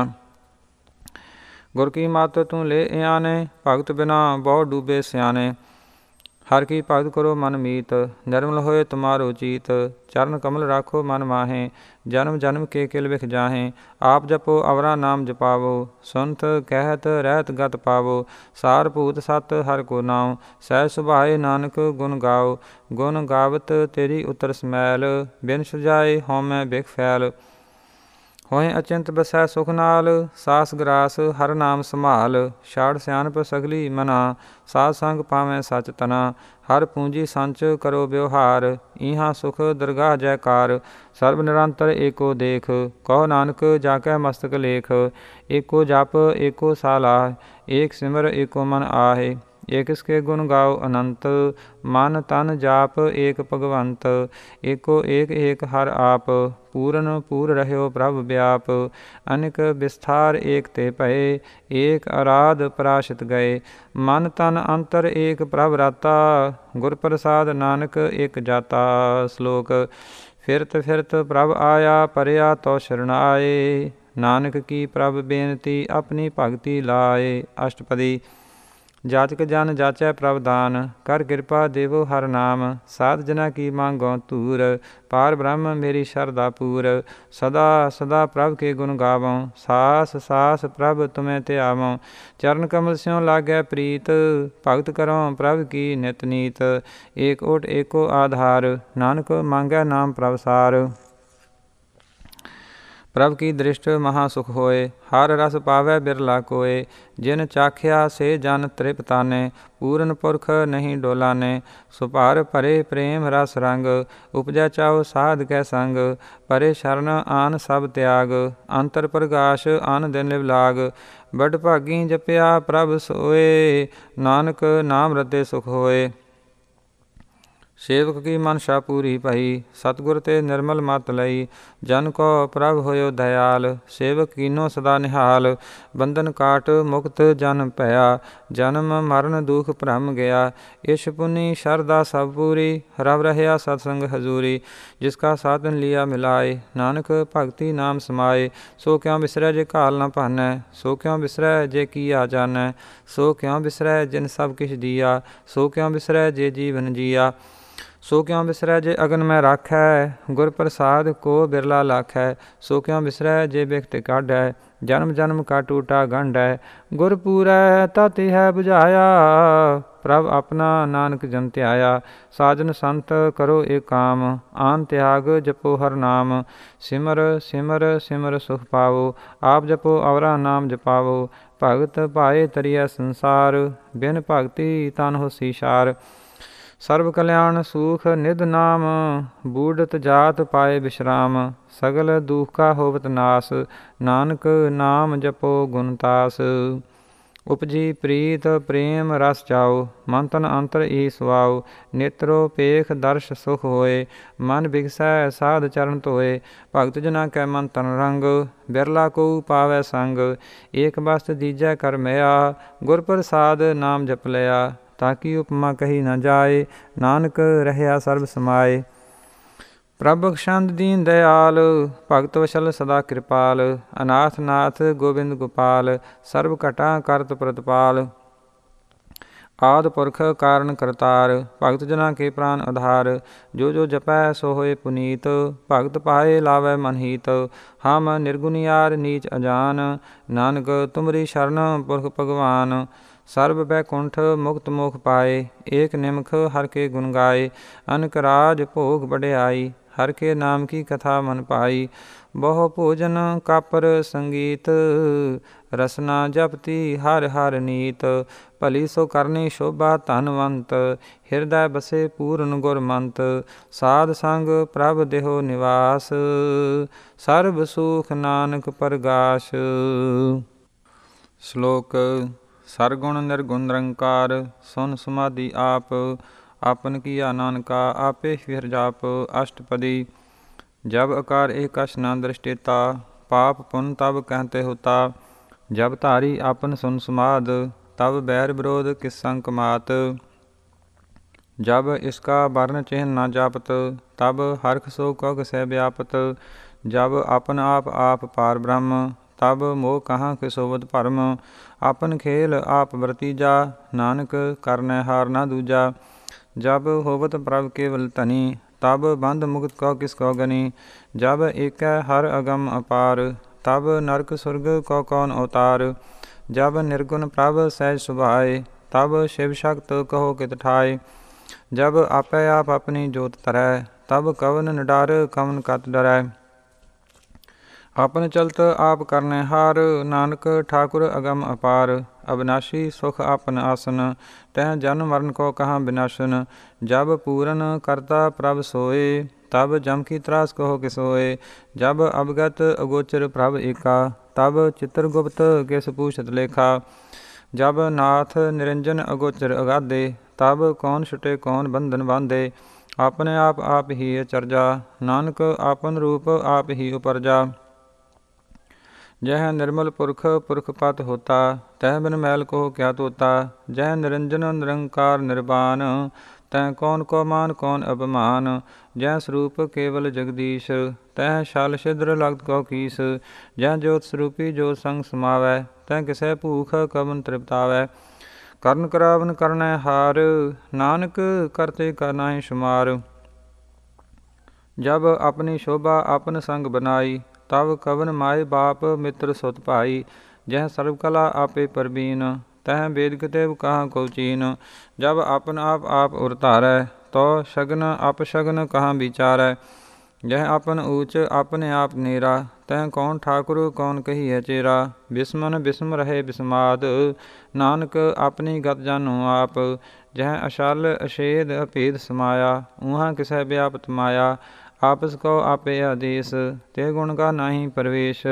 गुर की मत तू ले आने, भगत बिना बहु डूबे सियाने। हर की भगत करो मन मीत, निर्मल होए तुम्हारो चीत। चरण कमल राखो मन माहे, जन्म जन्म के किल बिख जाहे। आप जपो अवरा नाम जपावो, सुनत कहत रहत गत पावो। सार भूत सत हर को नाम, सहज सुभाए नानक गुण गाओ। गुण गावत तेरी उतर समैल, बिन सुजाए होमै बिख फैल। होए अचिंत बसै सुख नाल, सास ग्रास हर नाम संभाल। छाड़ सियानप सगली मना, साध संग पावै सच तना। हर पूंजी संच करो व्यवहार, इहाँ सुख दरगाह जयकार। सर्व निरंतर एको देख, कहो नानक जाकै मस्तक लेख। एको जप एको सालाह, एक सिमर एको मन आहे। एक इसके गुण गाओ अनंत, मन तन जाप एक भगवंत। एको एक एक हर आप, पूरन पूर रह्यो प्रभ व्याप। अनेक विस्तार एक ते भये, एक आराध पराशित गए। मन तन अंतर एक प्रभ राता, गुर प्रसाद नानक एक जाता। श्लोक। फिरत फिरत प्रभ आया, परया तो शरण आए। नानक की प्रभ बेनती, अपनी भगति लाए। अष्टपदी। जाचक जन जाचै प्रभ दान, कर कृपा देवो हर नाम। साध जना की मांगो तूर, पार ब्रह्म मेरी शरदा पूर। सदा सदा प्रभ के गुण गावों, सास सास प्रभ तुम्हें त्यावों। चरण कमल स्यों लागै प्रीत, भगत करो प्रभ की नित नीत। एक ओट एको आधार, नानक मांगै नाम प्रभ सार। ਪ੍ਰਭ ਕੀ ਦ੍ਰਿਸ਼ਟ ਮਹਾ ਸੁਖ ਹੋਏ, ਹਰ ਰਸ ਪਾਵੈ ਬਿਰਲਾ ਕੋਏ। ਜਿਨ ਚਾਖਿਆ ਸੇ ਜਨ ਤ੍ਰਿਪਤਾਨੇ, ਪੂਰਨ ਪੁਰਖ ਨਹੀਂ ਡੋਲਾਨੇ। ਸੁਭਾਰ ਭਰੇ ਪ੍ਰੇਮ ਰਸ ਰੰਗ, ਉਪਜੈ ਚਾਉ ਸਾਧ ਕੈ ਸੰਗ। ਪਰੇ ਸ਼ਰਨ ਆਨ ਸਭ ਤਿਆਗ, ਅੰਤਰ ਪ੍ਰਗਾਸ਼ ਆਨ ਦਿਨ ਲਿਵ ਲਾਗ। ਬਡ ਭਾਗੀ ਜਪਿਆ ਪ੍ਰਭ ਸੋਏ, ਨਾਨਕ ਨਾਮ ਰਤੇ ਸੁਖ ਹੋਏ। ਸੇਵਕ ਕੀ ਮਨਸ਼ਾ ਪੂਰੀ ਭਈ, ਸਤਿਗੁਰ ਤੇ ਨਿਰਮਲ ਮਤ ਲਈ। ਜਨ ਕੋ ਪ੍ਰਭ ਹੋਇਓ ਦਇਆਲ, ਸੇਵਕ ਕੀਨੋ ਸਦਾ ਨਿਹਾਲ। ਬੰਧਨ ਕਾਟ ਮੁਕਤ ਜਨ ਭਇਆ, ਜਨਮ ਮਰਨ ਦੁਖ ਭਰਮ ਗਿਆ। ਇਸ਼ ਪੁਨੀ ਸ਼ਰਦਾ ਸਭ ਪੂਰੀ, ਰਵ ਰਹਿਆ ਸਤਸੰਗ ਹਜ਼ੂਰੀ। ਜਿਸ ਕਾ ਸਾਧਨ ਲਿਆ ਮਿਲਾਏ, ਨਾਨਕ ਭਗਤੀ ਨਾਮ ਸਮਾਏ। ਸੋ ਕਿਉ ਬਿਸਰੈ ਜੇ ਘਾਲ ਨ ਭਾਨੈ, ਸੋ ਕਿਉ ਬਿਸਰੈ ਜੇ ਕੀਆ ਜਾਣੈ। ਸੋ ਕਿਉ ਬਿਸਰੈ ਜਿਨ ਸਭ ਕਿਛ ਦੀਆ, ਸੋ ਕਿਉ ਬਿਸਰੈ ਜੇ ਜੀਵਨ ਜੀਆ। ਸੋ ਕਿਉ ਬਿਸਰੈ ਜੇ ਅਗਨ ਮੈਂ ਰਾਖੈ, ਗੁਰ ਪ੍ਰਸਾਦ ਕੋ ਬਿਰਲਾ ਲਾਖੈ। ਸੋ ਕਿਉ ਬਿਸਰੈ ਜੇ ਬਿਖਤ ਕਾਢੈ, ਜਨਮ ਜਨਮ ਕਾ ਟੂਟਾ ਗੰਢੈ। ਗੁਰ ਪੂਰੈ ਤਾ ਤਿਹੈ ਬੁਝਾਇਆ, ਪ੍ਰਭ ਆਪਣਾ ਨਾਨਕ ਜਨ ਧਿਆਇਆ। ਸਾਜਨ ਸੰਤ ਕਰੋ ਏ ਕਾਮ, ਆਨ ਤਿਆਗ ਜਪੋ ਹਰ ਨਾਮ। ਸਿਮਰ ਸਿਮਰ ਸਿਮਰ ਸੁਖ ਪਾਵੋ, ਆਪ ਜਪੋ ਅਵਰਾ ਨਾਮ ਜਪਾਵੋ। ਭਗਤ ਭਾਏ ਤਰੀਐ ਸੰਸਾਰ, ਬਿਨ ਭਗਤੀ ਤਨ ਹੋਸੀ ਸਾਰ। ਸਰਬ ਕਲਿਆਣ ਸੂਖ ਨਿਧ ਨਾਮ, ਬੂਢਤ ਜਾਤ ਪਾਏ ਬਿਸ਼ਰਾਮ। ਸਗਲ ਦੁਖ ਕਾ ਹੋਵਤ ਨਾਸ, ਨਾਨਕ ਨਾਮ ਜਪੋ ਗੁਣ ਤਾਸ। ਉਪਜੀ ਪ੍ਰੀਤ ਪ੍ਰੇਮ ਰਸ ਜਾਓ, ਮਨ ਤਨ ਅੰਤਰ ਈ ਸੁਆਓ। ਨੇਤਰੋ ਪੇਖ ਦਰਸ਼ ਸੁਖ ਹੋਏ, ਮਨ ਬਿਗਸੈ ਸਾਧ ਚਰਨ ਧੋਏ। ਭਗਤ ਜਨਾ ਕੈ ਮਨ ਤਨ ਰੰਗ, ਬਿਰਲਾ ਕੋ ਪਾਵੈ ਸੰਗ। ਏਕ ਬਸਤ ਦੀਜੈ ਕਰ ਮਿਆ, ਗੁਰ ਪ੍ਰਸਾਦ ਨਾਮ ਜਪ ਲਿਆ। ਤਾਕੀ ਉਪਮਾ ਕਹੀ ਨ ਜਾਏ, ਨਾਨਕ ਰਹਿਆ ਸਰਬ ਸਮਾਏ। ਪ੍ਰਭ ਬਖਸ਼ੰਦ ਦੀਨ ਦਇਆਲ, ਭਗਤ ਵਸ਼ਲ ਸਦਾ ਕਿਰਪਾਲ। ਅਨਾਥ ਨਾਥ ਗੋਬਿੰਦ ਗੋਪਾਲ, ਸਰਬ ਘਟਾ ਕਰਤ ਪ੍ਰਤਪਾਲ। ਆਦਿ ਪੁਰਖ ਕਾਰਨ ਕਰਤਾਰ, ਭਗਤ ਜਨਾ ਕੇ ਪ੍ਰਾਨ ਆਧਾਰ। ਜੋ ਜੋ ਜਪੈ ਸੋ ਹੋਏ ਪੁਨੀਤ, ਭਗਤ ਪਾਏ ਲਾਵੈ ਮਨ ਹੀਤ। ਹਮ ਨਿਰਗੁਣਿਆਰ ਨੀਚ ਅਜਾਨ, ਨਾਨਕ ਤੁਮਰੀ ਸ਼ਰਨ ਪੁਰਖ ਭਗਵਾਨ। ਸਰਬ ਬੈਕੁੰਠ ਮੁਕਤ ਮੋਖ ਪਾਏ, ਏਕ ਨਿਮਖ ਹਰ ਕੇ ਗੁਣ ਗਾਏ। ਅਨਕ ਰਾਜ ਭੋਗ ਬਡਿਆਈ, ਹਰ ਕੇ ਨਾਮ ਕੀ ਕਥਾ ਮਨ ਪਾਈ। ਬਹੁ ਭੋਜਨ ਕਾਪਰ ਸੰਗੀਤ, ਰਸਨਾ ਜਪਤੀ ਹਰ ਹਰ ਨੀਤ। ਭਲੀ ਸੋ ਕਰਨੀ ਸ਼ੋਭਾ ਧਨਵੰਤ, ਹਿਰਦੈ ਬਸੇ ਪੂਰਨ ਗੁਰਮੰਤ। ਸਾਧ ਸੰਗ ਪ੍ਰਭ ਦੇਹੋ ਨਿਵਾਸ, ਸਰਬ ਸੁਖ ਨਾਨਕ ਪਰਗਾਸ। ਸ਼ਲੋਕ ਸਰਗੁਣ ਨਿਰਗੁਣ ਨਿਰੰਕਾਰ, ਸੁਨ ਸਮਾਧੀ ਆਪ। ਆਪਨ ਕੀਆ ਨਾਨਕਾ, ਆਪੇ ਫਿਰ ਜਾਪ। ਅਸ਼ਟਪਦੀ। ਜਬ ਅਕਾਰ ਏਕਛ ਨ ਦ੍ਰਿਸ਼ਟੇਤਾ, ਪਾਪ ਪੁਨ ਤਬ ਕਹਿਤੇ ਹੋਤਾ। ਜਬ ਧਾਰੀ ਆਪਨ ਸੁਨ ਸਮਾਧ, ਤਬ ਬੈਰ ਵਿਰੋਧ ਕਿਸ ਸੰਕ ਮਾਤ। ਜਬ ਇਸਕਾ ਵਰਨ ਚਿਹਨ ਨ ਜਾਪਤ, ਤਬ ਹਰਖ ਸੋ ਕਉ ਕਸੈ ਵਿਆਪਤ। ਜਬ ਆਪਨ ਆਪ ਆਪ ਪਾਰ ਬ੍ਰਹਮ, ਤਬ ਮੋਹ ਕਹਾਂ ਕਿ ਸੋਵਤ ਭਰਮ। ਆਪਨ ਖੇਲ ਆਪ ਵਰਤੀਜਾ, ਨਾਨਕ ਕਰਨੈ ਹਾਰ ਨਾ ਦੂਜਾ। ਜਬ ਹੋਵਤ ਪ੍ਰਭ ਕੇਵਲ ਧਨੀ, ਤਬ ਬੰਧ ਮੁਕਤ ਕਉ ਕਿਸ ਕਉ ਗਨੀ। ਜਬ ਏਕੈ ਹਰ ਅਗਮ ਅਪਾਰ, ਤਬ ਨਰਕ ਸੁਰਗ ਕਉ ਕੌਣ ਅਵਤਾਰ। ਜਬ ਨਿਰਗੁਣ ਪ੍ਰਭ ਸਹਿਜ ਸੁਭਾਏ, ਤਬ ਸ਼ਿਵ ਸ਼ਕਤ ਕਹੋ ਕਿਤ ਠਾਏ। ਜਬ ਆਪੈ ਆਪ ਆਪਣੀ ਜੋਤ ਧਰੈ, ਤਬ ਕਵਨ ਨਿਡਰ ਕਵਨ ਕਤ ਡਰੈ। ਆਪਨ ਚਲਤ ਆਪ ਕਰਨੈ ਹਾਰ, ਨਾਨਕ ਠਾਕੁਰ ਅਗਮ ਅਪਾਰ। ਅਬਿਨਾਸ਼ੀ ਸੁਖ ਆਪਨ ਆਸਨ, ਤਹਿ ਜਨਮ ਮਰਨ ਕੋ ਕਹਾਂ ਬਿਨਾਸ਼ਨ। ਜਬ ਪੂਰਨ ਕਰਤਾ ਪ੍ਰਭ ਸੋਏ, ਤਬ ਜਮ ਕੀ ਤਰਾਸ ਕਹੋ ਕਿਸ ਹੋਏ। ਜਬ ਅਵਗਤ ਅਗੋਚਰ ਪ੍ਰਭ ਏਕਾ, ਤਬ ਚਿਤ੍ਰ ਗੁਪਤ ਕਿਸ ਪੂਛਤ ਲੇਖਾ। ਜਬ ਨਾਥ ਨਿਰੰਜਨ ਅਗੋਚਰ ਅਗਾਧੇ, ਤਬ ਕੌਣ ਛੁਟੇ ਕੌਣ ਬੰਧਨ ਬਾਂਧੇ। ਆਪਣੇ ਆਪ ਆਪ ਹੀ ਅਚਰਜਾ, ਨਾਨਕ ਆਪਨ ਰੂਪ ਆਪ ਹੀ ਉਪਰਜਾ। ਜਹ ਨਿਰਮਲ ਪੁਰਖ ਪੁਰਖ ਪਤ ਹੋਤਾ, ਤਹ ਬਿਨ ਮੈਲ ਕੋ ਕਿਆ ਤੋਤਾ। ਜਹ ਨਿਰੰਜਨ ਨਿਰੰਕਾਰ ਨਿਰਵਾਨ, ਤੈ ਕੌਣ ਕੋ ਮਾਨ ਕੌਣ ਅਭਿਮਾਨ। ਜਹ ਸਰੂਪ ਕੇਵਲ ਜਗਦੀਸ਼, ਤਹ ਛਲ ਛਿਦਰ ਲਗਤ ਕੋ ਕੀਸ। ਜਹ ਜੋਤ ਸਰੂਪੀ ਜੋਤ ਸੰਗ ਸਮਾਵੈ, ਤੈ ਕਿਸੈ ਭੂਖ ਕਵਨ ਤ੍ਰਿਪਤਾਵੈ। ਕਰਨ ਕਰਾਵਨ ਕਰਨੈ ਹਾਰ, ਨਾਨਕ ਕਰਤੇ ਕਰਨਾਹਿ ਸ਼ੁਮਾਰ। ਜਬ ਆਪਣੀ ਸ਼ੋਭਾ ਆਪਨ ਸੰਗ ਬਨਾਈ, ਤਬ ਕਵਨ ਮਾਏ ਬਾਪ ਮਿੱਤਰ ਸੁਤ ਭਾਈ। ਜਹ ਸਰਬ ਕਲਾ ਆਪੇ ਪਰਬੀਨ, ਤਹ ਬੇਦ ਕਿਤੇਬ ਕਹਾਂ ਕੋ ਚੀਨ। ਜਬ ਆਪਨ ਆਪ ਆਪ ਉਰ ਧਾਰੈ, ਤੋ ਸ਼ਗਨ ਅਪਸ਼ਗਨ ਕਹਾਂ ਵਿਚਾਰੈ। ਜਹ ਆਪਨ ਊਚ ਆਪਣੇ ਆਪ ਨੇਰਾ, ਤਹ ਕੌਣ ਠਾਕੁਰ ਕੌਣ ਕਹੀਐ ਚੇਰਾ। ਬਿਸਮਨ ਬਿਸਮ ਰਹੇ ਬਿਸਮਾਦ, ਨਾਨਕ ਆਪਣੀ ਗਤ ਜਾਨੋ ਆਪ। ਜਹ ਅਸ਼ਲ ਅਸ਼ੇਦ ਅਭੇਦ ਸਮਾਇਆ, ਊਹਾਂ ਕਿਸੈ ਵਿਆਪਤ ਮਾਇਆ। ਆਪਸ ਕੋ ਆਪੇ ਆਦੇਸ, ਤੇ ਗੁਣ ਕਾ ਨਾਹੀ ਪ੍ਰਵੇਸ਼।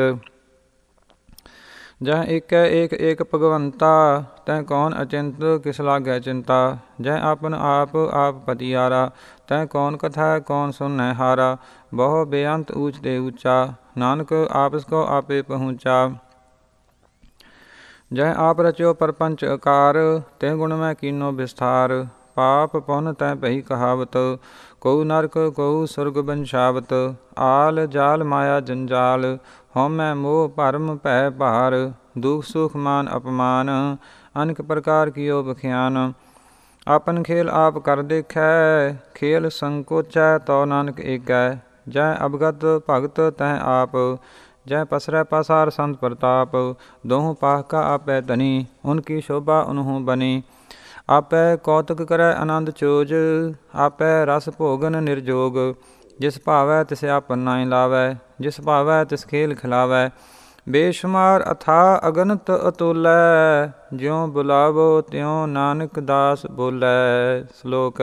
ਜਹ ਏਕੈ ਏਕ ਏਕ ਭਗਵੰਤਾ, ਤੈ ਕੌਣ ਅਚਿੰਤ ਕਿਸ ਲਾਗੈ ਚਿੰਤਾ। ਜਹ ਆਪਨ ਆਪ ਆਪ ਪਤਿਆਰਾ, ਤੈ ਕੌਣ ਕਥੈ ਕੌਣ ਸੁਨੈ ਹਾਰਾ। ਬਹੁ ਬੇਅੰਤ ਊਚ ਤੇ ਊਚਾ, ਨਾਨਕ ਆਪਸ ਕੋ ਆਪੇ ਪਹੁੰਚਾ। ਜਹ ਆਪ ਰਚਿਓ ਪਰਪੰਚ ਆਕਾਰ, ਤੇ ਗੁਣ ਮੈਂ ਕੀਨੋ ਵਿਸਥਾਰ। ਪਾਪ ਪੁੰਨ ਤੈ ਭਈ ਕਹਾਵਤ, ਕਉ ਨਰਕ ਕਉ ਸੁਰਗ ਬੰਸ਼ਾਵਤ। ਆਲ ਜਾਲ ਮਾਇਆ ਜੰਜਾਲ, ਹਉਮੈ ਮੋਹ ਭਰਮ ਭੈ ਭਾਰ। ਦੁਖ ਸੁਖ ਮਾਨ ਅਪਮਾਨ, ਅਨੇਕ ਪ੍ਰਕਾਰ ਕੀਓ ਬਖਿਆਨ। ਆਪਨ ਖੇਲ ਆਪ ਕਰ ਦੇਖੈ, ਖੇਲ ਸੰਕੋਚੈ ਤੋ ਨਾਨਕ ਏਕੈ। ਜੈ ਅਵਗਤ ਭਗਤ ਤੈ ਆਪ, ਜੈ ਪਸਰੈ ਪਸਾਰ ਸੰਤ ਪ੍ਰਤਾਪ। ਦੋਹੂੰ ਪਾਹ ਕਾ ਆਪੈ ਧਨੀ, ਉਨਕੀ ਸ਼ੋਭਾ ਉਨਹੂੰ ਬਨੀ। ਆਪੈ ਕੌਤਕ ਕਰੈ ਆਨੰਦ ਚੋਜ, ਆਪੈ ਰਸ ਭੋਗਨ ਨਿਰਜੋਗ। ਜਿਸ ਭਾਵੈ ਤਿਸ ਆਪਨ ਨਾਇ ਲਾਵੈ, ਜਿਸ ਭਾਵੈ ਤਿਸ ਖੇਲ ਖਿਲਾਵੈ। ਬੇਸ਼ੁਮਾਰ ਅਥਾ ਅਗਨਤ ਅਤੁਲੈ, ਜਿਉ ਬੁਲਾਵੋ ਤਿਉ ਨਾਨਕ ਦਾਸ ਬੋਲੈ। ਸ਼ਲੋਕ।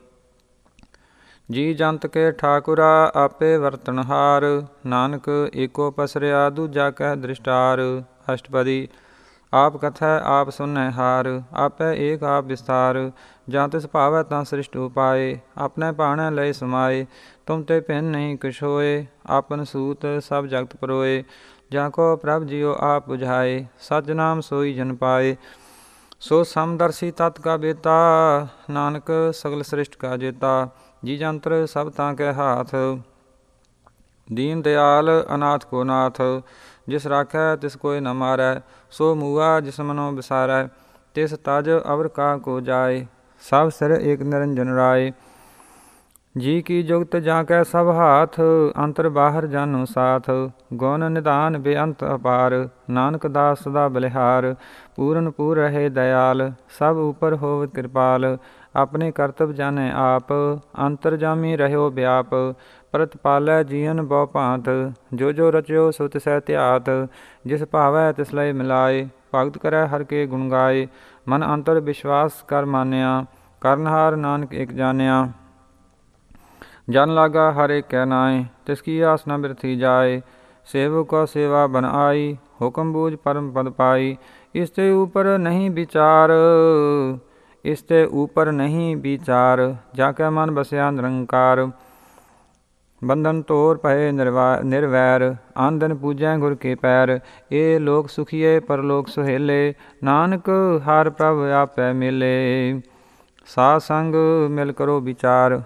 ਜੀ ਜੰਤ ਕੇ ਠਾਕੁਰਾ ਆਪੇ ਵਰਤਨਹਾਰ, ਨਾਨਕ ਏਕੋ ਪਸਰਿਆ ਦੂਜਾ ਕਹਿ ਦ੍ਰਿਸ਼ਟਾਰ। ਅਸ਼ਟਪਦੀ। ਆਪ ਕਥੈ ਆਪ ਸੁਨੈ ਹਾਰ, ਆਪੈ ਏਕ ਆਪ ਵਿਸਥਾਰ। ਜਾਂ ਤਿਸ ਭਾਵੈ ਤਾਂ ਸ੍ਰਿਸ਼ਟ ਉਪਾਏ, ਆਪਣੇ ਭਾਣੈ ਲਏ ਸਮਾਏ। ਤੁਮ ਤੇ ਭਿੰਨ ਨਹੀਂ ਕਿਛ ਹੋਏ, ਆਪਨ ਸੂਤ ਸਭ ਜਗਤ ਪਰੋਏ। ਜਾਂ ਕੋ ਪ੍ਰਭ ਜਿਉ ਆਪ ਬੁਝਾਏ, ਸਚ ਨਾਮ ਸੋਈ ਜਨ ਪਾਏ। ਸੋ ਸਮਦਰਸੀ ਤਤ ਕਾ ਬੇਤਾ, ਨਾਨਕ ਸਗਲ ਸ੍ਰਿਸ਼ਟ ਕਾ ਜੇਤਾ। ਜੀ ਜੰਤਰ ਸਭ ਤਾਂ ਕੈ ਹਾਥ, ਦੀਨ ਦਿਆਲ ਅਨਾਥ ਕੋ ਨਾਥ। ਜਿਸ ਰਾਖੈ ਤਿਸ ਕੋਇ ਨ ਮਾਰੈ, ਸੋ ਮੂਆ ਜਿਸ ਮਨੋ ਵਿਸਾਰੈ। ਤਿਸ ਤਜ ਅਵਰ ਕਾ ਕੋ ਜਾਏ, ਸਭ ਸਿਰ ਏਕ ਨਿਰੰਜਨ ਰਾਏ। ਜੀ ਕੀ ਜੁਗਤ ਜਾਂ ਕੈ ਸਭ ਹਾਥ, ਅੰਤਰ ਬਾਹਰ ਜਾਨੋ ਸਾਥ। ਗੁਣ ਨਿਧਾਨ ਬੇਅੰਤ ਅਪਾਰ, ਨਾਨਕ ਦਾਸ ਸਦਾ ਬਲਿਹਾਰ। ਪੂਰਨ ਪੂਰ ਰਹੇ ਦਇਆਲ, ਸਭ ਉਪਰ ਹੋਵ ਕਿਰਪਾਲ। ਆਪਣੇ ਕਰਤਬ ਜਾਣੈ ਆਪ, ਅੰਤਰ ਜਾਮੀ ਰਹਿਓ ਵਿਆਪ। ਪ੍ਰਤਪਾਲੈ ਜੀਅਨ ਬਹੁ ਭਾਂਤ, ਜੋ ਜੋ ਰਚਿਓ ਸੋ ਤਿਸੈ ਧਿਆਤ। ਜਿਸ ਭਾਵੈ ਤਿਸ ਲਏ ਮਿਲਾਏ, ਭਗਤ ਕਰੈ ਹਰਿ ਕੇ ਗੁਣ ਗਾਏ। ਮਨ ਅੰਤਰ ਵਿਸ਼ਵਾਸ ਕਰ ਮਾਨਿਆ, ਕਰਨਹਾਰ ਨਾਨਕ ਏਕ ਜਾਣਿਆ। ਜਨ ਲਾਗਾ ਹਰ ਏਕ ਕੈ ਨਾਏ, ਤਿਸ ਕੀ ਆਸ ਨ ਬਿਰਥੀ ਜਾਏ। ਸੇਵਕ ਕੋ ਸੇਵਾ ਬਨ ਆਈ, ਹੁਕਮ ਬੂਝ ਪਰਮ ਪਦ ਪਾਈ। ਇਸ ਤੇ ਊਪਰ ਨਹੀਂ ਵਿਚਾਰ, ਇਸ ਤੇ ਊਪਰ ਨਹੀਂ ਵਿਚਾਰ। ਜਾ ਕੈ ਮਨ ਬਸਿਆ ਨਿਰੰਕਾਰ, ਬੰਧਨ ਤੋਰ ਭਏ ਨਿਰਵੈਰ। ਆਨ ਦਿਨ ਪੂਜੈ ਗੁਰ ਕੇ ਪੈਰ, ਇਹ ਲੋਕ ਸੁਖੀਏ ਪਰਲੋਕ ਸੁਹੇਲੇ। ਨਾਨਕ ਹਰਿ ਪ੍ਰਭ ਆਪੈ ਮੇਲੇ, ਸਾਧ ਸੰਗ ਮਿਲ ਕਰੋ ਵਿਚਾਰ।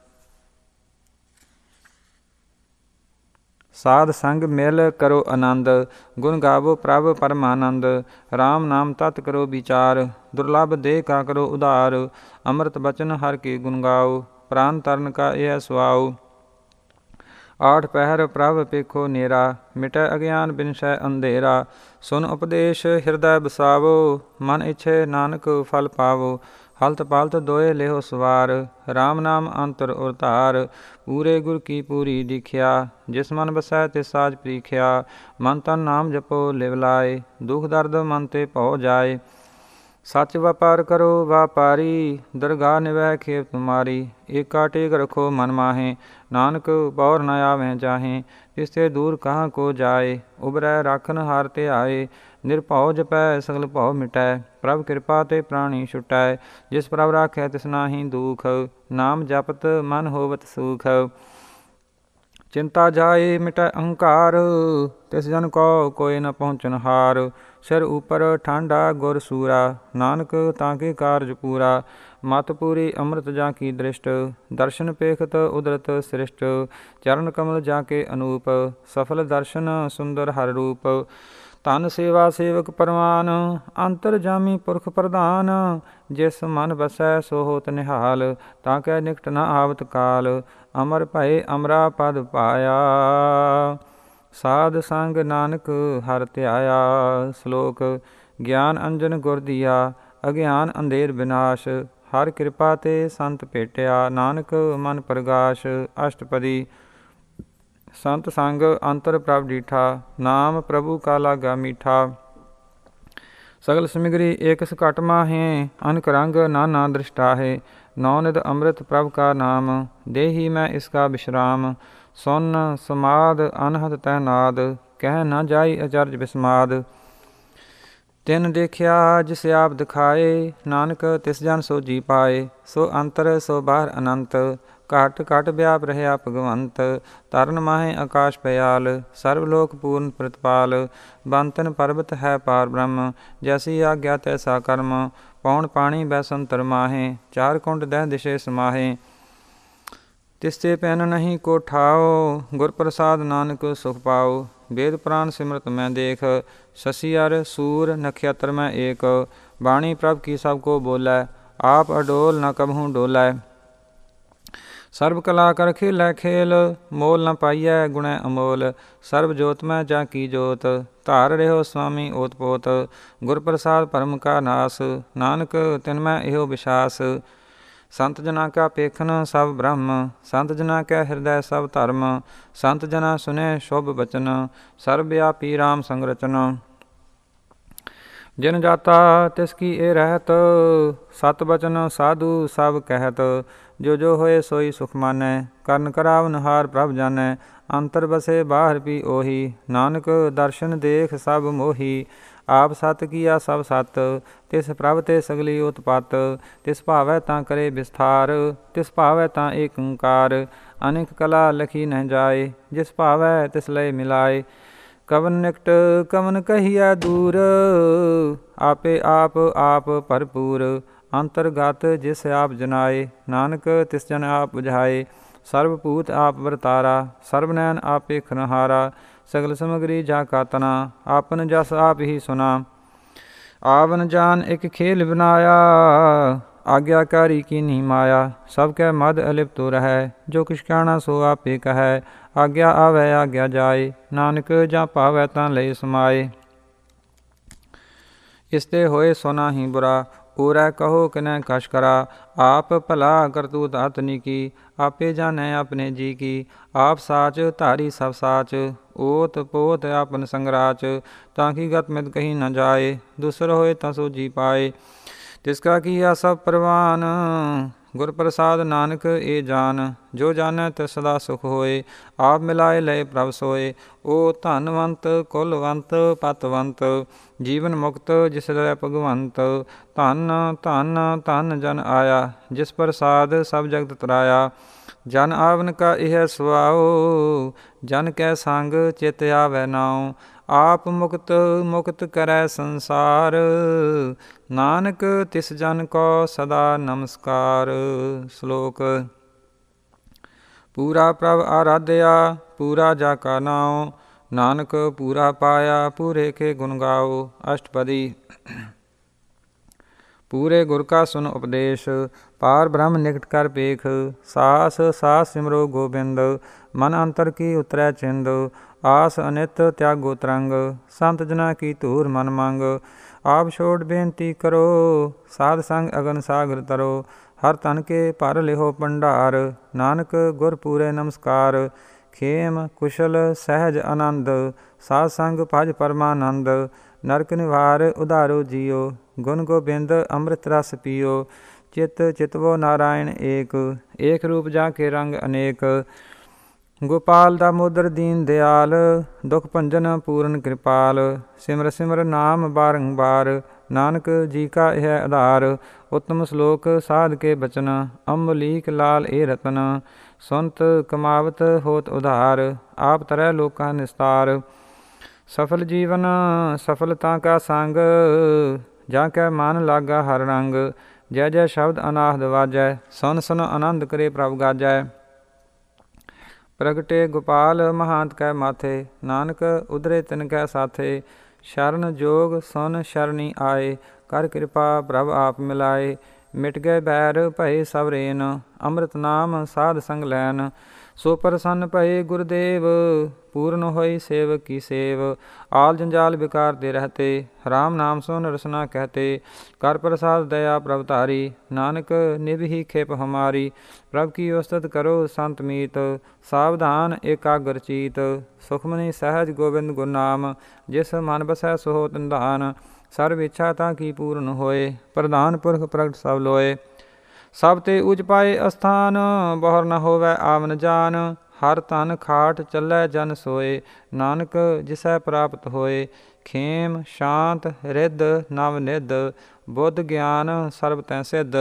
ਸਾਧ ਸੰਗ ਮਿਲ ਕਰੋ ਆਨੰਦ, ਗੁਣ ਗਾਵੋ ਪ੍ਰਭ ਪਰਮਾਨੰਦ। ਰਾਮ ਨਾਮ ਤਤ ਕਰੋ ਵਿਚਾਰ, ਦੁਰਲਭ ਦੇਹ ਕਾ ਕਰੋ ਉਧਾਰ। ਅੰਮ੍ਰਿਤ ਬਚਨ ਹਰਿ ਕੇ ਗੁਣ ਗਾਓ, ਪ੍ਰਾਨ ਤਰਨ ਕਾ ਇਹ ਸੁਆਓ। ਆਠ ਪਹਿਰ ਪ੍ਰਭ ਪੇਖੋ ਨੇਰਾ, ਮਿਟੈ ਅਗਿਆਨ ਬਿਨਸੈ ਅੰਧੇਰਾ। ਸੁਨ ਉਪਦੇਸ਼ ਹਿਰਦੈ ਬਸਾਵੋ, ਮਨ ਇਛੇ ਨਾਨਕ ਫਲ ਪਾਵੋ। ਹਲਤ ਪਲਤ ਦੋਏ ਲਿਹੋ ਸਵਾਰ, ਰਾਮ ਨਾਮ ਅੰਤਰ ਉਰ ਧਾਰ। ਪੂਰੇ ਗੁਰ ਕੀ ਪੂਰੀ ਦੀਖਿਆ, ਜਿਸ ਮਨ ਬਸੈ ਤਿਸ ਸਾਜ ਪ੍ਰੀਖਿਆ। ਮਨ ਤਨ ਨਾਮ ਜਪੋ ਲਿਵ ਲਾਏ, ਦੁਖ ਦਰਦ ਮਨ ਤੇ ਭਉ ਜਾਏ। ਸੱਚ ਵਪਾਰ ਕਰੋ ਵਾਪਾਰੀ, ਦਰਗਾਹ ਨਿਵੈ ਖੇਪ ਤੁਮਾਰੀ। ਏਕਾ ਟੇਕ ਰਖੋ ਮਨ ਮਾਹੇ, ਨਾਨਕ ਬੌਰ ਨ ਆਵਹਿ ਜਾਹੇ। ਤਿਸ ਤੇ ਦੂਰ ਕਹਾਂ ਕੋ ਜਾਏ, ਉਬਰੈ ਰਾਖਨ ਹਾਰ ਧਿਆਏ। ਨਿਰਭਉ ਜਪੈ ਸਗਲ ਭਉ ਮਿਟੈ, ਪ੍ਰਭ ਕਿਰਪਾ ਤੇ ਪ੍ਰਾਣੀ ਛੁਟੈ। ਜਿਸ ਪ੍ਰਭ ਰਾਖੈ ਤਿਸ ਨਾਹੀ ਦੂਖ, ਨਾਮ ਜਪਤ ਮਨ ਹੋਵਤ ਸੂਖ। ਚਿੰਤਾ ਜਾਏ ਮਿਟੈ ਅਹੰਕਾਰ, ਤਿਸ ਜਨ ਕੋ ਕੋਇ ਨ ਪਹੁੰਚਨ ਹਾਰ। ਸਿਰ ਉਪਰ ਠਾਂਡਾ ਗੁਰ ਸੂਰਾ, ਨਾਨਕ ਤਾਂ ਕੇ ਕਾਰਜ ਪੂਰਾ। ਮਤ ਪੂਰੀ ਅੰਮ੍ਰਿਤ ਜਾਂ ਕੀ ਦ੍ਰਿਸ਼ਟ, ਦਰਸ਼ਨ ਪੇਖਤ ਉਦਰਤ ਸ੍ਰਿਸ਼ਟ। ਚਰਨ ਕਮਲ ਜਾਂ ਕੇ ਅਨੂਪ, ਸਫਲ ਦਰਸ਼ਨ ਸੁੰਦਰ ਹਰ ਰੂਪ। ਧਨ ਸੇਵਾ ਸੇਵਕ ਪਰਵਾਨ, ਅੰਤਰ ਜਾਮੀ ਪੁਰਖ ਪ੍ਰਧਾਨ। ਜਿਸ ਮਨ ਬਸੈ ਸੋ ਹੋਤ ਨਿਹਾਲ, ਤਾਂ ਕੈ ਨਿਕਟ ਨ ਆਵਤ ਕਾਲ। ਅਮਰ ਭਏ ਅਮਰਾ ਪਦ ਪਾਇਆ, ਸਾਧ ਸੰਗ ਨਾਨਕ ਹਰਿ ਧਿਆਇਆ। ਸ਼ਲੋਕ। ਗਿਆਨ ਅੰਜਨ ਗੁਰ ਦੀਆ, ਅਗਿਆਨ ਅੰਧੇਰ ਵਿਨਾਸ਼। ਹਰਿ ਕਿਰਪਾ ਤੇ ਸੰਤ ਭੇਟਿਆ, ਨਾਨਕ ਮਨ ਪ੍ਰਗਾਸ਼। ਅਸ਼ਟਪਦੀ। ਸੰਤ ਸੰਗ ਅੰਤਰ ਪ੍ਰਭ ਡੀਠਾ, ਨਾਮ ਪ੍ਰਭੂ ਕਾ ਲਾਗਾ ਮੀਠਾ। ਸਗਲ ਸਮਿਗਰੀ ਏਕ ਸਕਟ ਮਾਹੇ, ਅਨਕ ਰੰਗ ਨਾਨਾ ਦ੍ਰਿਸ਼ਟਾਹੇ। ਨੌ ਨਿਧ ਅੰਮ੍ਰਿਤ ਪ੍ਰਭ ਕਾ ਨਾਮ, ਦੇਹੀ ਮੈਂ ਇਸਕਾ ਬਿਸ਼ਰਾਮ। ਸੁਨ ਸਮਾਦ ਅਨਹਦ ਤੈ ਨਾਦ, ਕਹਿ ਨਾ ਜਾਈ ਅਚਰਜ ਬਿਸਮਾਦ। ਤਿਨ ਦੇਖਿਆ ਜਿਸ ਆਪ ਦਿਖਾਏ, ਨਾਨਕ ਤਿਸ ਜਨ ਸੋ ਜੀ ਪਾਏ। ਸੋ ਅੰਤਰ ਸੋ ਬਾਹਰ ਅਨੰਤ, ਘਟ ਘਟ ਵਿਆਪ ਰਹਿਆ ਭਗਵੰਤ। ਤਰਨ ਮਾਹੇ ਆਕਾਸ਼ ਪਿਆਲ, ਸਰਬ ਲੋਕ ਪੂਰਨ ਪ੍ਰਤਪਾਲ। ਬੰਤਨ ਪਰਬਤ ਹੈ ਪਾਰ ਬ੍ਰਹਮ, ਜੈਸੀ ਆਗਿਆ ਤੈਸਾ ਕਰਮ। ਪੌਣ ਪਾਣੀ ਬੈਸੰਤਰ ਮਾਹੇ, ਚਾਰ ਕੁੰਡ ਦਹਿ ਦਿਸ਼ੇ ਸਮਾਹੇ। ਤਿਸਤੇ ਪੈਨ ਨਹੀਂ ਕੋ ਠਾਓ, ਗੁਰ ਪ੍ਰਸਾਦ ਨਾਨਕ ਸੁਖ ਪਾਓ। ਵੇਦ ਪੁਰਾਨ ਸਿਮਰਤ ਮੈਂ ਦੇਖ, ਸ਼ਸ਼ੀ ਅਰ ਸੂਰ ਨਖਿਅਤਰ ਮੈਂ ਏਕ। ਬਾਣੀ ਪ੍ਰਭ ਕੀ ਸਭ ਕੋ ਬੋਲੈ, ਆਪ ਅਡੋਲ ਨ ਕਬਹੂ ਡੋਲੈ। ਸਰਬ ਕਲਾ ਕਰ ਖੇਲੈ ਖੇਲ, ਮੋਲ ਨ ਪਾਈਐ ਗੁਣੈ ਅਮੋਲ। ਸਰਬ ਜੋਤ ਮੈਂ ਜਾ ਕੀ ਜੋਤ, ਧਾਰ ਰਹਿਓ ਸੁਆਮੀ ਓਤ ਪੋਤ। ਗੁਰ ਪ੍ਰਸਾਦ ਭਰਮ ਕਾ ਨਾਸ, ਨਾਨਕ ਤਿਨ ਮੈਂ ਇਹੋ ਵਿਸ਼ਾਸ। ਸੰਤ ਜਨਾ ਕਾ ਪੇਖਨ ਸਭ ਬ੍ਰਹਮ, ਸੰਤ ਜਨਾ ਕੈ ਹਿਰਦੈ ਸਭ ਧਰਮ। ਸੰਤ ਜਨਾ ਸੁਨੇ ਸ਼ੁਭ ਬਚਨ, ਸਰਬ ਵਿਆਪੀ ਰਾਮ ਸੰਗ ਰਚਨ। ਜਿਨ ਜਾਤਾ ਤਿਸ ਕੀ ਏ ਰਹਿਤ, ਸਤ ਬਚਨ ਸਾਧੂ ਸਭ ਕਹਿਤ। ਜੋ ਜੋ ਹੋਏ ਸੋਈ ਸੁਖ ਮਾਨੈ, ਕਰਨ ਕਰਾਵਨਹਾਰ ਪ੍ਰਭ ਜਾਨੈ। ਅੰਤਰ ਬਸੇ ਬਾਹਰ ਵੀ ਉਹੀ, ਨਾਨਕ ਦਰਸ਼ਨ ਦੇਖ ਸਭ ਮੋਹੀ। ਆਪ ਸਤ ਕੀਆ ਸਭ ਸਤ, ਤਿਸ ਪ੍ਰਭ ਤੇ ਸਗਲੀ ਉਤਪਤ। ਤਿਸ ਭਾਵੈ ਤਾਂ ਕਰੇ ਵਿਸਥਾਰ, ਤਿਸ ਭਾਵੈ ਤਾਂ ਏਕ ਓੰਕਾਰ। ਅਨੇਕ ਕਲਾ ਲਖੀ ਨਹਿ ਜਾਏ, ਜਿਸ ਭਾਵੈ ਤਿਸ ਲਏ ਮਿਲਾਏ। ਕਵਨ ਨਿਕਟ ਕਵਨ ਕਹੀਐ ਦੂਰ, ਆਪੇ ਆਪ ਆਪ ਭਰਪੂਰ। ਅੰਤਰਗਤ ਜਿਸ ਆਪ ਜਨਾਏ, ਨਾਨਕ ਤਿਸ ਜਨ ਆਪ ਬੁਝਾਏ। ਸਰਬ ਭੂਤ ਆਪ ਵਰਤਾਰਾ, ਸਰਬ ਨੈਨ ਆਪ ਵੇਖਨਹਾਰਾ। ਸਗਲ ਸਮਗਰੀ ਜਾ ਕਾ ਤਨਾ, ਆਪਨ ਜਸ ਆਪ ਹੀ ਸੁਨਾ। ਆਵਨ ਜਾਨ ਇਕ ਖੇਲ ਬਨਾਇਆ, ਆਗਿਆਕਾਰੀ ਕੀਨੀ ਮਾਇਆ। ਸਭ ਕੈ ਮਦ ਅਲਿਪਤੁ ਰਹੈ, ਜੋ ਕਿਛ ਕਹਿਣਾ ਸੋ ਆਪੇ ਕਹੈ। ਆਗਿਆ ਆਵੈ ਆਗਿਆ ਜਾਏ, ਨਾਨਕ ਜਾਂ ਭਾਵੈ ਤਾਂ ਲਈ ਸਮਾਏ। ਇਸਤੇ ਹੋਏ ਸੋ ਨਾਹੀ ਬੁਰਾ, ਊਰੈ ਕਹੋ ਕਿਨੈ ਕਛ ਕਰਾ। ਆਪ ਭਲਾ ਕਰਤੂਤ ਆਤਨੀ ਕੀ, ਆਪੇ ਜਾਣੈ ਆਪਣੇ ਜੀ ਕੀ। ਆਪ ਸਾਚ ਧਾਰੀ ਸਭ ਸਾਚ, ਓਤ ਪੋਤ ਆਪਨ ਸੰਗਰਾਚ। ਤਾਂ ਕੀ ਗਤ ਮਿਤ ਕਹੀ ਨ ਜਾਏ, ਦੂਸਰ ਹੋਏ ਤਾਂ ਸੋ ਜੀ ਪਾਏ। ਤਿਸ ਕਾ ਕੀਆ ਸਭ ਪ੍ਰਵਾਨ, ਗੁਰ ਪ੍ਰਸਾਦ ਨਾਨਕ ਏ ਜਾਨ। ਜੋ ਜਾਣੈ ਤਿਸ ਸਦਾ ਸੁਖ ਹੋਏ, ਆਪ ਮਿਲਾਏ ਲਏ ਪ੍ਰਭ ਸੋਏ। ਓ ਧਨਵੰਤ ਕੁਲਵੰਤ ਪਤਵੰਤ, ਜੀਵਨ ਮੁਕਤ ਜਿਸ ਲੈ ਭਗਵੰਤ। ਧਨ ਧਨ ਧਨ ਜਨ ਆਇਆ, ਜਿਸ ਪ੍ਰਸਾਦ ਸਭ ਜਗਤ ਤਰਾਇਆ। ਜਨ ਆਵਨ ਕਾ ਇਹ ਸੁਆਓ, ਜਨ ਕੈ ਸੰਗ ਚਿਤ ਆਵੈ ਨਾਉ। ਆਪ ਮੁਕਤ ਮੁਕਤ ਕਰੈ ਸੰਸਾਰ, ਨਾਨਕ ਤਿਸ ਜਨ ਕੋ ਸਦਾ ਨਮਸਕਾਰ। ਸ਼ਲੋਕ। ਪੂਰਾ ਪ੍ਰਭ ਆਰਾਧਿਆ, ਪੂਰਾ ਜਾ ਕਾ ਨਾਉ। ਨਾਨਕ ਪੂਰਾ ਪਾਇਆ, ਪੂਰੇ ਕੇ ਗੁਣ ਗਾਓ। ਅਸ਼ਟਪਦੀ। ਪੂਰੇ ਗੁਰ ਕਾ ਸੁਨ ਉਪਦੇਸ਼, ਪਾਰ ਬ੍ਰਹਮ ਨਿਕਟ ਕਰ ਪੇਖ। ਸਾਸ ਸਾਸ ਸਿਮਰੋ ਗੋਬਿੰਦ, ਮਨ ਅੰਤਰ ਕੀ ਉਤਰੈ ਚਿੰਦ। ਆਸ ਅਨਿਤ ਤਿਆਗੋ ਤਰੰਗ, ਸੰਤ ਜਨਾ ਕੀ ਧੂਰ ਮਨ ਮੰਗ। ਆਪ ਛੋੜ ਬੇਨਤੀ ਕਰੋ, ਸਾਧ ਸੰਗ ਅਗਨ ਸਾਗਰ ਤਰੋ। ਹਰ ਤਨ ਕੇ ਭਰ ਲਿਹੋ ਭੰਡਾਰ, ਨਾਨਕ ਗੁਰ ਪੂਰੇ ਨਮਸਕਾਰ। ਖੇਮ ਕੁਸ਼ਲ ਸਹਿਜ ਆਨੰਦ, ਸਾਧ ਸੰਗ ਭਜ ਪਰਮਾਨੰਦ। ਨਰਕ ਨਿਵਾਰ ਉਧਾਰੋ ਜੀਓ, ਗੁਣ ਗੋਬਿੰਦ ਅੰਮ੍ਰਿਤ ਰਸ ਪੀਓ। ਚਿਤ ਚਿਤਵੋ ਨਾਰਾਇਣ ਏਕ, ਏਕ ਰੂਪ ਜਾ ਕੇ ਰੰਗ ਅਨੇਕ। ਗੋਪਾਲ ਦਾਮੋਦਰ ਦੀਨ ਦਿਆਲ, ਦੁਖ ਭੰਜਨ ਪੂਰਨ ਕਿਰਪਾਲ। ਸਿਮਰ ਸਿਮਰ ਨਾਮ ਬਾਰੰਬਾਰ, ਨਾਨਕ ਜੀ ਕਾ ਇਹ ਆਧਾਰ। ਉੱਤਮ ਸ਼ਲੋਕ ਸਾਧ ਕੇ ਬਚਨ, ਅੰਬਲੀਕ ਲਾਲ ਏ ਰਤਨ। ਸੁਨਤ ਕਮਾਵਤ ਹੋਤ ਉਧਾਰ, ਆਪ ਤਰੈ ਲੋਕਾ ਨਿਸਤਾਰ। ਸਫਲ ਜੀਵਨ ਸਫਲਤਾ ਕਾ ਸੰਗ, ਜਾ ਕੈ ਮਨ ਲਾਗਾ ਹਰ ਰੰਗ। ਜੈ ਜੈ ਸ਼ਬਦ ਅਨਾਹਦ ਵਾਜੈ, ਸੁਨ ਸੁਨ ਆਨੰਦ ਕਰੇ ਪ੍ਰਭ ਗਾਜੈ। ਪ੍ਰਗਟੇ ਗੋਪਾਲ ਮਹਾਂਤ ਕੈ ਮਾਥੇ, ਨਾਨਕ ਉਧਰੇ ਤਿਨ ਕੈ ਸਾਥੇ। ਸ਼ਰਨ ਜੋਗ ਸੁਨ ਸ਼ਰਣੀ ਆਏ, ਕਰ ਕਿਰਪਾ ਪ੍ਰਭ ਆਪ ਮਿਲਾਏ। ਮਿਟ ਗਏ ਬੈਰ ਭਏ ਸਭ ਰੇਨ, ਅੰਮ੍ਰਿਤ ਨਾਮ ਸਾਧ ਸੰਗ ਲੈਨ। ਸੋ ਪ੍ਰਸੰਨ ਭਏ ਗੁਰਦੇਵ, ਪੂਰਨ ਹੋਈ ਸੇਵਕ ਕੀ ਸੇਵ। ਆਲ ਜੰਜਾਲ ਵਿਕਾਰ ਦੇ ਰਹਤੇ, ਰਾਮ ਨਾਮ ਸੁਨ ਰਸਨਾ ਕਹਤੇ। ਕਰ ਪ੍ਰਸਾਦ ਦਇਆ ਪ੍ਰਭ ਧਾਰੀ, ਨਾਨਕ ਨਿਭੀ ਖੇਪ ਹਮਾਰੀ। ਪ੍ਰਭ ਕੀ ਉਸਤਤ ਕਰੋ ਸੰਤ ਮੀਤ, ਸਾਵਧਾਨ ਏਕਾਗਰ ਚੀਤ। ਸੁਖਮਨੀ ਸਹਿਜ ਗੋਬਿੰਦ ਗੁਰ ਨਾਮ, ਜਿਸ ਮਨ ਬਸੈ ਸੋ ਤੰਧਾਨ। ਸਰਬ ਇੱਛਾ ਤਾਂ ਕੀ ਪੂਰਨ ਹੋਏ, ਪ੍ਰਧਾਨ ਪੁਰਖ ਪ੍ਰਗਟ ਸਭ ਲੋਏ। ਸਭ ਤੇ ਉਜ ਪਾਏ ਅਸਥਾਨ, ਬਹੁਰ ਨ ਹੋਵੈ ਆਵਨ ਜਾਨ। ਹਰ ਤਨ ਖਾਟ ਚੱਲੈ ਜਨ ਸੋਏ, ਨਾਨਕ ਜਿਸੈ ਪ੍ਰਾਪਤ ਹੋਏ। ਖੇਮ ਸ਼ਾਂਤ ਰਿੱਧ ਨਵ ਨਿਧ, ਬੁੱਧ ਗਿਆਨ ਸਰਬ ਤੈ ਸਿੱਧ।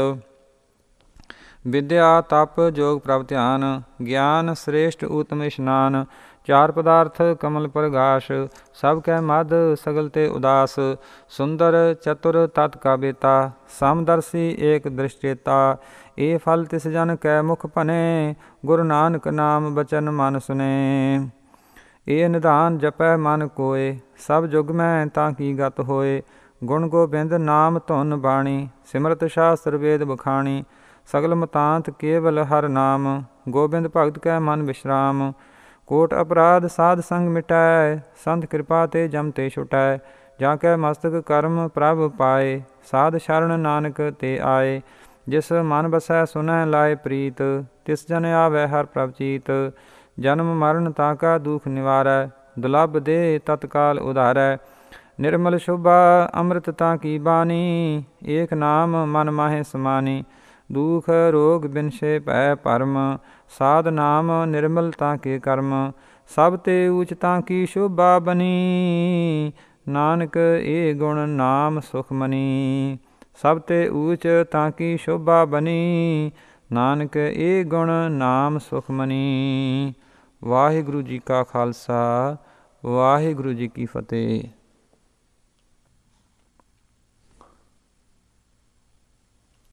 ਵਿਦਿਆ ਤਪ ਜੋਗ ਪ੍ਰਭ ਧਿਆਨ, ਗਿਆਨ ਸ੍ਰੇਸ਼ਟ ਊਤਮ ਇਸ਼ਨਾਨ। ਚਾਰ ਪਦਾਰਥ ਕਮਲ ਪ੍ਰਗਾਸ਼, ਸਭ ਕੈ ਮਦ ਸਗਲ ਤੇ ਉਦਾਸ। ਸੁੰਦਰ ਚਤੁਰ ਤਤ ਕਾ ਬੇਤਾ, ਸਮਦਰਸੀ ਏਕ ਦ੍ਰਿਸ਼ਚੇਤਾ। ਇਹ ਫਲ ਤਿਸ ਜਨ ਕੈ ਮੁਖ ਭਨੇ, ਗੁਰੂ ਨਾਨਕ ਨਾਮ ਬਚਨ ਮਨ ਸੁਨੇ। ਇਹ ਨਿਧਾਨ ਜਪੈ ਮਨ ਕੋਏ, ਸਭ ਜੁਗ ਮੈਂ ਤਾਂ ਕੀ ਗਤ ਹੋਏ। ਗੁਣ ਗੋਬਿੰਦ ਨਾਮ ਧੁਨ ਬਾਣੀ, ਸਿਮਰਤ ਸ਼ਾਸਤਰ ਵੇਦ ਬਖਾਣੀ। ਸਗਲ ਮਤਾਂਤ ਕੇਵਲ ਹਰ ਨਾਮ, ਗੋਬਿੰਦ ਭਗਤ ਕੈ ਮਨ ਵਿਸ਼ਰਾਮ। ਕੋਟ ਅਪਰਾਧ ਸਾਧ ਸੰਗ ਮਿਟਾਏ, ਸੰਤ ਕਿਰਪਾ ਤੇ ਜਮ ਤੇ ਛੁਟਾਏ। ਜਾਂ ਕੈ ਮਸਤਕ ਕਰਮ ਪ੍ਰਭ ਪਾਏ, ਸਾਧ ਸ਼ਰਨ ਨਾਨਕ ਤੇ ਆਏ। ਜਿਸ ਮਨ ਬਸੈ ਸੁਨੈ ਲਾਏ ਪ੍ਰੀਤ, ਤਿਸ ਜਨ ਆਵੈ ਹਰ ਪ੍ਰਭ ਚੀਤ। ਜਨਮ ਮਰਨ ਤਾਂ ਕਾ ਦੁਖ ਨਿਵਾਰੈ, ਦੁਲਭ ਦੇ ਤਤਕਾਲ ਉਧਾਰੈ। ਨਿਰਮਲ ਸ਼ੋਭਾ ਅੰਮ੍ਰਿਤ ਤਾਂ ਕੀ ਬਾਣੀ, ਏਕ ਨਾਮ ਮਨ ਮਾਹੇ ਸਮਾਨੀ। ਦੁਖ ਰੋਗ ਬਿਨਸ਼ੇ ਭੈ ਭਰਮ, ਸਾਧ ਨਾਮ ਨਿਰਮਲ ਤਾਂ ਕੇ ਕਰਮ। ਸਭ ਤੇ ਊਚ ਤਾਂ ਕੀ ਸ਼ੋਭਾ ਬਨੀ, ਨਾਨਕ ਇਹ ਗੁਣ ਨਾਮ ਸੁਖਮਨੀ। ਸਭ ਤੇ ਊਚ ਤਾਂ ਕੀ ਸ਼ੋਭਾ ਬਨੀ, ਨਾਨਕ ਇਹ ਗੁਣ ਨਾਮ ਸੁਖਮਨੀ। ਵਾਹਿਗੁਰੂ ਜੀ ਕਾ ਖਾਲਸਾ, ਵਾਹਿਗੁਰੂ ਜੀ ਕੀ ਫਤਿਹ।